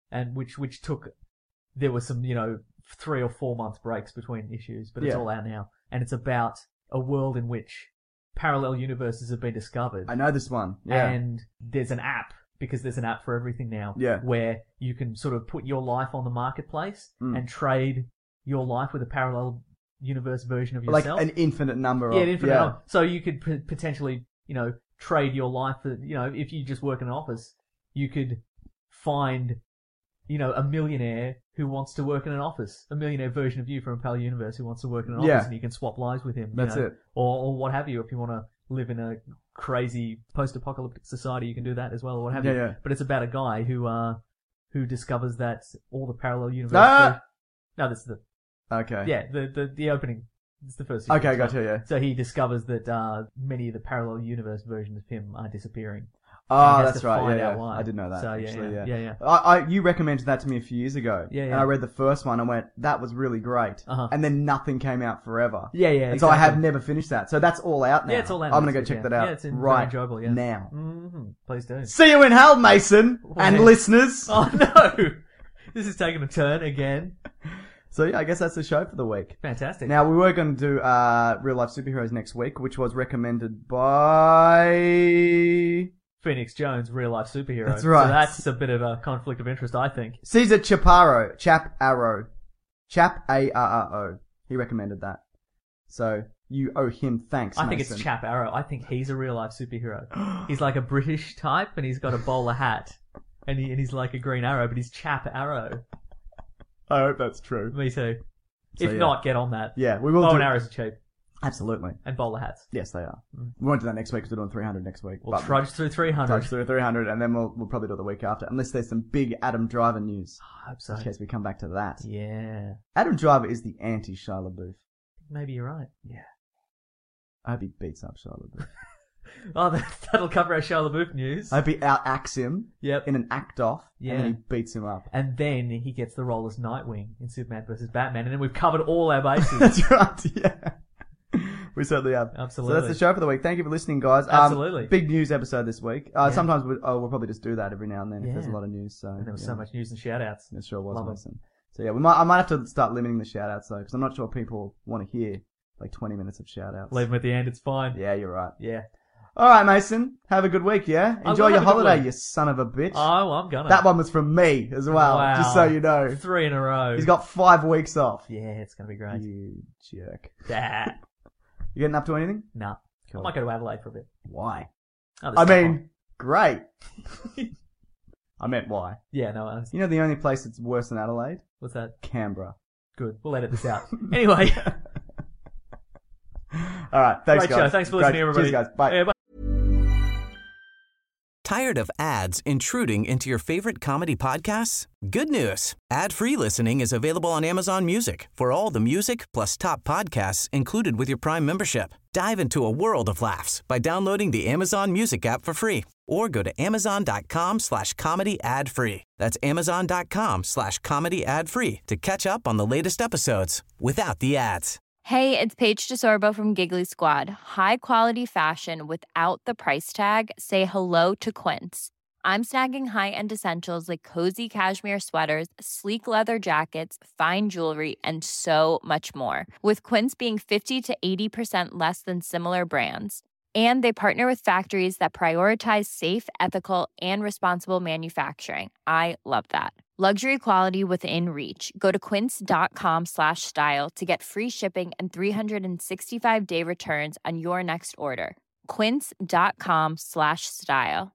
S6: and which which took there were some you know three or four month breaks between issues, but it's
S5: Yeah.
S6: all out now, and it's about a world in which parallel universes have been discovered.
S5: I know this one. Yeah.
S6: And there's an app, because there's an app for everything now,
S5: Yeah.
S6: where you can sort of put your life on the marketplace
S5: Mm.
S6: and trade your life with a parallel universe version of
S5: Like
S6: yourself.
S5: an infinite number of...
S6: yeah, an infinite
S5: yeah.
S6: number. So you could p- potentially, you know, trade your life for, you know, if you just work in an office, you could find, you know, a millionaire who wants to work in an office, a millionaire version of you from a parallel universe who wants to work in an
S5: Yeah.
S6: office, and you can swap lives with him. you
S5: That's
S6: know,
S5: it.
S6: Or, or what have you, if you want to live in a crazy post-apocalyptic society, you can do that as well, or what have
S5: Yeah,
S6: you.
S5: yeah.
S6: But it's about a guy who, uh, who discovers that all the parallel universes.
S5: Ah!
S6: No, that's the,
S5: Okay.
S6: yeah, the, the, the opening. It's the first.
S5: Okay,
S6: sequence,
S5: gotcha,
S6: right?
S5: yeah.
S6: So he discovers that, uh, many of the parallel universe versions of him are disappearing.
S5: Oh,
S6: And he has
S5: that's
S6: to
S5: right.
S6: find
S5: Yeah,
S6: out
S5: yeah.
S6: why.
S5: I did know that.
S6: So, yeah,
S5: actually,
S6: yeah,
S5: yeah.
S6: yeah, yeah.
S5: I, I, you recommended that to me a few years ago.
S6: Yeah,
S5: And
S6: yeah.
S5: I read the first one and went, that was really great.
S6: Uh-huh.
S5: And then nothing came out forever.
S6: Yeah, yeah,
S5: And so I have
S6: exactly.
S5: never finished that. So that's all out now.
S6: Yeah, it's all out
S5: I'm
S6: next
S5: going to go
S6: week,
S5: check
S6: yeah.
S5: that out
S6: Yeah, it's in- very
S5: right
S6: enjoyable, yeah.
S5: now.
S6: Mm-hmm. Please do.
S5: See you in hell, Mason and
S6: Wait.
S5: listeners.
S6: Oh no! This is taking a turn again.
S5: So yeah, I guess that's the show for the week.
S6: Fantastic.
S5: Now, we were going to do uh, Real Life Superheroes next week, which was recommended by
S6: Phoenix Jones, real life superhero.
S5: That's right.
S6: So that's a bit of a conflict of interest, I think.
S5: Caesar Chaparro, Chap Arrow. Chap A R R O. He recommended that. So you owe him thanks,
S6: I think
S5: Mason.
S6: it's Chap Arrow. I think he's a real life superhero. He's like a British type, and he's got a bowler hat, and, he, and he's like a Green Arrow, but he's Chap Arrow.
S5: I hope that's true.
S6: Me too.
S5: So,
S6: if
S5: yeah.
S6: not, get on that.
S5: Yeah, we will
S6: Bow
S5: do...
S6: and arrows are cheap,
S5: Absolutely.
S6: and bowler hats.
S5: Yes, they are. We won't do that next week because we're doing three hundred next week.
S6: We'll
S5: but
S6: trudge through three hundred.
S5: trudge through three hundred, and then we'll we'll probably do it the week after, unless there's some big Adam Driver news.
S6: I hope so.
S5: In case we come back to that.
S6: Yeah.
S5: Adam Driver is the anti-Shia LaBeouf.
S6: Maybe you're right. Yeah.
S5: I hope he beats up Shia LaBeouf.
S6: Oh, that, that'll cover our Shia LaBeouf news.
S5: I hope he out-acts him
S6: Yep.
S5: in an act-off,
S6: Yeah.
S5: and then he beats him up.
S6: And then he gets the role as Nightwing in Superman versus Batman, and then we've covered all our bases.
S5: That's right, yeah. We certainly have.
S6: Absolutely.
S5: So that's the show for the week. Thank you for listening, guys. Um,
S6: Absolutely.
S5: Big news episode this week. Uh,
S6: Yeah.
S5: Sometimes we, oh, we'll probably just do that every now and then if there's a
S6: Yeah.
S5: lot of news. So
S6: And there was
S5: yeah.
S6: so much news and shout-outs.
S5: It sure was,
S6: Love 'em.
S5: Mason. So yeah, we might. I might have to start limiting the shout-outs though, because I'm not sure people want to hear like twenty minutes of shout-outs.
S6: Leave them at the end, it's fine.
S5: Yeah, you're right.
S6: Yeah.
S5: All right, Mason. Have a good week. Yeah.
S6: I
S5: Enjoy
S6: will
S5: your
S6: have a good
S5: holiday,
S6: week.
S5: you son of a bitch.
S6: Oh, I'm gonna.
S5: That one was from me as well,
S6: Wow.
S5: just so you know.
S6: Three in a row.
S5: He's got five weeks off.
S6: Yeah, it's gonna be great.
S5: You jerk.
S6: Yeah.
S5: You getting up to anything?
S6: Nah.
S5: Cool.
S6: I might go to Adelaide for a bit.
S5: Why?
S6: Oh, there's
S5: I
S6: stuff
S5: mean,
S6: on.
S5: great. I meant why.
S6: Yeah, no, I
S5: You know the only place that's worse than Adelaide?
S6: what's that?
S5: Canberra.
S6: Good. We'll edit this out. Anyway.
S5: All right. Thanks,
S6: Great
S5: guys.
S6: show. Thanks for
S5: Great.
S6: listening, everybody.
S5: Cheers, guys. Bye.
S6: Yeah, bye.
S1: Tired of ads intruding into your favorite comedy podcasts? Good news. Ad-free listening is available on Amazon Music for all the music plus top podcasts included with your Prime membership. Dive into a world of laughs by downloading the Amazon Music app for free or go to amazon.com slash comedy ad free. That's amazon.com slash comedy ad free to catch up on the latest episodes without the ads.
S12: Hey, it's Paige DeSorbo from Giggly Squad. High quality fashion without the price tag. Say hello to Quince. I'm snagging high-end essentials like cozy cashmere sweaters, sleek leather jackets, fine jewelry, and so much more. With Quince being fifty to eighty percent less than similar brands. And they partner with factories that prioritize safe, ethical, and responsible manufacturing. I love that. Luxury quality within reach. Go to quince.com slash style to get free shipping and three sixty-five day returns on your next order. Quince.com slash style.